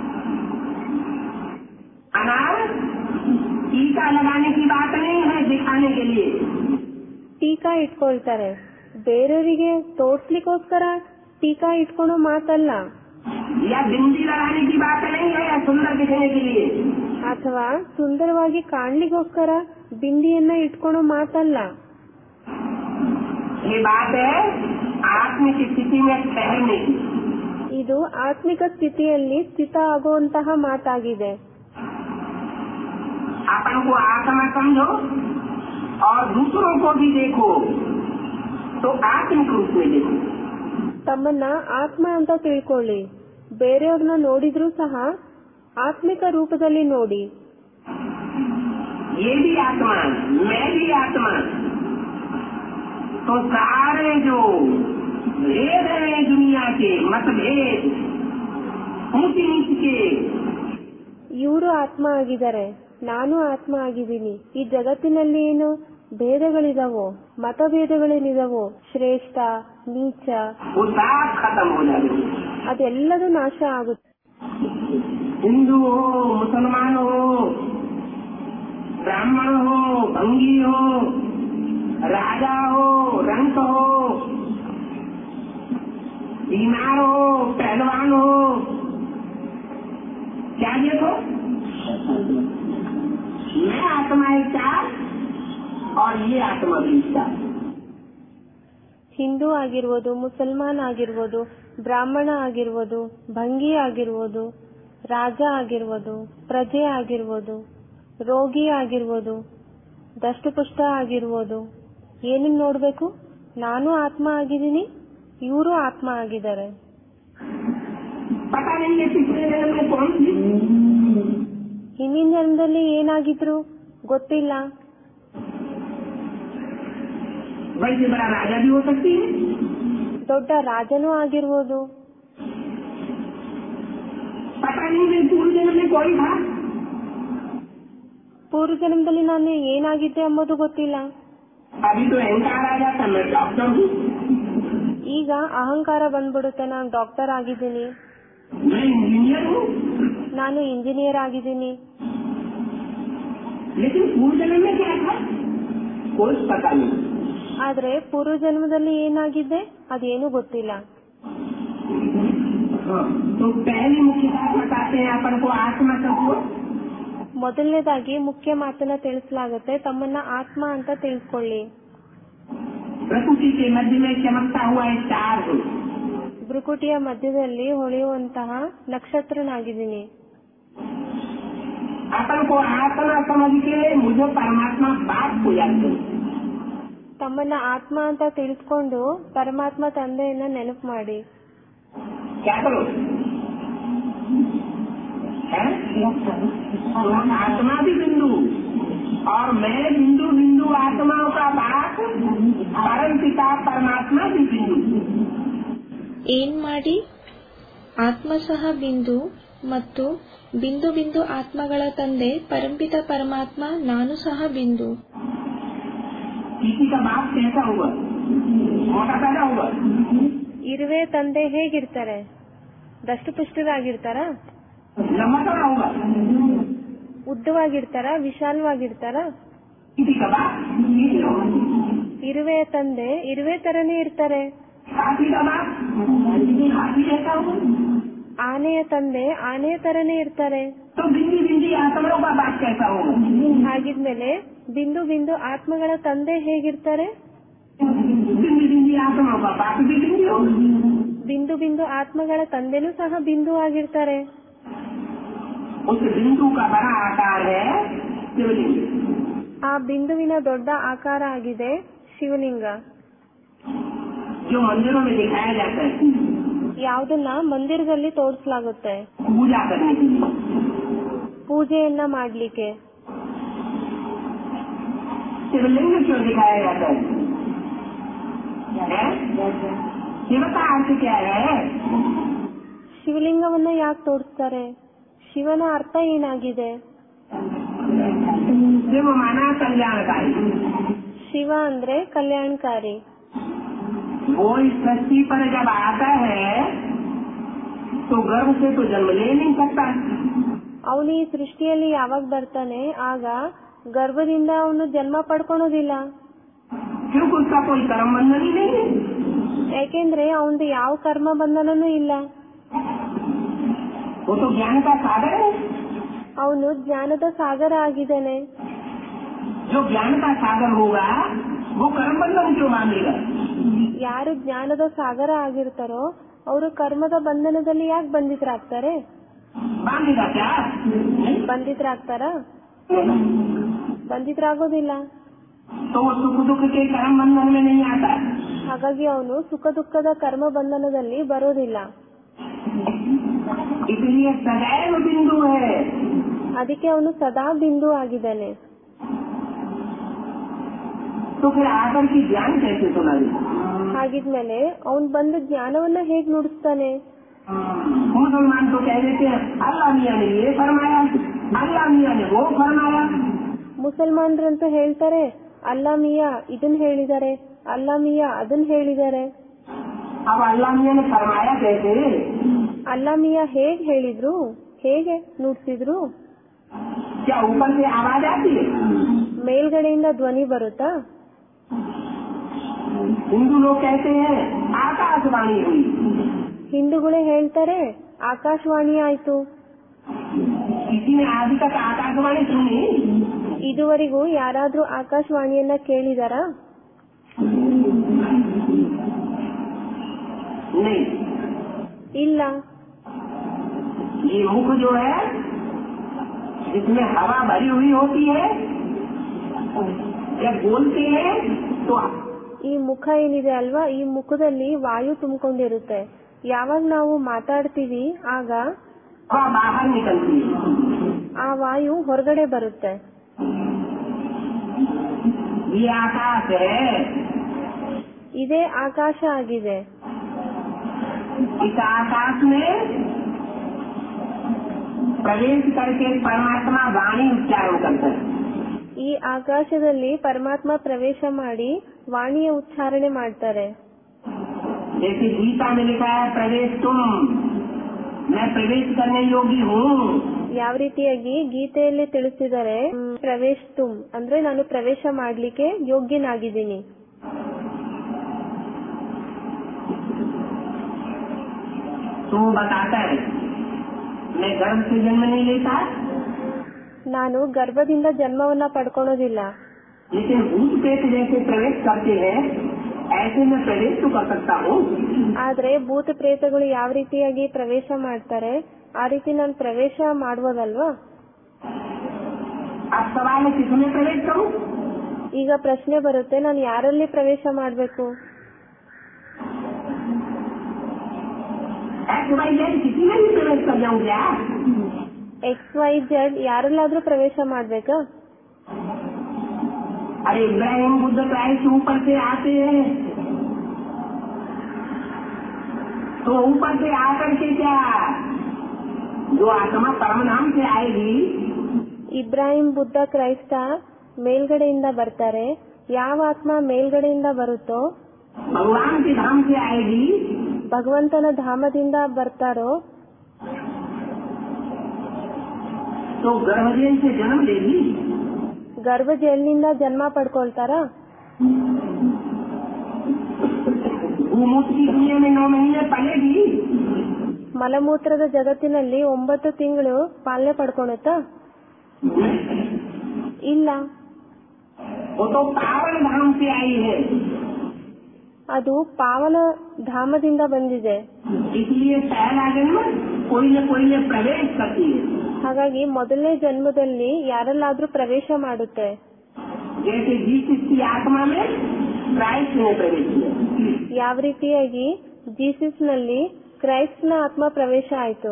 अनार टीका लगाने की बात नहीं है दिखाने के लिए। ಟೀಕಾ ಇಟ್ಕೊಳ್ತಾರೆ, ಬೇರೆಯವರಿಗೆ ತೋರ್ಸ್ಲಿಕ್ಕೋಸ್ಕರ ಟೀಕಾ ಇಟ್ಕೊಳೋ ಮಾತಲ್ಲ. या बिंदी लगाने की बात नहीं है या सुंदर दिखने के लिए। ಅಥವಾ ಸುಂದರವಾಗಿ ಕಾಣ್ಲಿಕ್ಕೋಸ್ಕರ ಬಿಂದಿಯನ್ನ ಇಟ್ಕೊಳೋ ಮಾತಲ್ಲ. ये बात है आत्मिक स्थिति में ठहरने की। ಇದು ಆತ್ಮಿಕ ಸ್ಥಿತಿಯಲ್ಲಿ ಸ್ಥಿತ ಆಗುವಂತಹ ಮಾತಾಗಿದೆ. अपन को आत्मा समझो और दूसरों को भी देखो तो आत्मिक रूप में देखो। ತಮ್ಮನ್ನ ಆತ್ಮ ಅಂತ ತಿಳ್ಕೊಳ್ಳಿ, ಬೇರೆಯವ್ರನ್ನ ನೋಡಿದ್ರೂ ಸಹ ಆತ್ಮಿಕ ರೂಪದಲ್ಲಿ ನೋಡಿ. ये भी आत्मा, मैं भी आत्मा। तो सारे जो भेद है दुनिया के मतभेद ऊंच नीच के, ಇವರು ಆತ್ಮ ಆಗಿದ್ದಾರೆ, ನಾನು ಆತ್ಮ ಆಗಿದ್ದೀನಿ. ಈ ಜಗತ್ತಿನಲ್ಲಿ ಏನು ಭೇದಗಳಿದಾವೋ, ಮತಭೇದಗಳೇನಿದಾವೋ, ಶ್ರೇಷ್ಠ ನೀಚ, वो सब खत्म हो जाएंगे। ಅದೆಲ್ಲದೂ ನಾಶ ಆಗುತ್ತೆ. हिंदू हो, मुसलमान हो, ब्राह्मण हो, भंगी हो, राजा हो, रंक हो, बीमार हो, पहलवान हो, क्या देखो? मैं आत्मा एक चार और ये आत्मा भी चार। ಹಿಂದೂ ಆಗಿರ್ಬೋದು, ಮುಸಲ್ಮಾನ್ ಆಗಿರ್ಬೋದು, ಬ್ರಾಹ್ಮಣ ಆಗಿರ್ಬೋದು, ಭಂಗಿ ಆಗಿರ್ಬೋದು, ರಾಜ ಆಗಿರ್ಬೋದು, ಪ್ರಜೆ ಆಗಿರ್ಬೋದು, ರೋಗಿ ಆಗಿರ್ಬೋದು, ದಷ್ಟಪುಷ್ಟ ಆಗಿರ್ಬೋದು, ಏನನ್ನ ನೋಡ್ಬೇಕು? ನಾನು ಆತ್ಮ ಆಗಿದ್ದೀನಿ, ಇವರು ಆತ್ಮ ಆಗಿದ್ದಾರೆ. ಹಿಂದಿನ ಜನ್ಮದಲ್ಲಿ ಏನಾಗಿದ್ರು ಗೊತ್ತಿಲ್ಲ. ದೊಡ್ಡ ರಾಜನೂ ಆಗಿರ್ಬೋದು. ಪೂರ್ವ ಜನ್ಮದಲ್ಲಿ ನಾನು ಏನಾಗಿದ್ದೆ ಎಂಬುದು ಗೊತ್ತಿಲ್ಲ. ಈಗ ಅಹಂಕಾರ ಬಂದ್ಬಿಡುತ್ತೆ, ನಾನು ಡಾಕ್ಟರ್ ಆಗಿದ್ದೀನಿ, ನಾನು ಇಂಜಿನಿಯರ್ ಆಗಿದ್ದೀನಿ. ಆದ್ರೆ ಪೂರ್ವ ಜನ್ಮದಲ್ಲಿ ಏನಾಗಿದ್ದೆ ಅದೇನು ಗೊತ್ತಿಲ್ಲ. ಮೊದಲನೇದಾಗಿ ಮುಖ್ಯ ಮಾತನ್ನ ತಿಳಿಸಲಾಗುತ್ತೆ, ತಮ್ಮನ್ನ ಆತ್ಮ ಅಂತ ತಿಳಿಸ್ಕೊಳ್ಳಿ. ಭ್ರುಕುಟಿಯ ಮಧ್ಯದಲ್ಲಿ ಹೊಳೆಯುವಂತಹ ನಕ್ಷತ್ರನಾಗಿದ್ದೀನಿ. ತಮ್ಮನ್ನ ಆತ್ಮ ಅಂತ ತಿಳಿಸ್ಕೊಂಡು ಪರಮಾತ್ಮ ತಂದೆಯನ್ನ ನೆನಪು ಮಾಡಿ. आत्मा भी बिंदु और मैं बिंदु बिंदु आत्माओं का बाप परम पिता परमात्मा भी बिंदु. ಏನ್ ಮಾಡಿ? ಆತ್ಮ ಸಹ ಬಿಂದು ಮತ್ತು ಬಿಂದು ಬಿಂದು ಆತ್ಮಗಳ ತಂದೆ ಪರಂಪಿತ ಪರಮಾತ್ಮ ನಾನು ಸಹ ಬಿಂದು. ಇರುವೆ ತಂದೆ ಹೇಗಿರ್ತಾರೆ? ದಷ್ಟಪುಷ್ಟರಾಗಿರ್ತಾರ? ಉದ್ದವಾಗಿರ್ತಾರ? ವಿಶಾಲವಾಗಿರ್ತಾರ? ಇರುವೆಯ ತಂದೆ ಇರುವೆ ತರನೇ ಇರ್ತಾರೆ. ಆನೆಯ ತಂದೆ ಆನೆಯ ತರನೇ ಇರ್ತಾರೆ. ಹಾಗಿದ್ಮೇಲೆ ಬಿಂದು ಬಿಂದು ಆತ್ಮಗಳ ತಂದೆ ಹೇಗಿರ್ತಾರೆ? ಬಿಂದು ಬಿಂದು ಆತ್ಮಗಳ ತಂದೆನೂ ಸಹ ಬಿಂದು ಆಗಿರ್ತಾರೆ. ಆ ಬಿಂದುವಿನ ದೊಡ್ಡ ಆಕಾರ ಆಗಿದೆ ಶಿವಲಿಂಗ. ಯಾವುದನ್ನ ಮಂದಿರದಲ್ಲಿ ತೋರಿಸಲಾಗುತ್ತೆ ಪೂಜೆಯನ್ನ ಮಾಡ್ಲಿಕ್ಕೆ. शिवलिंग क्यों दिखाया जाता है? शिव का अर्थ क्या है? ಶಿವಲಿಂಗವನ್ನ ಯಾಕೆ ತೋರಿಸ್ತಾರೆ? ಶಿವನ ಅರ್ಥ ಏನಾಗಿದೆ? शिव माना कल्याणकारी. ಶಿವ ಅಂದ್ರೆ ಕಲ್ಯಾಣಕಾರಿ. वो इस सृष्टि पर जब आता है तो गर्भ से तो जन्म ले नहीं सकता. ಅವನು ಈ ಸೃಷ್ಟಿಯಲ್ಲಿ ಯಾವಾಗ ಬರ್ತಾನೆ ಆಗ ಗರ್ಭದಿಂದ ಅವನು ಜನ್ಮ ಪಡ್ಕೊಳೋದಿಲ್ಲ. ಯಾಕೆಂದ್ರೆ ಅವನದು ಯಾವ ಕರ್ಮ ಬಂಧನನೂ ಇಲ್ಲ. ಅವನು ಜ್ಞಾನದ ಸಾಗರ ಆಗಿದ್ದಾನೆ. ಯಾರು ಜ್ಞಾನದ ಸಾಗರ ಆಗಿರ್ತಾರೋ ಅವರು ಕರ್ಮದ ಬಂಧನದಲ್ಲಿ ಯಾಕೆ ಬಂಧಿತರಾಗ್ತಾರೆ? ಬಂಧಿತರಾಗ್ತಾರ? ಬಂಧಿತರಾಗೋದಿಲ್ಲ. ಹಾಗಾಗಿ ಅವನು ಸುಖ ದುಃಖದ ಕರ್ಮ ಬಂಧನದಲ್ಲಿ ಬರೋದಿಲ್ಲ. ಅದಕ್ಕೆ ಅವನು ಸದಾ ಬಿಂದು ಆಗಿದ್ದಾನೆ. ಹಾಗಿದ್ಮೇಲೆ ಅವನು ಬಂದು ಜ್ಞಾನವನ್ನ ಹೇಗ್ ನುಡಿಸ್ತಾನೆ? मुसलमान तो कह देते हैं अल्लाह मियाँ ने ये फरमाया, अल्लाह मियाँ ने वो फरमाया. ಮುಸಲ್ಮಾನರಂತೂ ಹೇಳ್ತಾರೆ ಅಲ್ಲಾ ಮಿಯಾ ಇದನ್ ಹೇಳಿದ್ದಾರೆ, ಅಲ್ಲಾ ಮಿಯಾ ಅದನ್ ಹೇಳಿದ್ದಾರೆ. अब अल्लाह मियाँ ने फरमाया कैसे? ಅಲ್ಲಾ ಮಿಯಾ ಹೇಗ್ ಹೇಳಿದ್ರು, ಹೇಗೆ ನುಡಿಸಿದ್ರು? क्या ऊपर से आवाज आती है? ಮೇಲ್ಗಡೆಯಿಂದ ಧ್ವನಿ ಬರುತ್ತಾ? हिंदू लोग कहते हैं आकाशवाणी हुई. ಹಿಂದೂಗಳೇ ಹೇಳ್ತಾರೆ ಆಕಾಶವಾಣಿ ಆಯ್ತು. किसी ने आज तक आकाशवाणी सुनी? ಇದುವರೆಗೂ ಯಾರಾದ್ರೂ ಆಕಾಶವಾಣಿಯನ್ನ ಕೇಳಿದಾರಾ? नहीं। ಇಲ್ಲ. ये मुख जो है जिसमें हवा भरी हुई होती है, जब बोलते हैं तो ಈ ಮುಖ ಏನಿದೆ ಅಲ್ವಾ, ಈ ಮುಖದಲ್ಲಿ ವಾಯು ತುಂಬಿಕೊಂಡಿರುತ್ತೆ. ಯಾವಾಗ ನಾವು ಮಾತಾಡ್ತೀವಿ ಆಗ हवा बाहर निकलती है। ಆ ವಾಯು ಹೊರಗಡೆ ಬರುತ್ತೆ. ये आकाश है। ಇದೇ ಆಕಾಶ ಆಗಿದೆ. इस आकाश में प्रवेश करके परमात्मा वाणी उच्चारण करते हैं। ಈ ಆಕಾಶದಲ್ಲಿ ಪರಮಾತ್ಮ ಪ್ರವೇಶ ಮಾಡಿ ವಾಣಿಯ ಉಚ್ಚಾರಣೆ ಮಾಡ್ತಾರೆ. जैसे गीता में लिखा है प्रवेश तुम, मैं प्रवेश करने योगी हूँ। ಯಾವ ರೀತಿಯಾಗಿ ಗೀತೆಯಲ್ಲಿ ತಿಳಿಸಿದರೆ ಪ್ರವೇಶ ತುಮ್ ಅಂದ್ರೆ ನಾನು ಪ್ರವೇಶ ಮಾಡ್ಲಿಕ್ಕೆ ಯೋಗ್ಯನಾಗಿದ್ದೀನಿ. तो बताता है मैं गर्भ से जन्म नहीं लेता, ನಾನು ಗರ್ಭದಿಂದ ಜನ್ಮವನ್ನ ಪಡ್ಕೊಳ್ಳೋದಿಲ್ಲ. लेकिन भूत प्रेत जैसे प्रवेश करते हैं ऐसे मैं प्रवेश तो कर सकता हूँ। ಆದ್ರೆ ಭೂತ ಪ್ರೇತಗಳು ಯಾವ ರೀತಿಯಾಗಿ ಪ್ರವೇಶ ಮಾಡ್ತಾರೆ ಆ ರೀತಿ ನಾನು ಪ್ರವೇಶ ಮಾಡ್ಬೋದಲ್ವಾ? अब सवाल है किसमें प्रवेश करूँ? ಈಗ ಪ್ರಶ್ನೆ ಬರುತ್ತೆ, ನಾನು ಯಾರಲ್ಲಿ ಪ್ರವೇಶ ಮಾಡ್ಬೇಕು? किसी में भी प्रवेश कर जाऊँ क्या? XYZ ಯಾರಲ್ಲಾದ್ರೂ ಪ್ರವೇಶ ಮಾಡ್ಬೇಕಾ? अरे इब्राहिम बुद्ध क्राइस्ट ऊपर से आते हैं तो ऊपर से आकर के क्या जो आत्मा परम नाम से आएगी, ಇಬ್ರಾಹಿಂ ಬುದ್ಧ ಕ್ರೈಸ್ತ ಮೇಲ್ಗಡೆಯಿಂದ ಬರ್ತಾರೆ. ಯಾವ ಆತ್ಮ ಮೇಲ್ಗಡೆಯಿಂದ ಬರುತ್ತೋ भगवान के धाम से आएगी, ಭಗವಂತನ ಧಾಮದಿಂದ ಬರ್ತಾರೋ तो गर्भजन से जन्म लेगी। ಗರ್ಭ ಜೈಲಿನಿಂದ ಜನ್ಮ ಪಡ್ಕೊಳ್ತಾರ? भूमूत्र की दुनिया में 9 महीने पलेगी। ಮಲಮೂತ್ರದ ಜಗತ್ತಿನಲ್ಲಿ 9 ತಿಂಗಳು ಪಾಲನೆ ಪಡ್ಕೊಳುತ್ತಾ? ಇಲ್ಲ. वो तो पावन धाम से आई है, ಅದು ಪಾವನ ಧಾಮದಿಂದ ಬಂದಿದೆ. इसलिए पहला जन्म कोई न कोई ने प्रवेश करती है। ಹಾಗಾಗಿ ಮೊದಲನೇ ಜನ್ಮದಲ್ಲಿ ಯಾರಲ್ಲಾದ್ರೂ ಪ್ರವೇಶ ಮಾಡುತ್ತೆ. जैसे जीसस की आत्मा में क्राइस्ट ने प्रवेश किया, ಯಾವ ರೀತಿಯಾಗಿ ಜೀಸಸ್ ನಲ್ಲಿ ಕ್ರೈಸ್ಟ್ನ ಆತ್ಮ ಪ್ರವೇಶ ಆಯಿತು,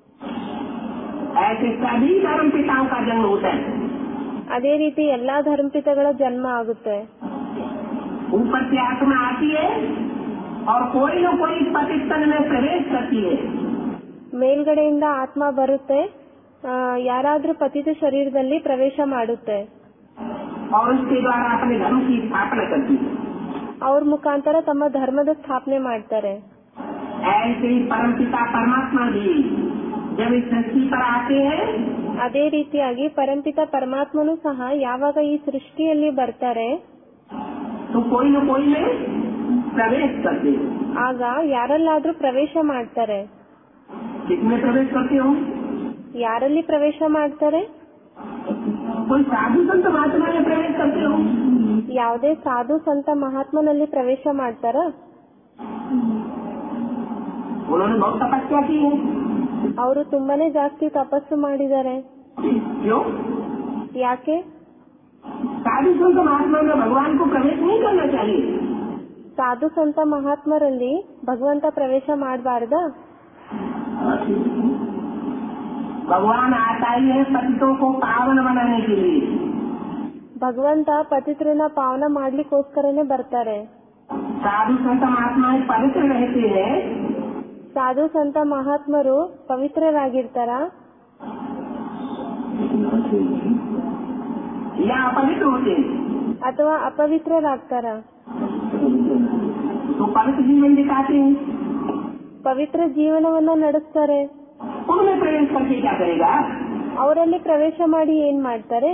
ऐसे सभी धर्म पिताओं का जन्म होता है। ಅದೇ ರೀತಿ ಎಲ್ಲಾ ಧರ್ಮಪಿತಗಳ ಜನ್ಮ ಆಗುತ್ತೆ. ऊपर से आत्मा आती है और कोई न कोई पतितन में प्रवेश करती है। ಮೇಲ್ಗಡೆಯಿಂದ ಆತ್ಮ ಬರುತ್ತೆ, ಯಾರಾದ್ರೂ ಪತಿತ ಶರೀರದಲ್ಲಿ ಪ್ರವೇಶ ಮಾಡುತ್ತೆ. और उसके द्वारा अपने धर्म की स्थापना करती है। ಅವ್ರ ಮುಖಾಂತರ ತಮ್ಮ ಧರ್ಮದ ಸ್ಥಾಪನೆ ಮಾಡ್ತಾರೆ. ऐसे ही परम पिता परमात्मा भी जब इस सृष्टि पर आते हैं, ಅದೇ ರೀತಿಯಾಗಿ ಪರಂಪಿತ ಪರಮಾತ್ಮನು ಸಹ ಯಾವಾಗ ಈ ಸೃಷ್ಟಿಯಲ್ಲಿ ಬರ್ತಾರೆ तो कोई न कोई में प्रवेश करते हैं। ಆಗ ಯಾರಲ್ಲಾದ್ರೂ ಪ್ರವೇಶ ಮಾಡ್ತಾರೆ. किसमें प्रवेश करते हो? ಯಾರಲ್ಲಿ ಪ್ರವೇಶ ಮಾಡ್ತಾರೆ? कोई साधु संत महात्मा में प्रवेश करते हो? ಯಾವುದೇ ಸಾಧು ಸಂತ ಮಹಾತ್ಮನಲ್ಲಿ ಪ್ರವೇಶ ಮಾಡ್ತಾರ? उन्होंने बहुत तपस्या की है। ಅವರು ತುಂಬಾನೇ ಜಾಸ್ತಿ ತಪಸ್ಸು ಮಾಡಿದ್ದಾರೆ. क्यों? ಯಾಕೆ? साधु संत महात्मा में भगवान को प्रवेश नहीं करना चाहिए। ಸಾಧು ಸಂತ ಮಹಾತ್ಮರಲ್ಲಿ ಭಗವಂತ ಪ್ರವೇಶ ಮಾಡಬಾರ್ದ? भगवान आता ही है पतितों को पावन बनाने के लिए। ಭಗವಂತ ಪತಿತರನ್ನ ಪಾವನ ಮಾಡ್ಲಿಕ್ಕೋಸ್ಕರನೇ ಬರ್ತಾರೆ. साधु संत महात्मा पवित्र रहते हैं ಸಾಧು ಸಂತ ಮಹಾತ್ಮರು ಪವಿತ್ರರಾಗಿರ್ತಾರ या अपवित्र होते हैं? ಅಥವಾ ಅಪವಿತ್ರರಾಗ್ತಾರ? तो पवित्र जीवन दिखाते हैं, ಪವಿತ್ರ ಜೀವನವನ್ನ ನಡೆಸ್ತಾರೆ. उनमें प्रवेश करके क्या करेगा? ಅವರಲ್ಲಿ ಪ್ರವೇಶ ಮಾಡಿ ಏನ್ ಮಾಡ್ತಾರೆ?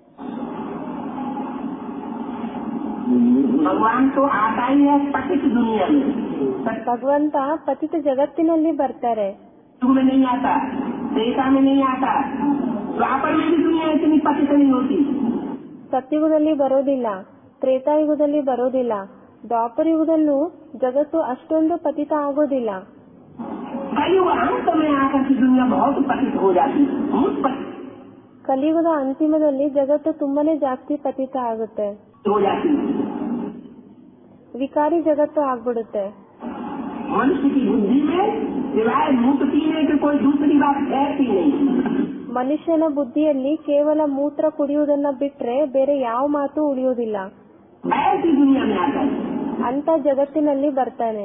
भगवान तो आता ही है पतित दुनिया में, ಭಗವಂತ ಪತಿತ ಜಗತ್ತಿನಲ್ಲಿ ಬರ್ತಾರೆ. युग में नहीं आता, त्रेता में नहीं आता, द्वापर में भी दुनिया इतनी पतित नहीं होती। ಸತ್ಯುಗದಲ್ಲಿ ಬರೋದಿಲ್ಲ, ತ್ರೇತಾಯುಗದಲ್ಲಿ ಬರೋದಿಲ್ಲ, ದ್ವಾಪರ ಯುಗದಲ್ಲೂ ಜಗತ್ತು ಅಷ್ಟೊಂದು ಪತಿತ ಆಗೋದಿಲ್ಲ. कलयुग अंत में आकर की दुनिया बहुत पतित हो जाती है, ಕಲಿಯುಗದ ಅಂತಿಮದಲ್ಲಿ ಜಗತ್ತು ತುಂಬಾನೇ ಜಾಸ್ತಿ ಪತಿತ ಆಗುತ್ತೆ, हो जाती है। ವಿಕಾರಿ ಜಗತ್ತು ಆಗ್ಬಿಡುತ್ತೆ. मनुष्य की बुद्धि में सिवाय मूत्र पीने की कोई दूसरी बात है ही नहीं। ಮನುಷ್ಯನ ಬುದ್ಧಿಯಲ್ಲಿ ಕೇವಲ ಮೂತ್ರ ಕುಡಿಯುವುದನ್ನ ಬಿಟ್ರೆ ಬೇರೆ ಯಾವ ಮಾತು ಉಳಿಯುವುದಿಲ್ಲ. ऐसी दुनिया में आता है, ಅಂತ ಜಗತ್ತಿನಲ್ಲಿ ಬರ್ತಾನೆ.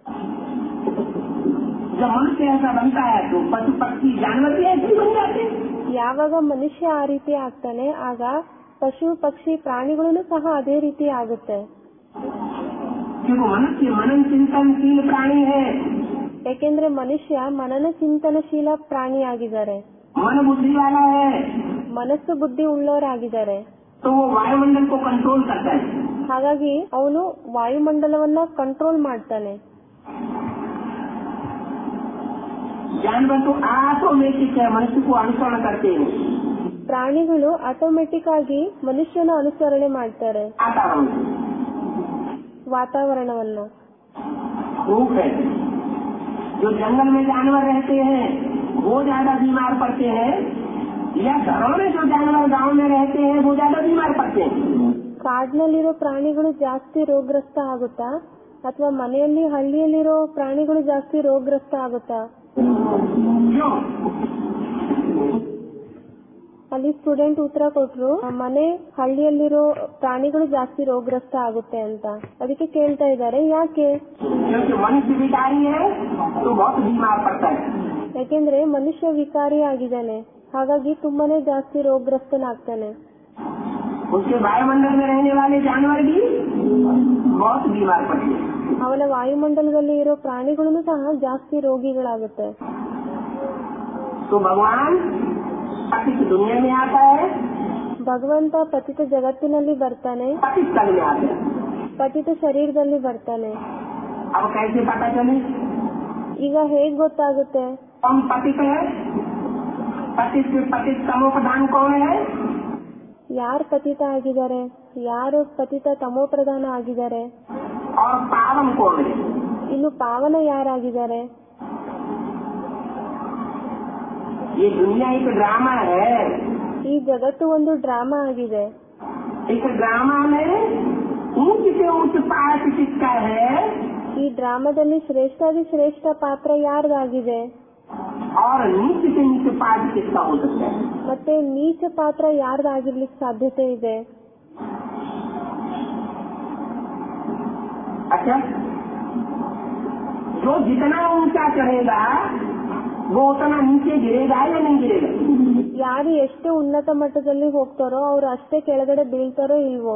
जब मनुष्य ऐसा बनता है तो पशु पक्षी जानवर भी ऐसे ही बन जाते हैं। ಯಾವಾಗ ಮನುಷ್ಯ ಆ ರೀತಿ ಆಗ್ತಾನೆ ಆಗ ಪಶು ಪಕ್ಷಿ ಪ್ರಾಣಿಗಳು ಸಹ ಅದೇ ರೀತಿ ಆಗುತ್ತೆ. क्योंकि मनुष्य मनन चिंतनशील प्राणी है, ಯಾಕೆಂದ್ರೆ ಮನುಷ್ಯ ಮನನ ಚಿಂತನಶೀಲ ಪ್ರಾಣಿಯಾಗಿದ್ದಾರೆ, मन बुद्धि वाला है, ಮನಸ್ಸು ಬುದ್ಧಿ ಉಳ್ಳವರಾಗಿದ್ದಾರೆ. तो वो वायुमंडल को कंट्रोल करता है। ಹಾಗಾಗಿ ಅವನು ವಾಯುಮಂಡಲವನ್ನ ಕಂಟ್ರೋಲ್ ಮಾಡ್ತಾನೆ. जानवर तो ऑटोमेटिक है, मनुष्य को अनुसरण करते हैं। ಪ್ರಾಣಿಗಳು ಆಟೋಮೆಟಿಕ್ ಆಗಿ ಮನುಷ್ಯನ ಅನುಸರಣೆ ಮಾಡ್ತಾರೆ, ವಾತಾವರಣವನ್ನು. धूप है, जो जंगल में जानवर रहते हैं वो ज्यादा बीमार पड़ते हैं, या घरों में जो जानवर गांव में रहते हैं वो ज्यादा बीमार पड़ते हैं। ಕಾಡಿನಲ್ಲಿರೋ ಪ್ರಾಣಿಗಳು ಜಾಸ್ತಿ ರೋಗಗ್ರಸ್ತ ಆಗುತ್ತಾ ಅಥವಾ ಮನೆಯಲ್ಲಿ ಹಳ್ಳಿಯಲ್ಲಿರೋ ಪ್ರಾಣಿಗಳು ಜಾಸ್ತಿ ರೋಗಗ್ರಸ್ತ ಆಗುತ್ತಾ? क्यों? ಅಲ್ಲಿ ಸ್ಟೂಡೆಂಟ್ ಉತ್ತರ ಕೊಟ್ರು, ಮನೆ ಹಳ್ಳಿಯಲ್ಲಿರೋ ಪ್ರಾಣಿಗಳು ಜಾಸ್ತಿ ರೋಗಗ್ರಸ್ತ ಆಗುತ್ತೆ ಅಂತ. ಅದಕ್ಕೆ ಕೇಳ್ತಾ ಇದ್ದಾರೆ ಯಾಕೆ? क्योंकि मनुष्य विकारी है तो बहुत बीमार पड़ता है। ಯಾಕೆಂದ್ರೆ ಮನುಷ್ಯ ವಿಕಾರಿ ಆಗಿದ್ದಾನೆ, ಹಾಗಾಗಿ ತುಂಬಾನೇ ಜಾಸ್ತಿ ರೋಗಗ್ರಸ್ತನಾಗ್ತಾನೆ. उसके वायुमंडल में रहने वाले जानवर भी बहुत बीमार पड़ते हैं। ಅವನ ವಾಯುಮಂಡಲದಲ್ಲಿ ಇರೋ ಪ್ರಾಣಿಗಳು ಸಹ ಜಾಸ್ತಿ ರೋಗಿಗಳಾಗುತ್ತೆ. तो भगवान पतित दुनिया में आता है, ಭಗವಂತ ಪತಿತ ಜಗತ್ತಿನಲ್ಲಿ ಬರ್ತಾನೆ, पतित तल में आता है। ಪತಿತ ಶರೀರದಲ್ಲಿ ಬರ್ತಾನೆ. अब कैसे पता चले? ಈಗ ಹೇಗ್ ಗೊತ್ತಾಗುತ್ತೆ? हम पतित है, पतित तमोप्रधान कौन है? ಯಾರು ಪತಿತ ಆಗಿದ್ದಾರೆ, ಯಾರು ಪತಿತ ತಮೋ ಪ್ರಧಾನ ಆಗಿದ್ದಾರೆ, और पावन कौन है? ಇನ್ನು ಪಾವನ ಯಾರಾಗಿದ್ದಾರೆ? ये दुनिया एक ड्रामा है। ಈ ಜಗತ್ತು ಒಂದು ಡ್ರಾಮಾ ಆಗಿದೆ. इस ड्रामा में ऊंच से ऊंच पाठ किसका है? ಈ ಡ್ರಾಮಾದಲ್ಲಿ ಶ್ರೇಷ್ಠಾದಿ ಶ್ರೇಷ್ಠ ಪಾತ್ರ ಯಾರ್ದಾಗಿದೆ और नीच से नीच पाठ किसका हो सकता है? ಮತ್ತೆ ನೀಚ ಪಾತ್ರ ಯಾರ್ದಾಗಿರ್ಲಿಕ್ಕೆ ಸಾಧ್ಯತೆ ಇದೆ? अच्छा, जो जितना ऊंचा चढ़ेगा वो उतना नीचे गिरेगा या नहीं गिरेगा? ಯಾರು ಎಷ್ಟು ಉನ್ನತ ಮಟ್ಟದಲ್ಲಿ ಹೋಗ್ತಾರೋ ಅವ್ರು ಅಷ್ಟೇ ಕೆಳಗಡೆ ಬೀಳ್ತಾರೋ ಇಲ್ವೋ?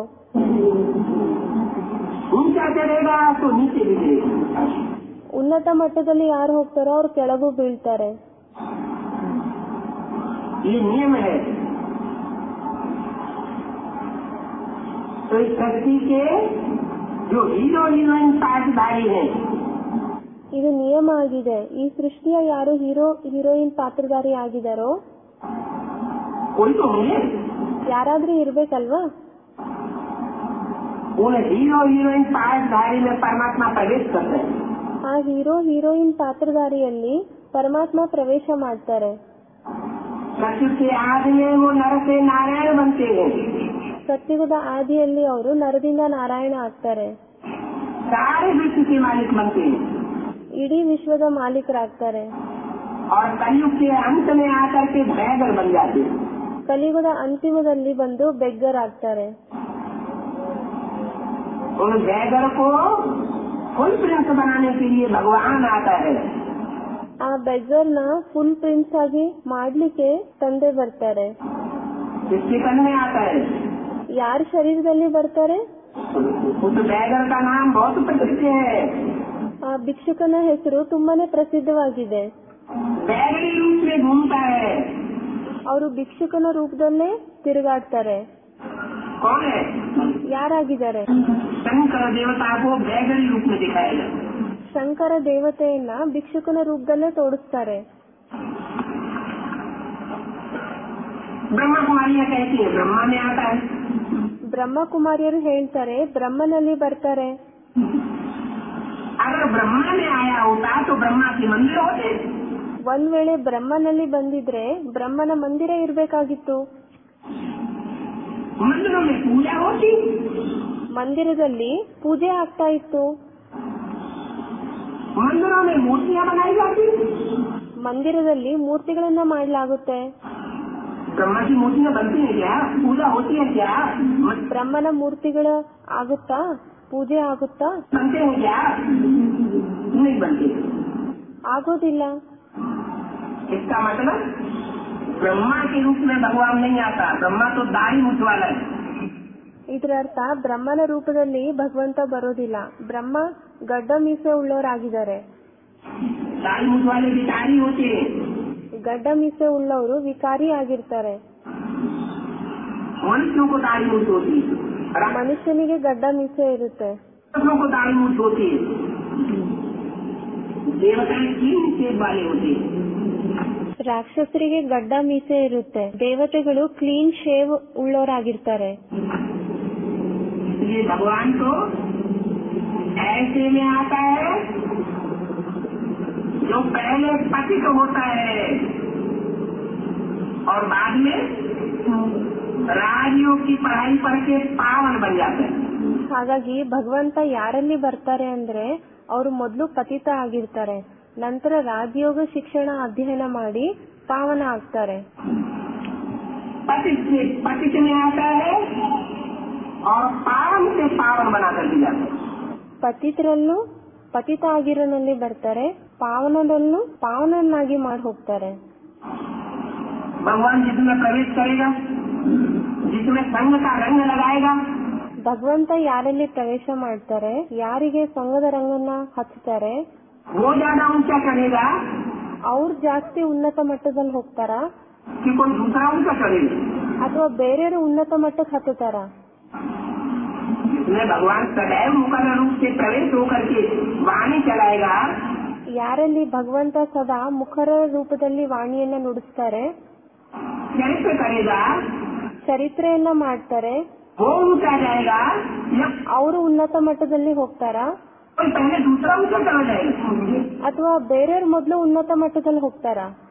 ऊंचा चढ़ेगा तो नीचे भी गिरेगा। ಉನ್ನತ ಮಟ್ಟದಲ್ಲಿ ಯಾರು ಹೋಗ್ತಾರೋ ಅವ್ರು ಕೆಳಗೂ ಬೀಳ್ತಾರೆ. ये नियम है। तो इस धरती के जो हीरो हीरोइन पात्रधारी है, ಇದು ನಿಯಮ ಆಗಿದೆ. ಈ ಸೃಷ್ಟಿಯ ಯಾರು ಹೀರೋ ಹೀರೋಯಿನ್ ಪಾತ್ರಧಾರಿ ಆಗಿದಾರೋ कोई तो मिले, ಯಾರಾದ್ರೂ ಇರ್ಬೇಕಲ್ವಾ? उन हीरो हीरोइन पात्रधारी में परमात्मा प्रवेश करते हैं। ಆ ಹೀರೋ ಹೀರೋಯಿನ್ ಪಾತ್ರಧಾರಿಯಲ್ಲಿ ಪರಮಾತ್ಮ ಪ್ರವೇಶ ಮಾಡ್ತಾರೆ. सत्य के आदि में वो नर से नारायण बनते हैं। ಸತ್ಯುಗದ ಆದಿಯಲ್ಲಿ ಅವರು ನರದಿಂದ ನಾರಾಯಣ ಆಗ್ತಾರೆ, सारे विश्व के मालिक बनते हैं। ಇಡೀ ವಿಶ್ವದ ಮಾಲೀಕರಾಗ್ತಾರೆ. और कलयुग के अंत में आकर के भयंकर बन जाते हैं। ಕಲಿಯುಗದ ಅಂತಿಮದಲ್ಲಿ ಬಂದು ಬೆಗ್ಗರ್ ಆಗ್ತಾರೆ. उन बैगर को फुल प्रिंस बनाने के लिए भगवान आता है। ಆ ಬೆಗ್ಗರ್ನ ಫುಲ್ ಪ್ರಿನ್ಸ್ ಆಗಿ ಮಾಡ್ಲಿಕ್ಕೆ ತಂದೆ ಬರ್ತಾರೆ. किसके तन में आता है? ಯಾರ ಶರೀರದಲ್ಲಿ ಬರ್ತಾರೆ? उस बैगर का नाम बहुत प्रसिद्ध है। ಆ ಭಿಕ್ಷುಕನ ಹೆಸರು ತುಂಬಾನೇ ಪ್ರಸಿದ್ಧವಾಗಿದೆ. बैगरी रूप में घूमता है। ಅವರು ಭಿಕ್ಷುಕನ ರೂಪದಲ್ಲೇ ತಿರುಗಾಡ್ತಾರೆ. कौन है? ಯಾರಾಗಿದ್ದಾರೆ? शंकर देवता को बैगरी रूप में दिखाएगा। ಶಂಕರ ದೇವತೆಯನ್ನ ಭಿಕ್ಷುಕನ ರೂಪದಲ್ಲೇ ತೋರಿಸ್ತಾರೆ. ब्रह्मा कुमारियाँ कहती है ब्रह्मा में आता है। ಬ್ರಹ್ಮಕುಮಾರಿಯರು ಹೇಳ್ತಾರೆ ಬ್ರಹ್ಮನಲ್ಲಿ ಬರ್ತಾರೆ. अगर ब्रह्मा में आया होता तो ब्रह्मा के मंदिर होते। ಒಂದ್ ವೇಳೆ ಬ್ರಹ್ಮನಲ್ಲಿ ಬಂದಿದ್ರೆ ಬ್ರಹ್ಮನ ಮಂದಿರ ಇರ್ಬೇಕಾಗಿತ್ತು. मंदिरों में पूजा होती, ಮಂದಿರದಲ್ಲಿ ಪೂಜೆ ಆಗ್ತಾ ಇತ್ತು. मंदिरों में मूर्तियाँ बनाई जाती, ಮಂದಿರದಲ್ಲಿ ಮೂರ್ತಿಗಳನ್ನ ಮಾಡಲಾಗುತ್ತೆ. ब्रह्मा की मूर्तियाँ बनती है क्या? पूजा होती है क्या? ಬ್ರಹ್ಮನ ಮೂರ್ತಿಗಳು ಆಗುತ್ತಾ? ಪೂಜೆ ಆಗುತ್ತಾ? बनते हैं क्या? नहीं बनते। ಆಗೋದಿಲ್ಲ. इसका मतलब ब्रह्मा के रूप में भगवान नहीं आता। ब्रह्मा तो दाढ़ी मूछ वाला है। ಇದರ ಅರ್ಥ ಬ್ರಹ್ಮನ ರೂಪದಲ್ಲಿ ಭಗವಂತ ಬರೋದಿಲ್ಲ. ಬ್ರಹ್ಮ ಗಡ್ಡ ಮೀಸೆ ಉಳ್ಳವರಾಗಿದ್ದಾರೆ. दाढ़ी मूछ वाले भिखारी होते हैं। ಗಡ್ಡ ಮೀಸೆ ಉಳ್ಳವರು ವಿಕಾರಿ ಆಗಿರ್ತಾರೆ. मनुष्यों को दाढ़ी मूछ होती है, ಮನುಷ್ಯನಿಗೆ ಗಡ್ಡ ಮೀಸೆ ಇರುತ್ತೆ. राक्षसों को दाढ़ी मूछ होती है, देवताएं तीन सेब वाले होते हैं। ರಾಕ್ಷಸರಿಗೆ ಗಡ್ಡ ಮೀಸೆ ಇರುತ್ತೆ. ದೇವತೆಗಳು ಕ್ಲೀನ್ ಶೇವ್ ಉಳ್ಳವರಾಗಿರ್ತಾರೆ. ये भगवान तो ऐसे में आता है जो पहले पतित होता है और बाद में राजयोग की पढ़ाई पढ़ के पावन बन जाते हैं। ಹಾಗಾಗಿ ಭಗವಂತ ಯಾರಲ್ಲಿ ಬರ್ತಾರೆ ಅಂದ್ರೆ ಅವರು ಮೊದಲು ಪತಿತ ಆಗಿರ್ತಾರೆ, ನಂತರ ರಾಜಯೋಗ ಶಿಕ್ಷಣ ಅಧ್ಯಯನ ಮಾಡಿ ಪಾವನ ಆಗ್ತಾರೆ. पतित में आता है और पावन से पावन बना कर दिया जाता है। ಪತಿತರಲ್ಲೂ ಪತಿತ ಆಗಿರೋನಲ್ಲಿ ಬರ್ತಾರೆ, ಪಾವನದಲ್ಲೂ ಪಾವನನ್ನಾಗಿ ಮಾಡಿ ಹೋಗ್ತಾರೆ. भगवान जिसमें प्रवेश करेगा, जिसमें संग का रंग लगाएगा, ಭಗವಂತ ಯಾರಲ್ಲಿ ಪ್ರವೇಶ ಮಾಡ್ತಾರೆ, ಯಾರಿಗೆ ಸಂಘದ ರಂಗನ್ನ ಹಚ್ಚುತ್ತಾರೆ, वो ज्यादा ऊंचा चढ़ेगा ಅವ್ರು ಜಾಸ್ತಿ ಉನ್ನತ ಮಟ್ಟದಲ್ಲಿ ಹೋಗ್ತಾರ कि कोई दूसरा ऊंचा चढ़ेगा। ಅಥವಾ ಬೇರೆಯವರು ಉನ್ನತ ಮಟ್ಟಕ್ಕೆ ಹತ್ತುತ್ತಾರ. जिसमें भगवान सदैव मुकर रूप से प्रवेश होकर के वाणी चलाएगा, ಯಾರಲ್ಲಿ ಭಗವಂತ ಸದಾ ಮುಖರ ರೂಪದಲ್ಲಿ ವಾಣಿಯನ್ನ ನುಡಿಸ್ತಾರೆ, चरित्र करेगा, ಚರಿತ್ರೆಯನ್ನ ಮಾಡ್ತಾರೆ, वो ऊंचा जाएगा या ಅವರು ಉನ್ನತ ಮಟ್ಟದಲ್ಲಿ ಹೋಗ್ತಾರ कोई पहले दूसरा ऊंचा चला जाएगा। ಅಥವಾ ಬೇರೆಯವ್ರ ಮೊದಲು ಉನ್ನತ ಮಟ್ಟದಲ್ಲಿ ಹೋಗ್ತಾರ.